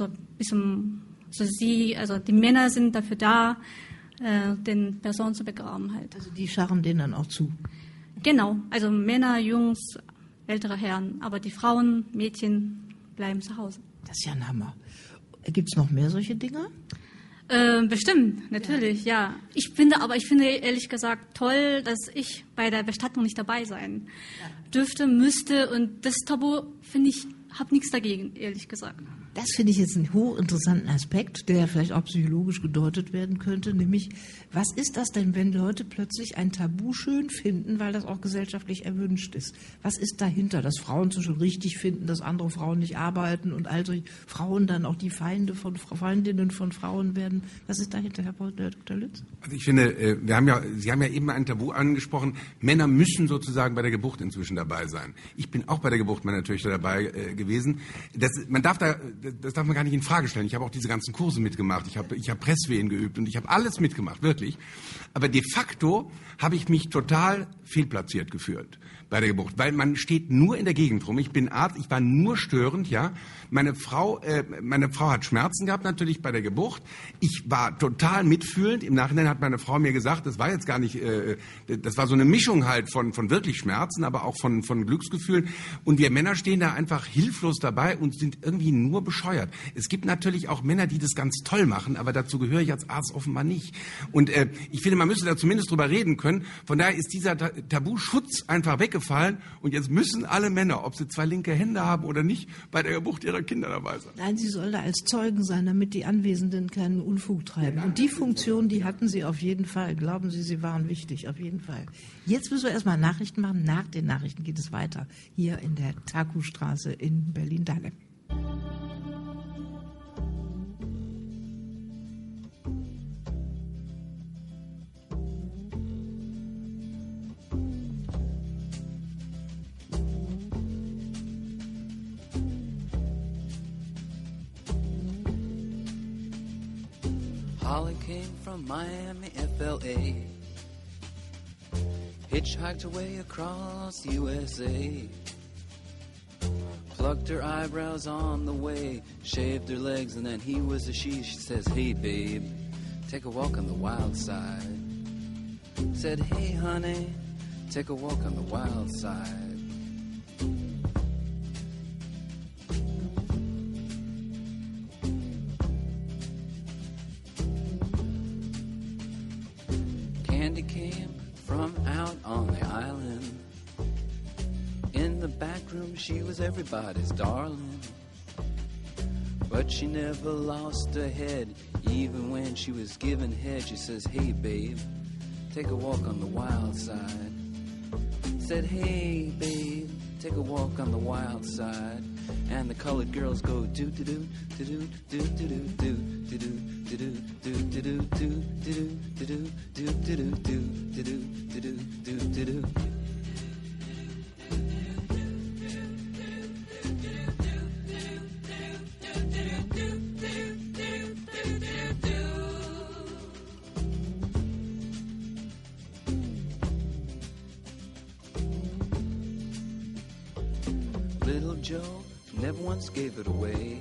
die Männer sind dafür da, den Personen zu begraben halt. Also die scharren denen dann auch zu? Genau, also Männer, Jungs, ältere Herren, aber die Frauen, Mädchen bleiben zu Hause. Das ist ja ein Hammer. Gibt es noch mehr solche Dinge? Bestimmt, natürlich, ja. Ich finde ehrlich gesagt toll, dass ich bei der Bestattung nicht dabei sein dürfte, müsste. Und das Tabu, finde ich, habe nichts dagegen, ehrlich gesagt. Das finde ich jetzt einen hochinteressanten Aspekt, der vielleicht auch psychologisch gedeutet werden könnte, nämlich, was ist das denn, wenn Leute plötzlich ein Tabu schön finden, weil das auch gesellschaftlich erwünscht ist? Was ist dahinter, dass Frauen so schon richtig finden, dass andere Frauen nicht arbeiten und also Frauen dann auch die Feinde von Freundinnen von Frauen werden? Was ist dahinter, Herr Dr. Lütz? Also ich finde, Sie haben ja eben ein Tabu angesprochen, Männer müssen sozusagen bei der Geburt inzwischen dabei sein. Ich bin auch bei der Geburt meiner Töchter dabei gewesen. Das darf man gar nicht in Frage stellen. Ich habe auch diese ganzen Kurse mitgemacht. Ich habe Presswehen geübt und ich habe alles mitgemacht, wirklich. Aber de facto habe ich mich total fehlplatziert gefühlt bei der Geburt, weil man steht nur in der Gegend rum. Ich bin Arzt, ich war nur störend, ja. Meine Frau hat Schmerzen gehabt natürlich bei der Geburt. Ich war total mitfühlend. Im Nachhinein hat meine Frau mir gesagt, das war jetzt gar nicht, das war so eine Mischung halt von wirklich Schmerzen, aber auch von Glücksgefühlen. Und wir Männer stehen da einfach hilflos dabei und sind irgendwie nur bescheuert. Es gibt natürlich auch Männer, die das ganz toll machen, aber dazu gehöre ich als Arzt offenbar nicht. Und ich finde, man müsste da zumindest drüber reden können. Von daher ist dieser Tabuschutz einfach weggefallen und jetzt müssen alle Männer, ob sie 2 linke Hände haben oder nicht, bei der Geburt ihrer Kinder dabei sein. Nein, sie soll da als Zeugen sein, damit die Anwesenden keinen Unfug treiben. Und die Funktion, die hatten sie auf jeden Fall. Glauben Sie, sie waren wichtig, auf jeden Fall. Jetzt müssen wir erstmal Nachrichten machen. Nach den Nachrichten geht es weiter. Hier in der Taku-Straße in Berlin-Dahlem. Holly came from Miami, FLA. Hitchhiked her way across USA. Plucked her eyebrows on the way. Shaved her legs and then he was a she. She says, hey babe, take a walk on the wild side. Said, hey honey, take a walk on the wild side. Candy came from out on the island. In the back room she was everybody's darling. But she never lost her head. Even when she was given head, she says, hey babe, take a walk on the wild side. Said, hey babe, take a walk on the wild side. And the colored girls go do do do do do do do do do do. Little Joe never once gave it away.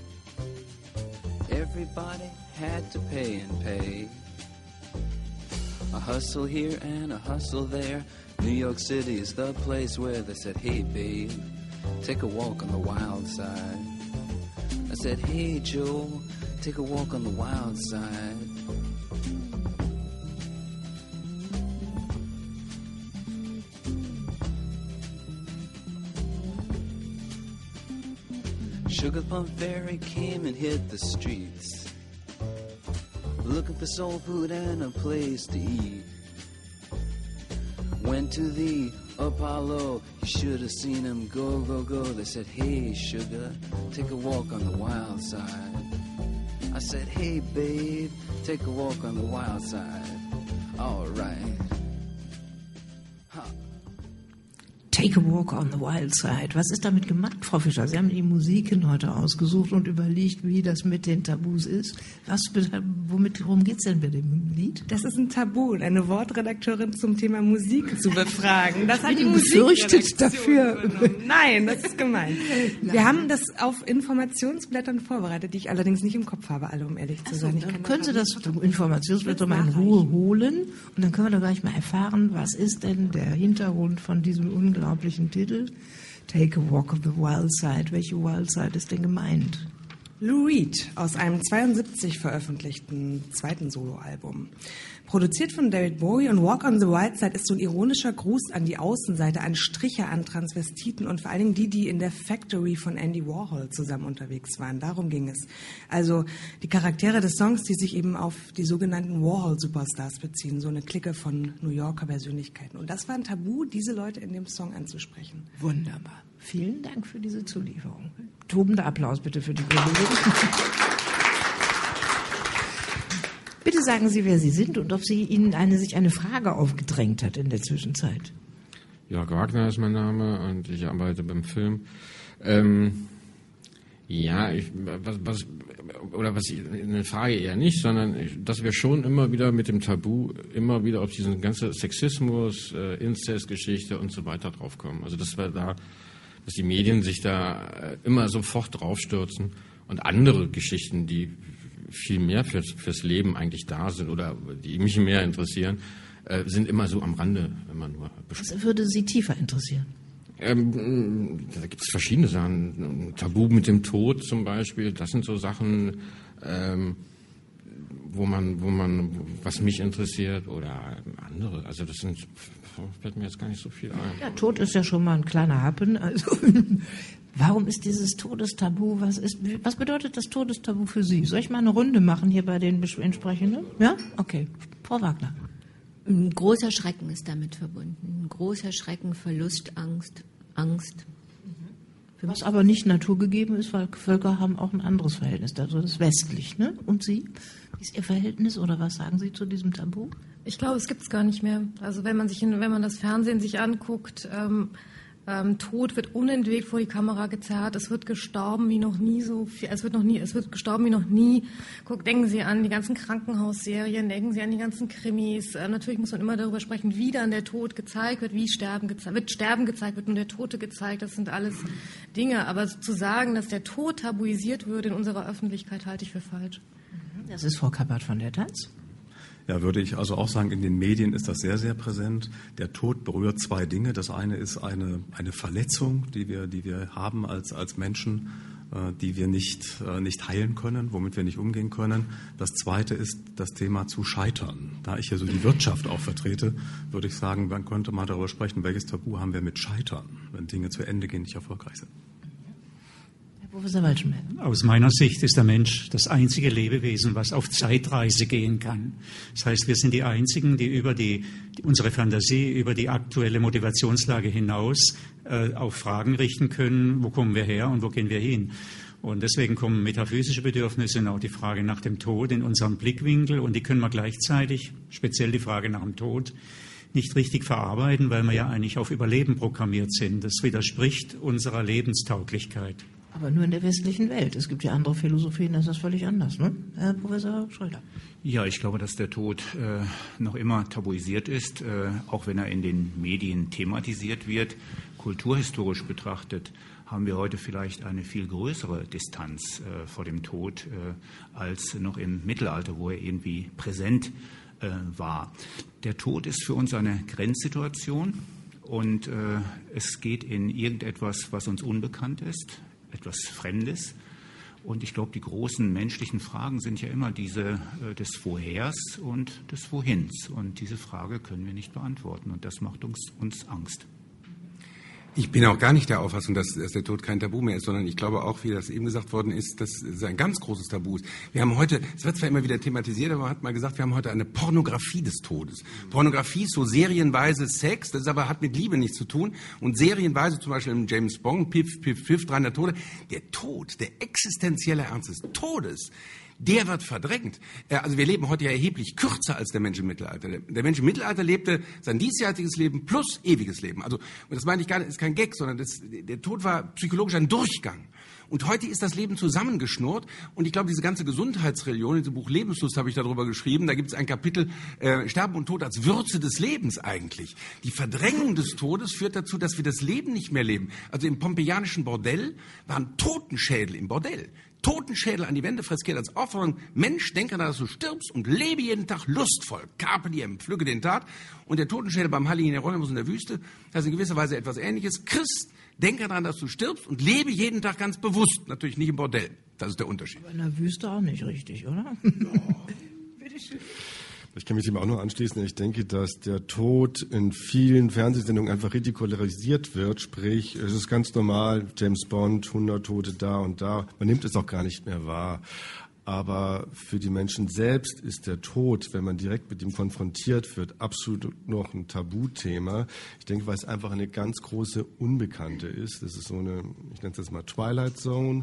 Everybody had to pay and pay. A hustle here and a hustle there. New York City is the place where they said, hey babe, take a walk on the wild side. I said, hey Joe, take a walk on the wild side. Sugar Plum Fairy came and hit the streets, looking for soul food and a place to eat. Went to the Apollo, you should have seen him go, go, go. They said, hey sugar, take a walk on the wild side. I said, hey babe, take a walk on the wild side. All right. Take a walk on the wild side. Was ist damit gemeint, Frau Fischer? Sie haben die Musiken heute ausgesucht und überlegt, wie das mit den Tabus ist. Worum geht es denn bei dem Lied? Das ist ein Tabu, eine Wortredakteurin zum Thema Musik zu befragen. Das hat die befürchtet dafür. Nein, das ist gemein. Wir haben das auf Informationsblättern vorbereitet, die ich allerdings nicht im Kopf habe, alle, um ehrlich zu sein. Dann können Sie das Informationsblätter mal in Ruhe holen und dann können wir da gleich mal erfahren, was ist denn der Hintergrund von diesem unglaublichen Titel, Take a Walk on the Wild Side. Welche Wild Side ist denn gemeint? Lou Reed aus einem 72 veröffentlichten zweiten Soloalbum. Produziert von David Bowie und Walk on the Wild Side ist so ein ironischer Gruß an die Außenseite, an Stricher, an Transvestiten und vor allen Dingen die in der Factory von Andy Warhol zusammen unterwegs waren. Darum ging es. Also die Charaktere des Songs, die sich eben auf die sogenannten Warhol-Superstars beziehen, so eine Clique von New Yorker Persönlichkeiten. Und das war ein Tabu, diese Leute in dem Song anzusprechen. Wunderbar. Vielen Dank für diese Zulieferung. Tobender Applaus bitte für die Kollegin. Bitte sagen Sie, wer Sie sind und ob sich eine Frage aufgedrängt hat in der Zwischenzeit. Jörg Wagner ist mein Name und ich arbeite beim Film. Eine Frage eher nicht, sondern dass wir schon immer wieder mit dem Tabu immer wieder auf diesen ganzen Sexismus, Inzestgeschichte und so weiter draufkommen. Also dass die Medien sich da immer sofort draufstürzen und andere Geschichten, die viel mehr fürs Leben eigentlich da sind oder die mich mehr interessieren, sind immer so am Rande, wenn man nur bespricht. Was würde Sie tiefer interessieren? Da gibt es verschiedene Sachen. Tabu mit dem Tod zum Beispiel, das sind so Sachen, was mich interessiert oder andere. Also das fällt mir jetzt gar nicht so viel ein. Ja, Tod ist ja schon mal ein kleiner Happen. Also warum ist dieses Todestabu? Was bedeutet das Todestabu für Sie? Soll ich mal eine Runde machen hier bei den Entsprechenden? Ja? Okay. Frau Wagner. Ein großer Schrecken ist damit verbunden. Ein großer Schrecken, Verlust, Angst. Was aber nicht naturgegeben ist, weil Völker haben auch ein anderes Verhältnis. Also das westlich, ne? Und Sie? Wie ist Ihr Verhältnis oder was sagen Sie zu diesem Tabu? Ich glaube, es gibt es gar nicht mehr. Also wenn man das Fernsehen sich anguckt, Tod wird unentwegt vor die Kamera gezerrt. Es wird gestorben wie noch nie so viel. Es wird gestorben wie noch nie. Denken Sie an die ganzen Krankenhausserien, denken Sie an die ganzen Krimis. Natürlich muss man immer darüber sprechen, wie dann der Tod gezeigt wird, wird Sterben gezeigt, wird nur der Tote gezeigt. Das sind alles Dinge. Aber zu sagen, dass der Tod tabuisiert wird in unserer Öffentlichkeit, halte ich für falsch. Das ist Frau Kappert von der Taz. Ja, würde ich also auch sagen, in den Medien ist das sehr, sehr präsent. Der Tod berührt zwei Dinge. Das eine ist eine Verletzung, die wir haben als Menschen, die wir nicht heilen können, womit wir nicht umgehen können. Das zweite ist das Thema zu scheitern. Da ich ja so die Wirtschaft auch vertrete, würde ich sagen, man könnte mal darüber sprechen, welches Tabu haben wir mit Scheitern, wenn Dinge zu Ende gehen, nicht erfolgreich sind. Professor Waldschmidt. Aus meiner Sicht ist der Mensch das einzige Lebewesen, was auf Zeitreise gehen kann. Das heißt, wir sind die Einzigen, die über unsere Fantasie, über die aktuelle Motivationslage hinaus auf Fragen richten können, wo kommen wir her und wo gehen wir hin. Und deswegen kommen metaphysische Bedürfnisse und auch die Frage nach dem Tod in unseren Blickwinkel und die können wir gleichzeitig, speziell die Frage nach dem Tod, nicht richtig verarbeiten, weil wir ja eigentlich auf Überleben programmiert sind. Das widerspricht unserer Lebenstauglichkeit. Aber nur in der westlichen Welt. Es gibt ja andere Philosophien, das ist völlig anders, ne? Herr Professor Schröder. Ja, ich glaube, dass der Tod noch immer tabuisiert ist, auch wenn er in den Medien thematisiert wird. Kulturhistorisch betrachtet haben wir heute vielleicht eine viel größere Distanz vor dem Tod als noch im Mittelalter, wo er irgendwie präsent war. Der Tod ist für uns eine Grenzsituation und es geht in irgendetwas, was uns unbekannt ist, etwas Fremdes. Und ich glaube, die großen menschlichen Fragen sind ja immer diese des Wohers und des Wohins. Und diese Frage können wir nicht beantworten. Und das macht uns Angst. Ich bin auch gar nicht der Auffassung, dass der Tod kein Tabu mehr ist, sondern ich glaube auch, wie das eben gesagt worden ist, dass es ein ganz großes Tabu ist. Wir haben heute, es wird zwar immer wieder thematisiert, aber man hat mal gesagt, wir haben heute eine Pornografie des Todes. Pornografie ist so serienweise Sex, das aber hat mit Liebe nichts zu tun. Und serienweise, zum Beispiel im James Bond, Piff, Piff, Piff, 300 Tode, der Tod, der existenzielle Ernst des Todes, der wird verdrängt. Also wir leben heute ja erheblich kürzer als der Mensch im Mittelalter. Der Mensch im Mittelalter lebte sein diesseitiges Leben plus ewiges Leben. Also, und das meine ich gar nicht, ist kein Gag, sondern der Tod war psychologisch ein Durchgang. Und heute ist das Leben zusammengeschnurrt. Und ich glaube, diese ganze Gesundheitsreligion, in diesem Buch Lebenslust habe ich darüber geschrieben, da gibt es ein Kapitel Sterben und Tod als Würze des Lebens eigentlich. Die Verdrängung des Todes führt dazu, dass wir das Leben nicht mehr leben. Also im pompeianischen Bordell waren Totenschädel im Bordell. Totenschädel an die Wände freskiert als Aufforderung, Mensch, denke daran, dass du stirbst und lebe jeden Tag lustvoll. Carpe diem, pflücke den Tag. Und der Totenschädel beim Halli in Hieronymus in der Wüste, das ist in gewisser Weise etwas Ähnliches. Christ, denke daran, dass du stirbst und lebe jeden Tag ganz bewusst. Natürlich nicht im Bordell. Das ist der Unterschied. Aber in der Wüste auch nicht richtig, oder? Ich kann mich dem auch nur anschließen. Ich denke, dass der Tod in vielen Fernsehsendungen einfach ridikularisiert wird. Sprich, es ist ganz normal, James Bond, 100 Tote da und da. Man nimmt es auch gar nicht mehr wahr. Aber für die Menschen selbst ist der Tod, wenn man direkt mit ihm konfrontiert wird, absolut noch ein Tabuthema. Ich denke, weil es einfach eine ganz große Unbekannte ist. Das ist so eine, ich nenne es jetzt mal Twilight Zone,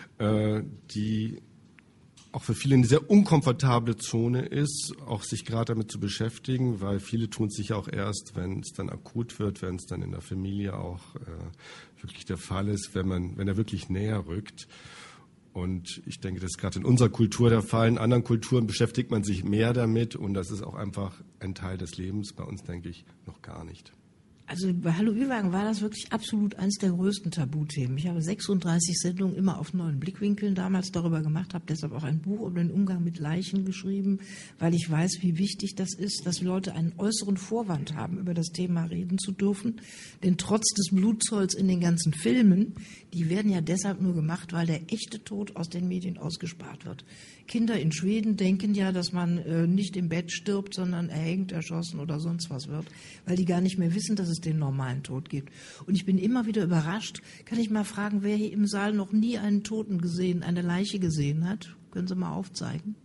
die auch für viele eine sehr unkomfortable Zone ist, auch sich gerade damit zu beschäftigen, weil viele tun es sich auch erst, wenn es dann akut wird, wenn es dann in der Familie auch wirklich der Fall ist, wenn er wirklich näher rückt. Und ich denke, das ist gerade in unserer Kultur der Fall. In anderen Kulturen beschäftigt man sich mehr damit und das ist auch einfach ein Teil des Lebens. Bei uns denke ich noch gar nicht. Also bei Hallo Ü-Wagen war das wirklich absolut eines der größten Tabuthemen. Ich habe 36 Sendungen immer auf neuen Blickwinkeln damals darüber gemacht, habe deshalb auch ein Buch über den Umgang mit Leichen geschrieben, weil ich weiß, wie wichtig das ist, dass Leute einen äußeren Vorwand haben, über das Thema reden zu dürfen. Denn trotz des Blutzolls in den ganzen Filmen, die werden ja deshalb nur gemacht, weil der echte Tod aus den Medien ausgespart wird. Kinder in Schweden denken ja, dass man nicht im Bett stirbt, sondern erhängt, erschossen oder sonst was wird, weil die gar nicht mehr wissen, dass es den normalen Tod gibt. Und ich bin immer wieder überrascht. Kann ich mal fragen, wer hier im Saal noch nie einen Toten gesehen, eine Leiche gesehen hat? Können Sie mal aufzeigen?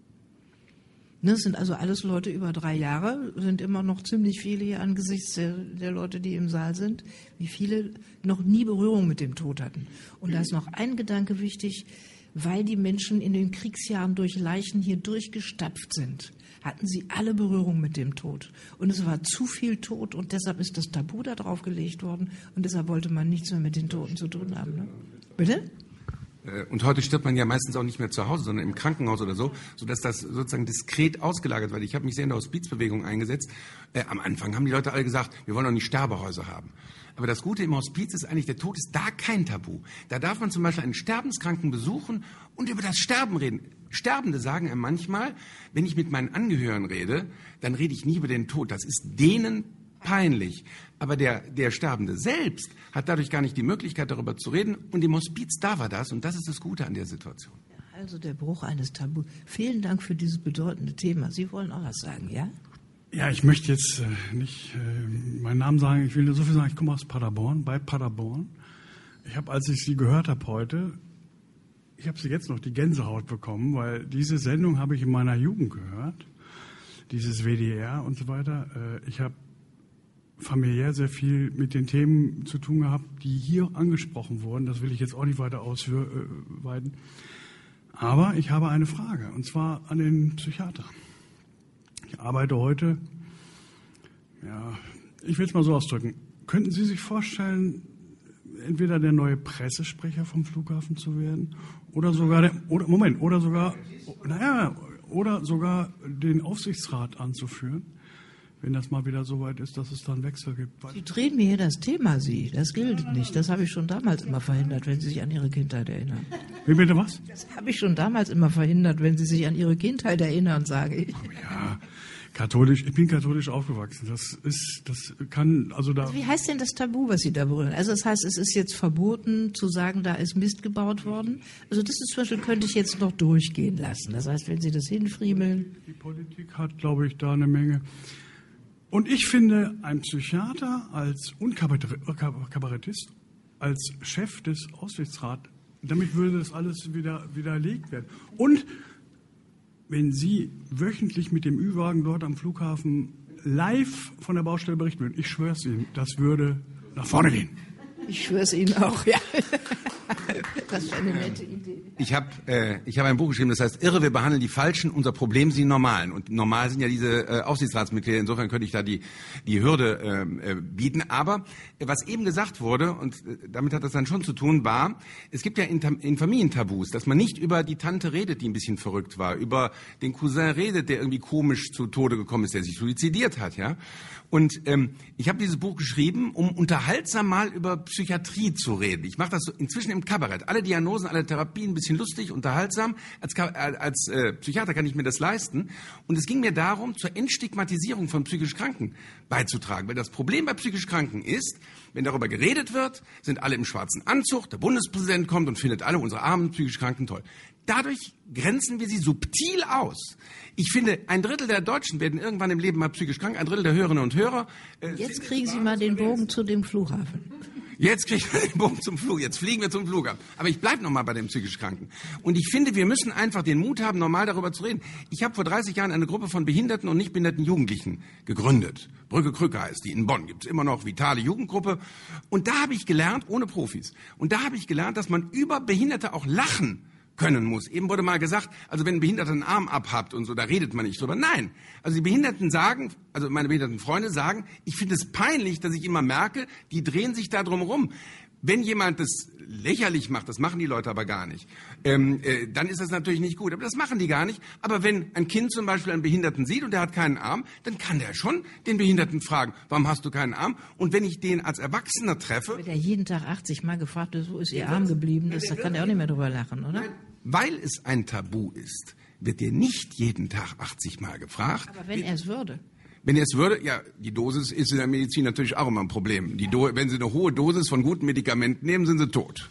Das sind also alles Leute über 3 Jahre, sind immer noch ziemlich viele hier angesichts der Leute, die im Saal sind, wie viele noch nie Berührung mit dem Tod hatten. Und da ist noch ein Gedanke wichtig, weil die Menschen in den Kriegsjahren durch Leichen hier durchgestapft sind, hatten sie alle Berührung mit dem Tod. Und es war zu viel Tod und deshalb ist das Tabu da drauf gelegt worden und deshalb wollte man nichts mehr mit den Toten zu tun haben. Ne? Bitte? Und heute stirbt man ja meistens auch nicht mehr zu Hause, sondern im Krankenhaus oder so, sodass das sozusagen diskret ausgelagert wird. Ich habe mich sehr in der Hospizbewegung eingesetzt. Am Anfang haben die Leute alle gesagt, wir wollen doch nicht Sterbehäuser haben. Aber das Gute im Hospiz ist eigentlich, der Tod ist da kein Tabu. Da darf man zum Beispiel einen Sterbenskranken besuchen und über das Sterben reden. Sterbende sagen einem manchmal, wenn ich mit meinen Angehörigen rede, dann rede ich nie über den Tod. Das ist denen peinlich. Aber der Sterbende selbst hat dadurch gar nicht die Möglichkeit, darüber zu reden. Und im Hospiz, da war das. Und das ist das Gute an der Situation. Also der Bruch eines Tabus. Vielen Dank für dieses bedeutende Thema. Sie wollen auch was sagen, ja? Ja, ich möchte jetzt nicht meinen Namen sagen. Ich will nur so viel sagen, ich komme aus Paderborn, bei Paderborn. Ich habe, als ich Sie gehört habe heute, ich habe Sie jetzt noch die Gänsehaut bekommen, weil diese Sendung habe ich in meiner Jugend gehört, dieses WDR und so weiter. Ich habe familiär sehr viel mit den Themen zu tun gehabt, die hier angesprochen wurden. Das will ich jetzt auch nicht weiter ausweiten. Aber ich habe eine Frage, und zwar an den Psychiater. Ich arbeite heute, ja, ich will es mal so ausdrücken. Könnten Sie sich vorstellen, entweder der neue Pressesprecher vom Flughafen zu werden oder sogar sogar den Aufsichtsrat anzuführen, wenn das mal wieder so weit ist, dass es dann Wechsel gibt. Sie drehen mir hier das Thema, das gilt nicht. Das habe ich schon damals immer verhindert, wenn Sie sich an Ihre Kindheit erinnern. Wie bitte was? Das habe ich schon damals immer verhindert, wenn Sie sich an Ihre Kindheit erinnern, sage ich. Oh ja, ich bin katholisch aufgewachsen. Also wie heißt denn das Tabu, was Sie da berühren? Also das heißt, es ist jetzt verboten zu sagen, da ist Mist gebaut worden. Also das ist zum Beispiel, könnte ich jetzt noch durchgehen lassen. Das heißt, wenn Sie das hinfriemeln. Die Politik hat, glaube ich, da eine Menge. Und ich finde, ein Psychiater und Kabarettist als Chef des Aufsichtsrats, damit würde das alles widerlegt werden. Und wenn Sie wöchentlich mit dem Ü-Wagen dort am Flughafen live von der Baustelle berichten würden, ich schwöre es Ihnen, das würde nach vorne gehen. Ich schwöre es Ihnen auch, ja. Das ist eine nette Idee. Ich hab ein Buch geschrieben, das heißt Irre, wir behandeln die Falschen, unser Problem sind die Normalen. Und normal sind ja diese Aufsichtsratsmitglieder, insofern könnte ich da die Hürde bieten. Aber was eben gesagt wurde, und damit hat das dann schon zu tun, war, es gibt ja in Familientabus, dass man nicht über die Tante redet, die ein bisschen verrückt war, über den Cousin redet, der irgendwie komisch zu Tode gekommen ist, der sich suizidiert hat, ja. Und ich habe dieses Buch geschrieben, um unterhaltsam mal über Psychiatrie zu reden. Ich mache das so inzwischen im Kabarett. Alle Diagnosen, alle Therapien, ein bisschen lustig, unterhaltsam. Als Psychiater kann ich mir das leisten. Und es ging mir darum, zur Entstigmatisierung von psychisch Kranken beizutragen. Weil das Problem bei psychisch Kranken ist, wenn darüber geredet wird, sind alle im schwarzen Anzug, der Bundespräsident kommt und findet alle unsere armen psychisch Kranken toll. Dadurch grenzen wir sie subtil aus. Ich finde, 1/3 der Deutschen werden irgendwann im Leben mal psychisch krank, 1/3 der Hörerinnen und Hörer. Jetzt kriegen Sie mal den Bogen zu dem Flughafen. Jetzt kriegen wir den Bogen zum Flug. Jetzt fliegen wir zum Flughafen. Aber ich bleibe noch mal bei den psychisch Kranken. Und ich finde, wir müssen einfach den Mut haben, normal darüber zu reden. Ich habe vor 30 Jahren eine Gruppe von behinderten und nicht behinderten Jugendlichen gegründet. Brücke Krücke heißt die. In Bonn gibt es immer noch vitale Jugendgruppe. Und da habe ich gelernt, ohne Profis, und da habe ich gelernt, dass man über Behinderte auch lachen können muss. Eben wurde mal gesagt, also wenn ein Behinderter einen Arm abhabt und so, da redet man nicht drüber. Nein, also die Behinderten sagen, also meine behinderten Freunde sagen, ich finde es peinlich, dass ich immer merke, die drehen sich da drum rum. Wenn jemand das lächerlich macht, das machen die Leute aber gar nicht, dann ist das natürlich nicht gut. Aber das machen die gar nicht. Aber wenn ein Kind zum Beispiel einen Behinderten sieht und der hat keinen Arm, dann kann der schon den Behinderten fragen, warum hast du keinen Arm? Und wenn ich den als Erwachsener treffe... Wenn der jeden Tag 80 Mal gefragt wird, wo ist Ihr Arm geblieben, da kann der auch nicht mehr drüber lachen, oder? Weil es ein Tabu ist, wird dir nicht jeden Tag 80 Mal gefragt. Aber wenn er es würde... Wenn er es würde, ja, die Dosis ist in der Medizin natürlich auch immer ein Problem. Wenn Sie eine hohe Dosis von guten Medikamenten nehmen, sind Sie tot.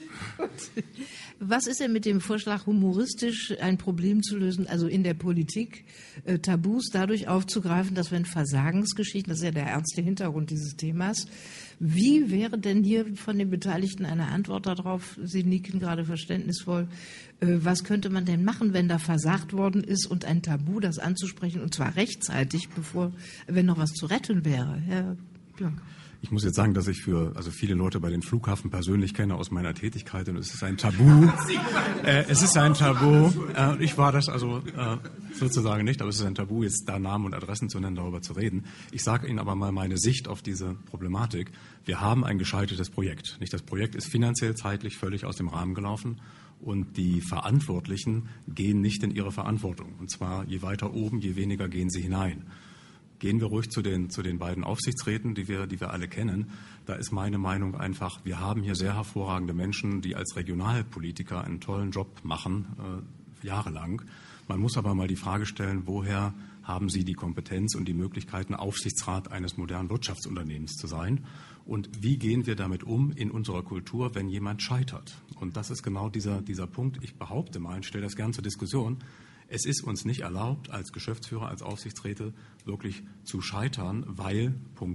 Was ist denn mit dem Vorschlag, humoristisch ein Problem zu lösen, also in der Politik Tabus dadurch aufzugreifen, dass wenn Versagensgeschichten, das ist ja der ernste Hintergrund dieses Themas, wie wäre denn hier von den Beteiligten eine Antwort darauf? Sie nicken gerade verständnisvoll. Was könnte man denn machen, wenn da versagt worden ist und ein Tabu, das anzusprechen, und zwar rechtzeitig, wenn noch was zu retten wäre? Herr Blank. Ich muss jetzt sagen, dass ich viele Leute bei den Flughafen persönlich kenne aus meiner Tätigkeit, und es ist ein Tabu. Es ist ein Tabu. Ich war das sozusagen nicht, aber es ist ein Tabu, jetzt da Namen und Adressen zu nennen, darüber zu reden. Ich sage Ihnen aber mal meine Sicht auf diese Problematik. Wir haben ein gescheitertes Projekt. Das Projekt ist finanziell, zeitlich völlig aus dem Rahmen gelaufen. Und die Verantwortlichen gehen nicht in ihre Verantwortung. Und zwar je weiter oben, je weniger gehen sie hinein. Gehen wir ruhig zu den beiden Aufsichtsräten, die wir alle kennen. Da ist meine Meinung einfach, wir haben hier sehr hervorragende Menschen, die als Regionalpolitiker einen tollen Job machen, jahrelang. Man muss aber mal die Frage stellen, woher haben sie die Kompetenz und die Möglichkeiten, Aufsichtsrat eines modernen Wirtschaftsunternehmens zu sein? Und wie gehen wir damit um in unserer Kultur, wenn jemand scheitert? Und das ist genau dieser Punkt. Ich behaupte mal, ich stelle das gern zur Diskussion, es ist uns nicht erlaubt, als Geschäftsführer, als Aufsichtsräte wirklich zu scheitern, weil...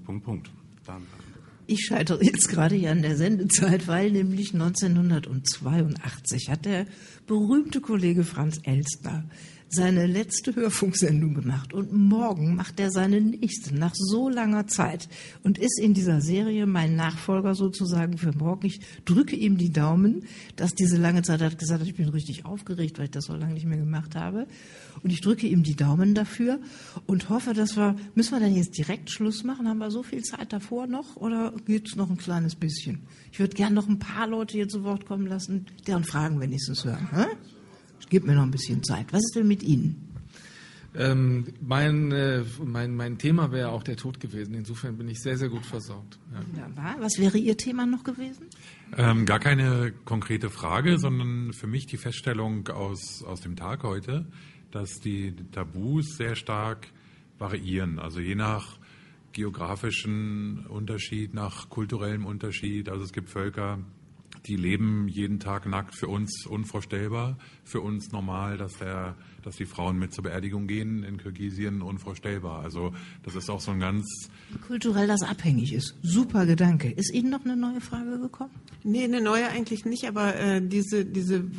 Ich scheitere jetzt gerade hier an der Sendezeit, weil nämlich 1982 hat der berühmte Kollege Franz Elstner seine letzte Hörfunksendung gemacht, und morgen macht er seine nächste nach so langer Zeit und ist in dieser Serie mein Nachfolger sozusagen für morgen. Ich drücke ihm die Daumen, dass diese lange Zeit, er hat gesagt, ich bin richtig aufgeregt, weil ich das so lange nicht mehr gemacht habe, und ich drücke ihm die Daumen dafür und hoffe, müssen wir dann jetzt direkt Schluss machen? Haben wir so viel Zeit davor noch, oder geht es noch ein kleines bisschen? Ich würde gerne noch ein paar Leute hier zu Wort kommen lassen, deren Fragen wenigstens hören. Gib mir noch ein bisschen Zeit. Was ist denn mit Ihnen? Mein Thema wäre auch der Tod gewesen. Insofern bin ich sehr, sehr gut versorgt. Ja. Wunderbar. Was wäre Ihr Thema noch gewesen? Gar keine konkrete Frage, sondern für mich die Feststellung aus dem Tag heute, dass die Tabus sehr stark variieren. Also je nach geografischen Unterschied, nach kulturellem Unterschied. Also es gibt Völker, die leben jeden Tag nackt, für uns unvorstellbar, für uns normal, dass die Frauen mit zur Beerdigung gehen, in Kirgisien unvorstellbar. Also das ist auch so ein ganz... Kulturell das abhängig ist. Super Gedanke. Ist Ihnen noch eine neue Frage gekommen? Nee, eine neue eigentlich nicht, aber diese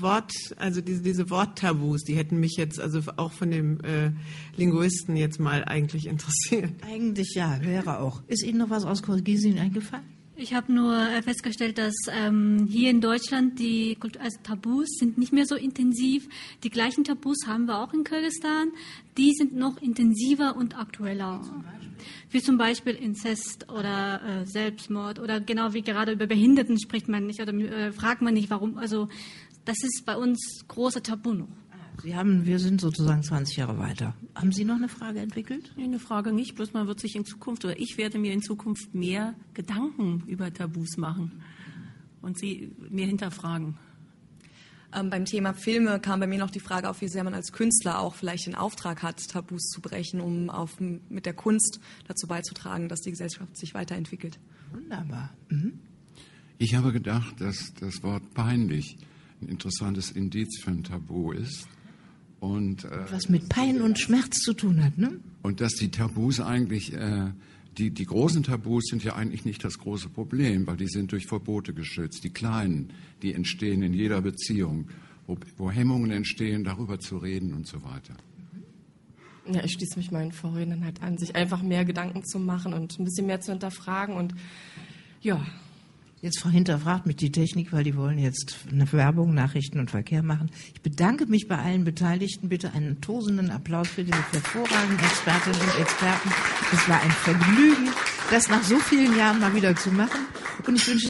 Worttabus, die hätten mich jetzt also auch von dem Linguisten jetzt mal eigentlich interessiert. Eigentlich ja, wäre auch. Ist Ihnen noch was aus Kirgisien eingefallen? Ich habe nur festgestellt, dass hier in Deutschland die Tabus sind nicht mehr so intensiv. Die gleichen Tabus haben wir auch in Kirgisistan. Die sind noch intensiver und aktueller. Wie zum Beispiel Inzest oder Selbstmord oder genau wie gerade über Behinderten spricht man nicht oder fragt man nicht, warum. Also das ist bei uns großer Tabu noch. Wir sind sozusagen 20 Jahre weiter. Haben Sie noch eine Frage entwickelt? Nee, eine Frage nicht, bloß man wird sich in Zukunft, oder ich werde mir in Zukunft mehr Gedanken über Tabus machen und sie mehr hinterfragen. Beim Thema Filme kam bei mir noch die Frage auf, wie sehr man als Künstler auch vielleicht den Auftrag hat, Tabus zu brechen, um mit der Kunst dazu beizutragen, dass die Gesellschaft sich weiterentwickelt. Wunderbar. Ich habe gedacht, dass das Wort peinlich ein interessantes Indiz für ein Tabu ist. Und was mit Pein und Schmerz zu tun hat, ne? Und dass die Tabus eigentlich, die großen Tabus sind ja eigentlich nicht das große Problem, weil die sind durch Verbote geschützt. Die kleinen, die entstehen in jeder Beziehung, wo Hemmungen entstehen, darüber zu reden und so weiter. Ja, ich schließe mich meinen Vorrednern halt an, sich einfach mehr Gedanken zu machen und ein bisschen mehr zu hinterfragen und ja. Jetzt hinterfragt mich die Technik, weil die wollen jetzt eine Werbung, Nachrichten und Verkehr machen. Ich bedanke mich bei allen Beteiligten. Bitte einen tosenden Applaus für diese hervorragenden Expertinnen und Experten. Es war ein Vergnügen, das nach so vielen Jahren mal wieder zu machen. Und ich wünsche